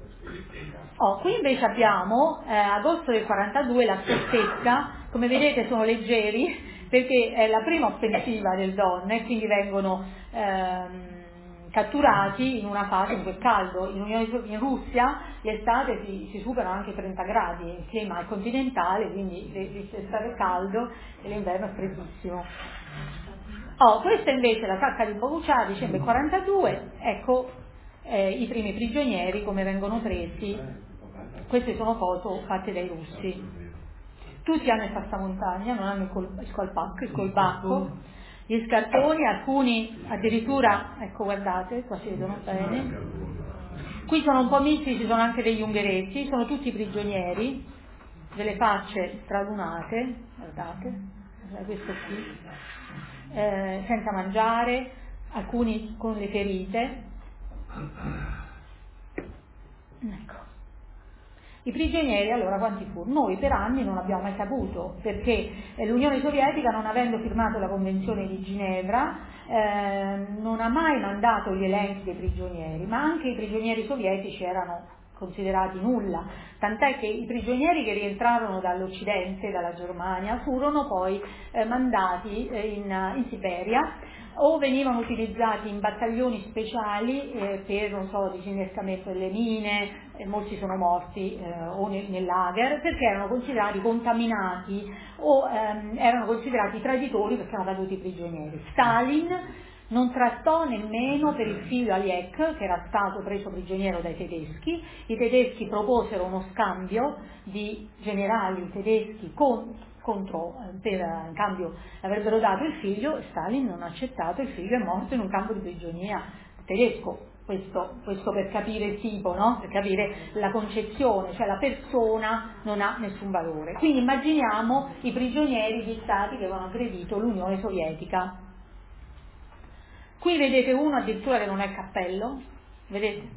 Oh, qui invece abbiamo eh, agosto del quarantadue, la fortezza, come vedete sono leggeri perché è la prima offensiva del Don e quindi vengono ehm, catturati in una fase in cui è caldo. In, Unione, in Russia l'estate si, si superano anche i trenta gradi, il clima è continentale, quindi l'estate è caldo e l'inverno è freddissimo. Oh, questa invece è la sacca di Boguccia, dicembre quarantadue, ecco eh, i primi prigionieri come vengono presi. Queste sono foto fatte dai russi. Tutti hanno il passamontagna, non hanno il, col, il colpacco, il colbacco, gli scarponi, alcuni addirittura, ecco guardate, qua si vedono bene. Qui sono un po' misti, ci sono anche degli ungheretti, sono tutti prigionieri, delle facce stralunate, guardate, questo qui, eh, senza mangiare, alcuni con le ferite. Ecco. I prigionieri allora quanti furono? Noi per anni non abbiamo mai saputo, perché l'Unione Sovietica, non avendo firmato la Convenzione di Ginevra, eh, non ha mai mandato gli elenchi dei prigionieri, ma anche i prigionieri sovietici erano considerati nulla, tant'è che i prigionieri che rientrarono dall'Occidente, dalla Germania, furono poi eh, mandati eh, in, in Siberia, o venivano utilizzati in battaglioni speciali eh, per, non so, disinnescamento delle mine, e molti sono morti eh, o nel, nel lager, perché erano considerati contaminati o ehm, erano considerati traditori perché erano caduti prigionieri. Stalin non trattò nemmeno per il figlio Aliek, che era stato preso prigioniero dai tedeschi. I tedeschi proposero uno scambio di generali tedeschi con, contro, per, in cambio avrebbero dato il figlio, e Stalin non ha accettato, il figlio è morto in un campo di prigionia tedesco. Questo, questo per capire il tipo, no? Per capire la concezione, cioè la persona non ha nessun valore. Quindi immaginiamo i prigionieri di stati che avevano aggredito l'Unione Sovietica. Qui vedete uno addirittura che non è cappello, vedete?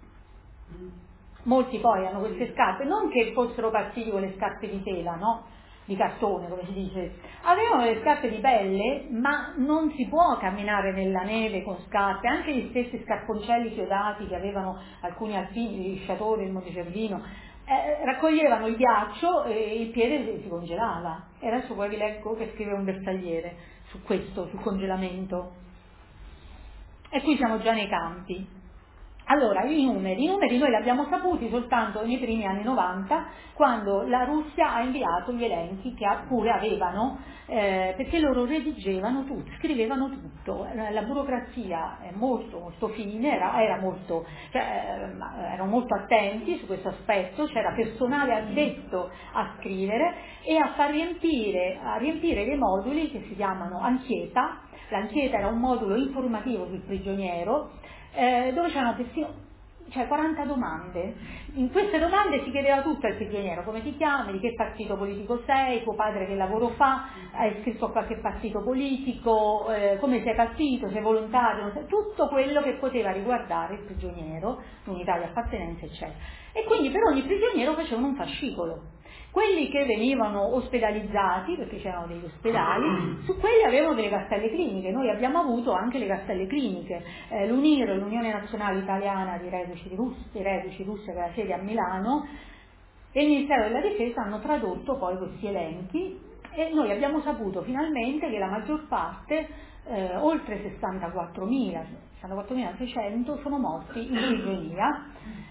Molti poi hanno queste scarpe, non che fossero partiti con le scarpe di tela, no? Di cartone, come si dice, avevano le scarpe di pelle, ma non si può camminare nella neve con scarpe, anche gli stessi scarponcelli chiodati che avevano alcuni alpini, gli sciatori del Monte Cervino, eh, raccoglievano il ghiaccio e il piede si congelava. E adesso poi vi leggo che scrive un bersagliere su questo, sul congelamento. E qui siamo già nei campi. Allora, i numeri, i numeri noi li abbiamo saputi soltanto nei primi anni novanta, quando la Russia ha inviato gli elenchi che pure avevano, eh, perché loro redigevano tutto, scrivevano tutto. La burocrazia è molto, molto fine, era, era molto, cioè, eh, erano molto attenti su questo aspetto, c'era personale addetto a scrivere e a far riempire, a riempire dei moduli che si chiamano anchieta. L'anchieta era un modulo informativo sul prigioniero, eh, dove c'erano persino, cioè quaranta domande. In queste domande si chiedeva tutto al prigioniero: come ti chiami, di che partito politico sei, tuo padre che lavoro fa, hai iscritto a qualche partito politico, eh, come sei partito, sei volontario, tutto quello che poteva riguardare il prigioniero, l'unità di appartenenza, eccetera. E quindi per ogni prigioniero facevano un fascicolo. Quelli che venivano ospedalizzati, perché c'erano degli ospedali, su quelli avevano delle cartelle cliniche. Noi abbiamo avuto anche le cartelle cliniche. Eh, L'UNIR, l'Unione Nazionale Italiana di Reduci di Russia, di Reduci Russia, che ha sede a Milano, e il Ministero della Difesa hanno tradotto poi questi elenchi, e noi abbiamo saputo finalmente che la maggior parte, eh, oltre sessantaquattromila, sessantaquattromilaseicento, sono morti in prigionia.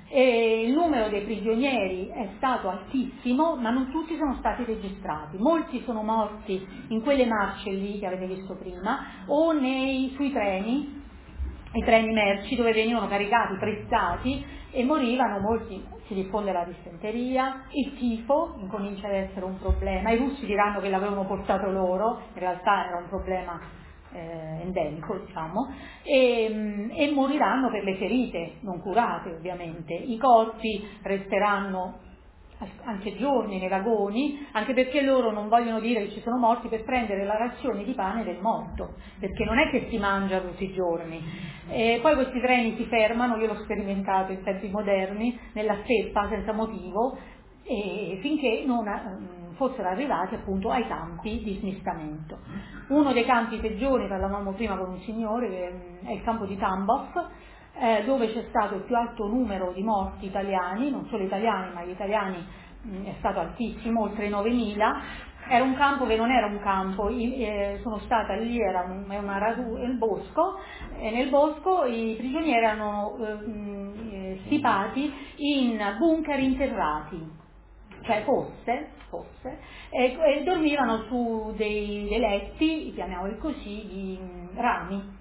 E il numero dei prigionieri è stato altissimo, ma non tutti sono stati registrati. Molti sono morti in quelle marce lì che avete visto prima, o nei, sui treni, i treni merci dove venivano caricati, prestati, e morivano molti. Si diffonde la dissenteria, il tifo incomincia ad essere un problema. I russi diranno che l'avevano portato loro, in realtà era un problema Eh, endemico, diciamo, e, e moriranno per le ferite non curate, ovviamente. I corpi resteranno anche giorni nei vagoni, anche perché loro non vogliono dire che ci sono morti per prendere la razione di pane del morto, perché non è che si mangia tutti i giorni. E poi questi treni si fermano, io l'ho sperimentato in tempi moderni, nella steppa senza motivo, e finché non fossero arrivati appunto ai campi di smistamento. Uno dei campi peggiori, parlavamo prima con un signore, che è il campo di Tambov, eh, dove c'è stato il più alto numero di morti italiani, non solo italiani, ma gli italiani mh, è stato altissimo, oltre novemila. Era un campo che non era un campo, eh, sono stata lì, era un, una radu, il bosco, e nel bosco i prigionieri erano eh, stipati in bunker interrati, cioè fosse, fosse e, e dormivano su dei, dei letti, chiamiamoli così, di rami,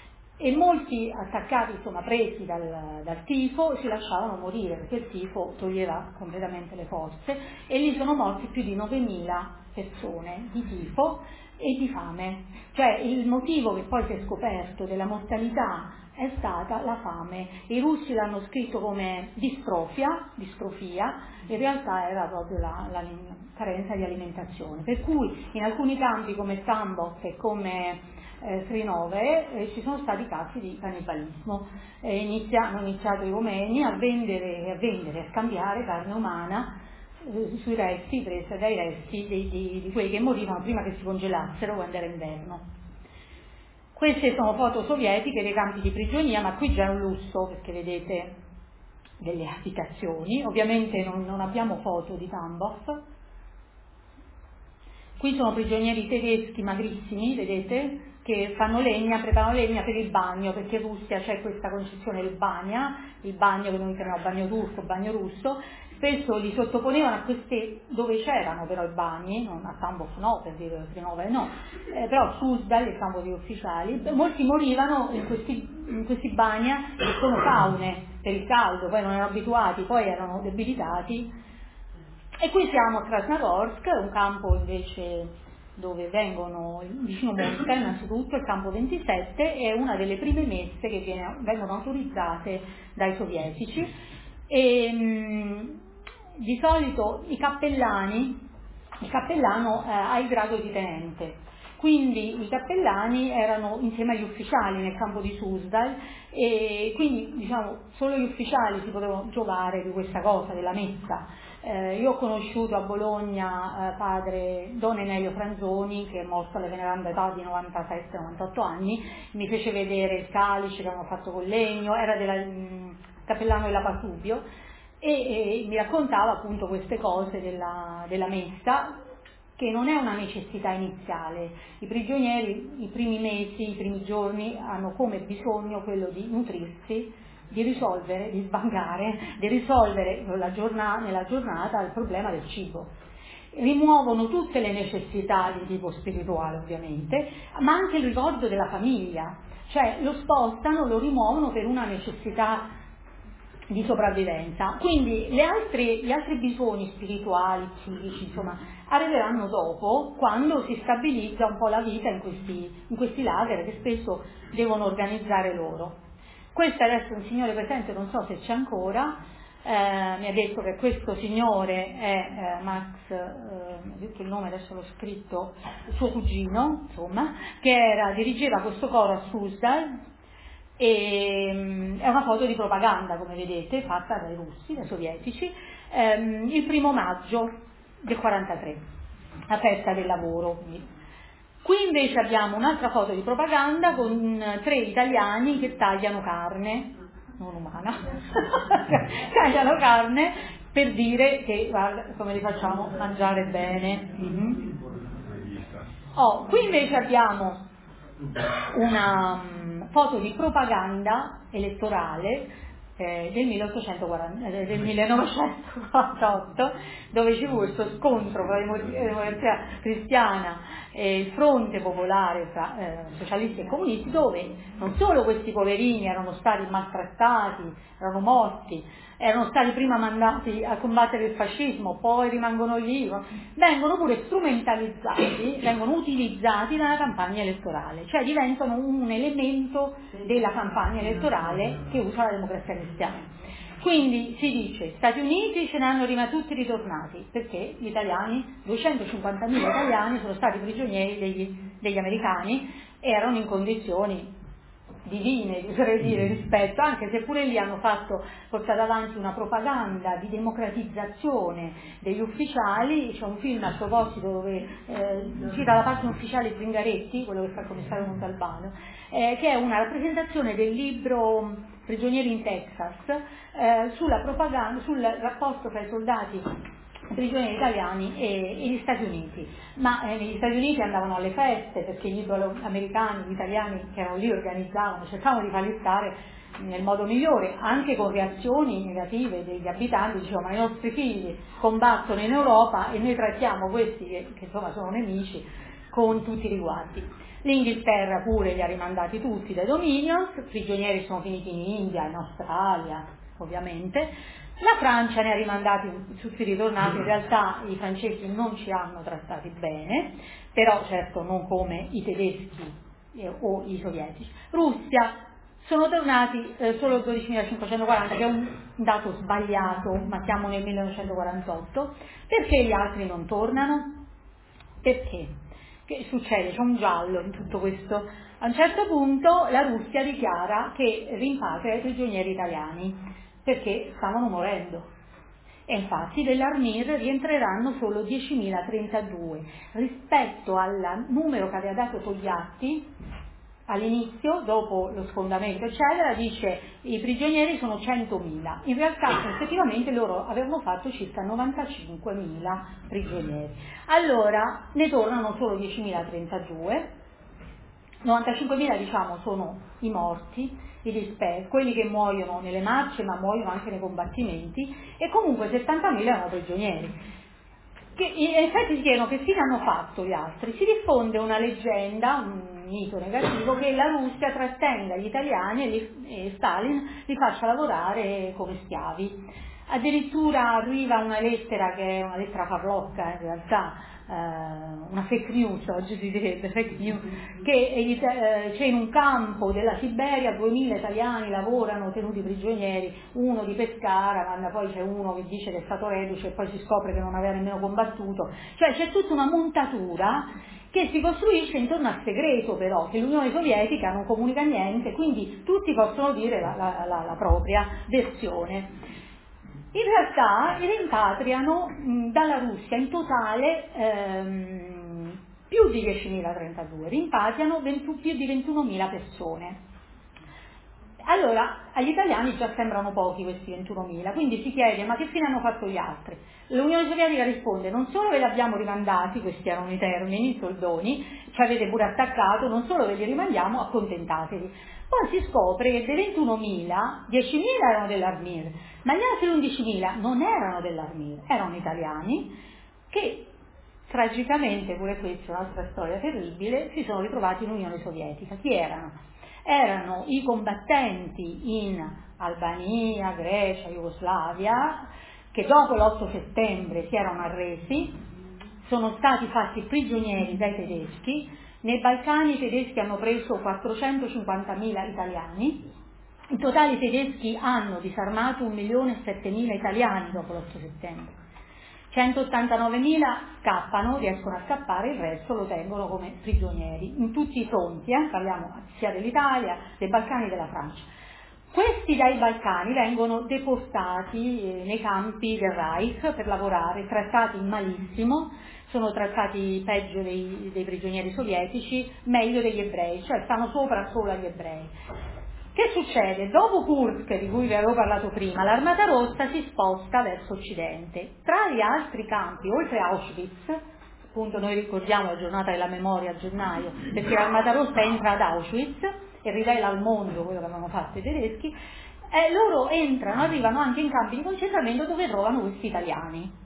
e molti attaccati, insomma presi dal, dal tifo, si lasciavano morire, perché il tifo toglieva completamente le forze, e lì sono morti più di novemila persone di tifo e di fame. Cioè il motivo che poi si è scoperto della mortalità è stata la fame. I russi l'hanno scritto come distrofia, distrofia, in realtà era proprio la, la carenza di alimentazione. Per cui in alcuni campi come Tambov e come eh, Srinove eh, ci sono stati casi di cannibalismo. Eh, inizia, hanno iniziato i romeni a vendere, a vendere, a scambiare carne umana eh, sui resti, presa dai resti di, di, di quelli che morivano prima che si congelassero quando era inverno. Queste sono foto sovietiche dei campi di prigionia, ma qui già è un lusso, perché vedete delle abitazioni. Ovviamente non, non abbiamo foto di Tambov. Qui sono prigionieri tedeschi magrissimi, vedete, che fanno legna, preparano legna per il bagno, perché in Russia c'è questa concezione del bagna, il bagno che noi chiamiamo bagno turco, bagno russo. Spesso li sottoponevano a queste, dove c'erano però i bagni, non a Tambov no, per dire Trinove no, eh, però a Suzdal, il campo degli ufficiali, molti morivano in questi, in questi bagni che sono saune per il caldo, poi non erano abituati, poi erano debilitati. E qui siamo a Krasnogorsk, un campo invece dove vengono, vicino Mosca innanzitutto, il campo ventisette, è una delle prime messe che viene, vengono autorizzate dai sovietici. E mh, di solito i cappellani, il cappellano eh, ha il grado di tenente, quindi i cappellani erano insieme agli ufficiali nel campo di Suzdal, e quindi diciamo solo gli ufficiali si potevano giovare di questa cosa, della messa. Eh, io ho conosciuto a Bologna eh, padre Don Enelio Franzoni, che è morto alla veneranda età di novantasette novantotto anni, mi fece vedere il calice che avevano fatto con legno, era della, mh, cappellano della Pasubio, e, e mi raccontava appunto queste cose della, della messa, che non è una necessità iniziale. I prigionieri i primi mesi, i primi giorni hanno come bisogno quello di nutrirsi, di risolvere, di sbangare, di risolvere la giornata, nella giornata il problema del cibo. Rimuovono tutte le necessità di tipo spirituale ovviamente, ma anche il ricordo della famiglia, cioè lo spostano, lo rimuovono per una necessità di sopravvivenza. Quindi le altre, gli altri bisogni spirituali, psichici, insomma, arriveranno dopo, quando si stabilizza un po' la vita in questi, in questi lager che spesso devono organizzare loro. Questo adesso è un signore presente, non so se c'è ancora, eh, mi ha detto che questo signore è eh, Max, eh, mi ha detto il nome, adesso l'ho scritto, suo cugino, insomma, che era, dirigeva questo coro a Suzdal, e um, è una foto di propaganda, come vedete, fatta dai russi, dai sovietici, ehm, il primo maggio del quarantatré, la festa del lavoro. Qui invece abbiamo un'altra foto di propaganda con tre italiani che tagliano carne, non umana, tagliano carne per dire che guarda come li facciamo mangiare bene. Mm-hmm. Oh, qui invece abbiamo una um, foto di propaganda elettorale eh, del, milleottocentoquaranta, eh, del millenovecentoquarantotto, dove ci fu questo scontro tra la Democrazia Cristiana e il fronte popolare tra eh, socialisti e comunisti, dove non solo questi poverini erano stati maltrattati, erano morti, erano stati prima mandati a combattere il fascismo, poi rimangono lì, vengono pure strumentalizzati, vengono utilizzati nella campagna elettorale, cioè diventano un elemento della campagna elettorale che usa la Democrazia Cristiana. Quindi si dice, Stati Uniti ce ne hanno rimasti tutti ritornati, perché gli italiani, duecentocinquantamila italiani sono stati prigionieri degli, degli americani, erano in condizioni divine, vorrei dire, rispetto, anche se pure lì hanno fatto, portato avanti una propaganda di democratizzazione degli ufficiali. C'è un film a proposito dove eh, cita la parte ufficiale Zingaretti, quello che fa il commissario Montalbano, eh, che è una rappresentazione del libro Prigionieri in Texas, eh, sulla propaganda, sul rapporto tra i soldati prigionieri italiani e, e gli Stati Uniti, ma eh, negli Stati Uniti andavano alle feste perché gli italo-americani, gli italiani che erano lì organizzavano, cercavano di farli stare nel modo migliore, anche con reazioni negative degli abitanti, dicevano ma i nostri figli combattono in Europa e noi trattiamo questi che, che insomma sono nemici con tutti i riguardi. L'Inghilterra pure li ha rimandati tutti dai dominions, prigionieri sono finiti in India, in Australia ovviamente. La Francia ne ha rimandati tutti ritornati, in realtà i francesi non ci hanno trattati bene, però certo non come i tedeschi eh, o i sovietici. Russia sono tornati eh, solo dodicimilacinquecentoquaranta, che è un dato sbagliato, ma siamo nel millenovecentoquarantotto. Perché gli altri non tornano? Perché? Che succede? C'è un giallo in tutto questo. A un certo punto la Russia dichiara che rimpatria i prigionieri italiani, perché stavano morendo. E infatti dell'Armir rientreranno solo diecimilatrentadue rispetto al numero che aveva dato Togliatti, all'inizio, dopo lo sfondamento eccetera, dice i prigionieri sono centomila, in realtà effettivamente loro avevano fatto circa novantacinquemila prigionieri, allora ne tornano solo diecimilatrentadue, novantacinquemila diciamo sono i morti, i dispersi, quelli che muoiono nelle marce ma muoiono anche nei combattimenti, e comunque settantamila erano prigionieri. Che in effetti si chiedono che fine hanno fatto gli altri. Si diffonde una leggenda, un mito negativo, che la Russia trattenga gli italiani e, li, e Stalin li faccia lavorare come schiavi. Addirittura arriva una lettera che è una lettera farlocca in realtà, eh, una fake news, oggi si direbbe fake news, che eh, c'è in un campo della Siberia duemila italiani lavorano tenuti prigionieri, uno di Pescara, ma poi c'è uno che dice che è stato reduce e poi si scopre che non aveva nemmeno combattuto, cioè c'è tutta una montatura che si costruisce intorno al segreto, però, che l'Unione Sovietica non comunica niente, quindi tutti possono dire la, la, la, la propria versione. In realtà rimpatriano mh, dalla Russia in totale ehm, più di diecimilatrentadue, rimpatriano venti, più di ventunomila persone. Allora, agli italiani già sembrano pochi questi ventunomila, quindi si chiede ma che fine hanno fatto gli altri? L'Unione Sovietica risponde: non solo ve li abbiamo rimandati, questi erano i termini, i soldoni, ci avete pure attaccato, non solo ve li rimandiamo, accontentatevi. Poi si scopre che dei ventunomila, diecimila erano dell'Armir, ma gli altri undicimila non erano dell'Armir, erano italiani che tragicamente, pure questa è un'altra storia terribile, si sono ritrovati in Unione Sovietica. Chi erano? Erano i combattenti in Albania, Grecia, Jugoslavia, che dopo l'otto settembre si erano arresi, sono stati fatti prigionieri dai tedeschi. Nei Balcani i tedeschi hanno preso quattrocentocinquantamila italiani, in totale i tedeschi hanno disarmato un milione e settemila italiani dopo l'otto settembre. centottantanovemila scappano, riescono a scappare, il resto lo tengono come prigionieri, in tutti i fronti, eh? Parliamo sia dell'Italia, dei Balcani e della Francia. Questi dai Balcani vengono deportati eh, nei campi del Reich per lavorare, trattati malissimo, sono trattati peggio dei, dei prigionieri sovietici, meglio degli ebrei, cioè stanno sopra solo agli ebrei. Che succede? Dopo Kursk, di cui vi avevo parlato prima, l'Armata Rossa si sposta verso occidente. Tra gli altri campi, oltre a Auschwitz, appunto noi ricordiamo la giornata della memoria a gennaio, perché l'Armata Rossa entra ad Auschwitz e rivela al mondo quello che avevano fatto i tedeschi, e loro entrano, arrivano anche in campi di concentramento dove trovano questi italiani.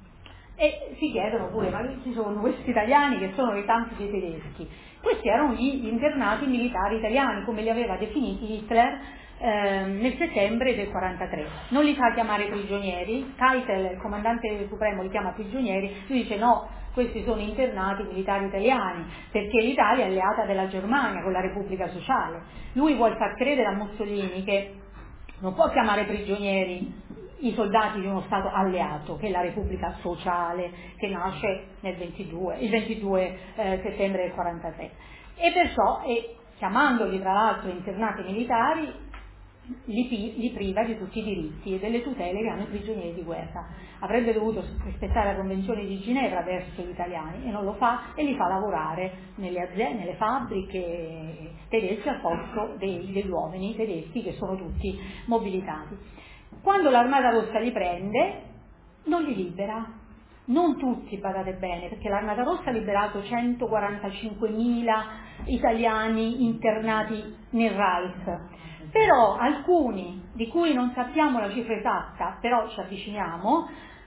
E si chiedono pure, ma chi sono questi italiani che sono i campi dei tedeschi? Questi erano gli internati militari italiani, come li aveva definiti Hitler eh, nel settembre del quarantatré. Non li fa chiamare prigionieri, Keitel, il comandante supremo, li chiama prigionieri, lui dice no, questi sono internati militari italiani, perché l'Italia è alleata della Germania con la Repubblica Sociale. Lui vuol far credere a Mussolini che non può chiamare prigionieri i soldati di uno Stato alleato, che è la Repubblica Sociale, che nasce nel ventidue, il ventidue eh, settembre del quarantatré. E perciò, e chiamandoli tra l'altro internati militari, li, li priva di tutti i diritti e delle tutele che hanno i prigionieri di guerra. Avrebbe dovuto rispettare la Convenzione di Ginevra verso gli italiani e non lo fa, e li fa lavorare nelle aziende, nelle fabbriche tedesche al posto dei, degli uomini tedeschi che sono tutti mobilitati. Quando l'Armata Rossa li prende, non li libera, non tutti, badate bene, perché l'Armata Rossa ha liberato centoquarantacinquemila italiani internati nel Reich, però alcuni, di cui non sappiamo la cifra esatta, però ci avviciniamo,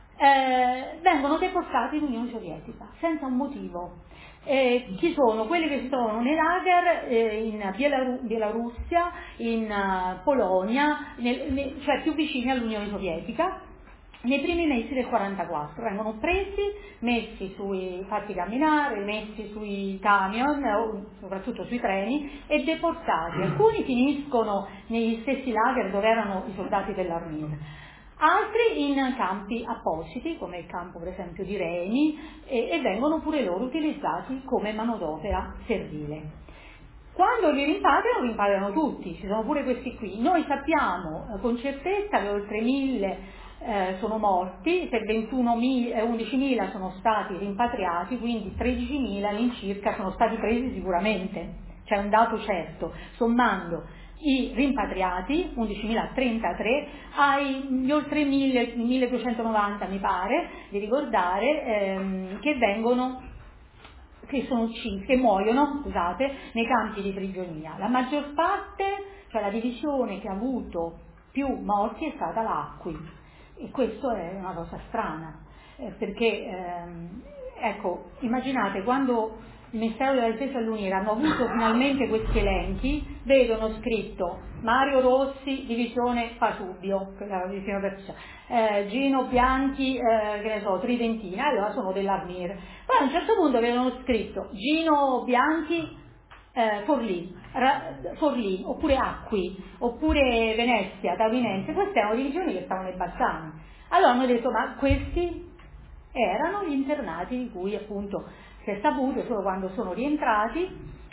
eh, vengono deportati in Unione Sovietica, senza un motivo. Eh, chi sono? Quelli che sono nei lager eh, in Bielaru- Bielorussia, in uh, Polonia, nel, ne, cioè più vicini all'Unione Sovietica, nei primi mesi del quarantaquattro. Vengono presi, messi sui, fatti camminare, messi sui camion, o soprattutto sui treni, e deportati. Alcuni finiscono negli stessi lager dove erano i soldati dell'Armir, altri in campi appositi, come il campo per esempio di Reni, e, e vengono pure loro utilizzati come manodopera servile. Quando li rimpatriano, rimpatriano tutti, ci sono pure questi qui. Noi sappiamo eh, con certezza che oltre mille eh, sono morti, se undicimila sono stati rimpatriati, quindi tredicimila all'incirca sono stati presi sicuramente. c'è un dato certo, sommando i rimpatriati, undicimilatrentatré, agli oltre mille, milleduecentonovanta mi pare, di ricordare, ehm, che vengono, che sono uccisi, che muoiono, scusate, nei campi di prigionia. La maggior parte, cioè la divisione che ha avuto più morti è stata l'Acqui, e questo è una cosa strana, eh, perché, ehm, ecco, immaginate quando il Ministero della Difesa e l'Unione hanno avuto finalmente questi elenchi, vedono scritto Mario Rossi, divisione Pasubio, la divisione Persia, eh, Gino Bianchi, eh, che ne so, Tridentina, allora sono dell'Armir. Poi a un certo punto vedono scritto Gino Bianchi, eh, Forlì, Ra, Forlì, oppure Acqui, oppure Venezia, Taurinense, queste erano divisioni che stavano nei Balcani. Allora hanno detto, ma questi erano gli internati di cui appunto si è saputo solo quando sono rientrati,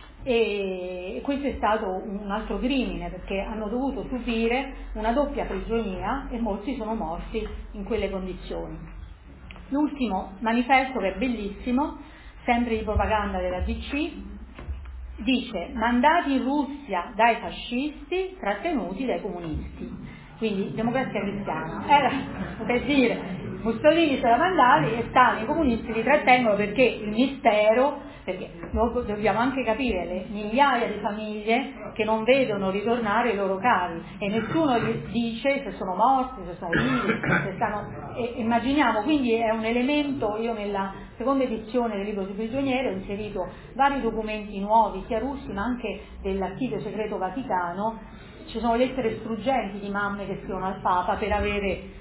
e questo è stato un altro crimine, perché hanno dovuto subire una doppia prigionia e molti sono morti in quelle condizioni. L'ultimo manifesto, che è bellissimo, sempre di propaganda della D C, dice: mandati in Russia dai fascisti, trattenuti dai comunisti. Quindi democrazia cristiana, era per dire Mussolini se la mandati e Stalin, i comunisti li trattengono perché il mistero, perché noi dobbiamo anche capire le migliaia di famiglie che non vedono ritornare i loro cari e nessuno gli dice se sono morti, se sono vivi, se stanno, e, immaginiamo, quindi è un elemento. Io nella seconda edizione del libro sui prigionieri ho inserito vari documenti nuovi, sia russi ma anche dell'archivio segreto vaticano. Ci sono lettere struggenti di mamme che scrivono al Papa per avere,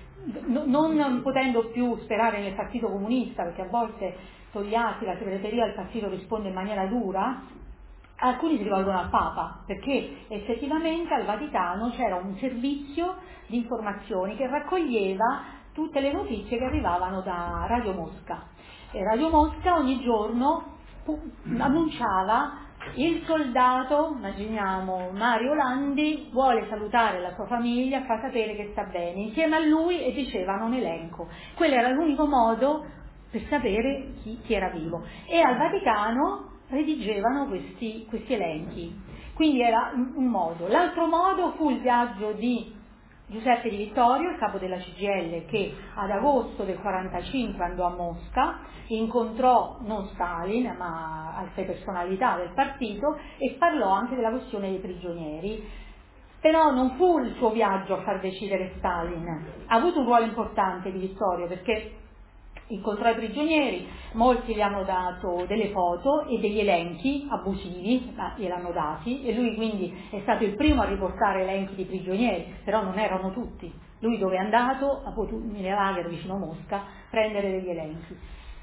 non potendo più sperare nel partito comunista, perché a volte Togliatti, la segreteria del partito, risponde in maniera dura, alcuni si rivolgono al Papa, perché effettivamente al Vaticano c'era un servizio di informazioni che raccoglieva tutte le notizie che arrivavano da Radio Mosca. E Radio Mosca ogni giorno annunciava: il soldato, immaginiamo Mario Landi, vuole salutare la sua famiglia, fa sapere che sta bene, insieme a lui, e dicevano un elenco. Quello era l'unico modo per sapere chi, chi era vivo, e al Vaticano redigevano questi, questi elenchi, quindi era un, un modo. L'altro modo fu il viaggio di Giuseppe Di Vittorio, il capo della C G I L, che ad agosto del quarantacinque andò a Mosca, incontrò non Stalin ma altre personalità del partito e parlò anche della questione dei prigionieri. Però non fu il suo viaggio a far decidere Stalin, ha avuto un ruolo importante Di Vittorio, perché incontrò i prigionieri, molti gli hanno dato delle foto e degli elenchi abusivi, ma gliel'hanno dati, e lui quindi è stato il primo a riportare elenchi di prigionieri, però non erano tutti. Lui dove è andato ha potuto, nelle lager vicino Mosca, prendere degli elenchi.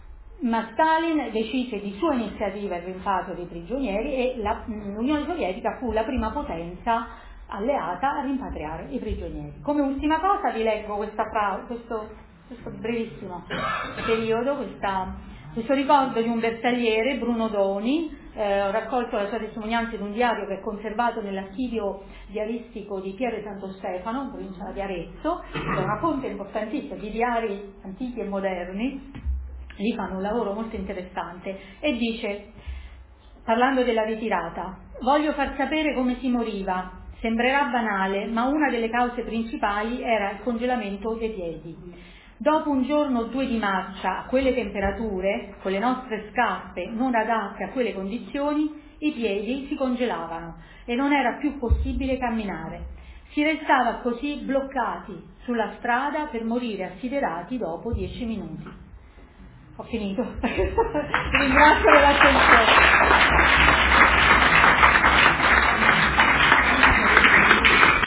Ma Stalin decise di sua iniziativa il rimpatrio dei prigionieri e la, l'Unione Sovietica fu la prima potenza alleata a rimpatriare i prigionieri. Come ultima cosa vi leggo questa frase, questo questo brevissimo periodo, questa, questo ricordo di un bersagliere, Bruno Doni. Eh, ho raccolto la sua testimonianza in un diario che è conservato nell'archivio diaristico di Pieve Santo Stefano, in provincia di Arezzo, che è una fonte importantissima di diari antichi e moderni. Lì fanno un lavoro molto interessante, e dice, parlando della ritirata: voglio far sapere come si moriva. Sembrerà banale, ma una delle cause principali era il congelamento dei piedi. Dopo un giorno o due di marcia a quelle temperature, con le nostre scarpe non adatte a quelle condizioni, i piedi si congelavano e non era più possibile camminare. Si restava così bloccati sulla strada per morire assiderati dopo dieci minuti. Ho finito. Ringrazio per l'attenzione.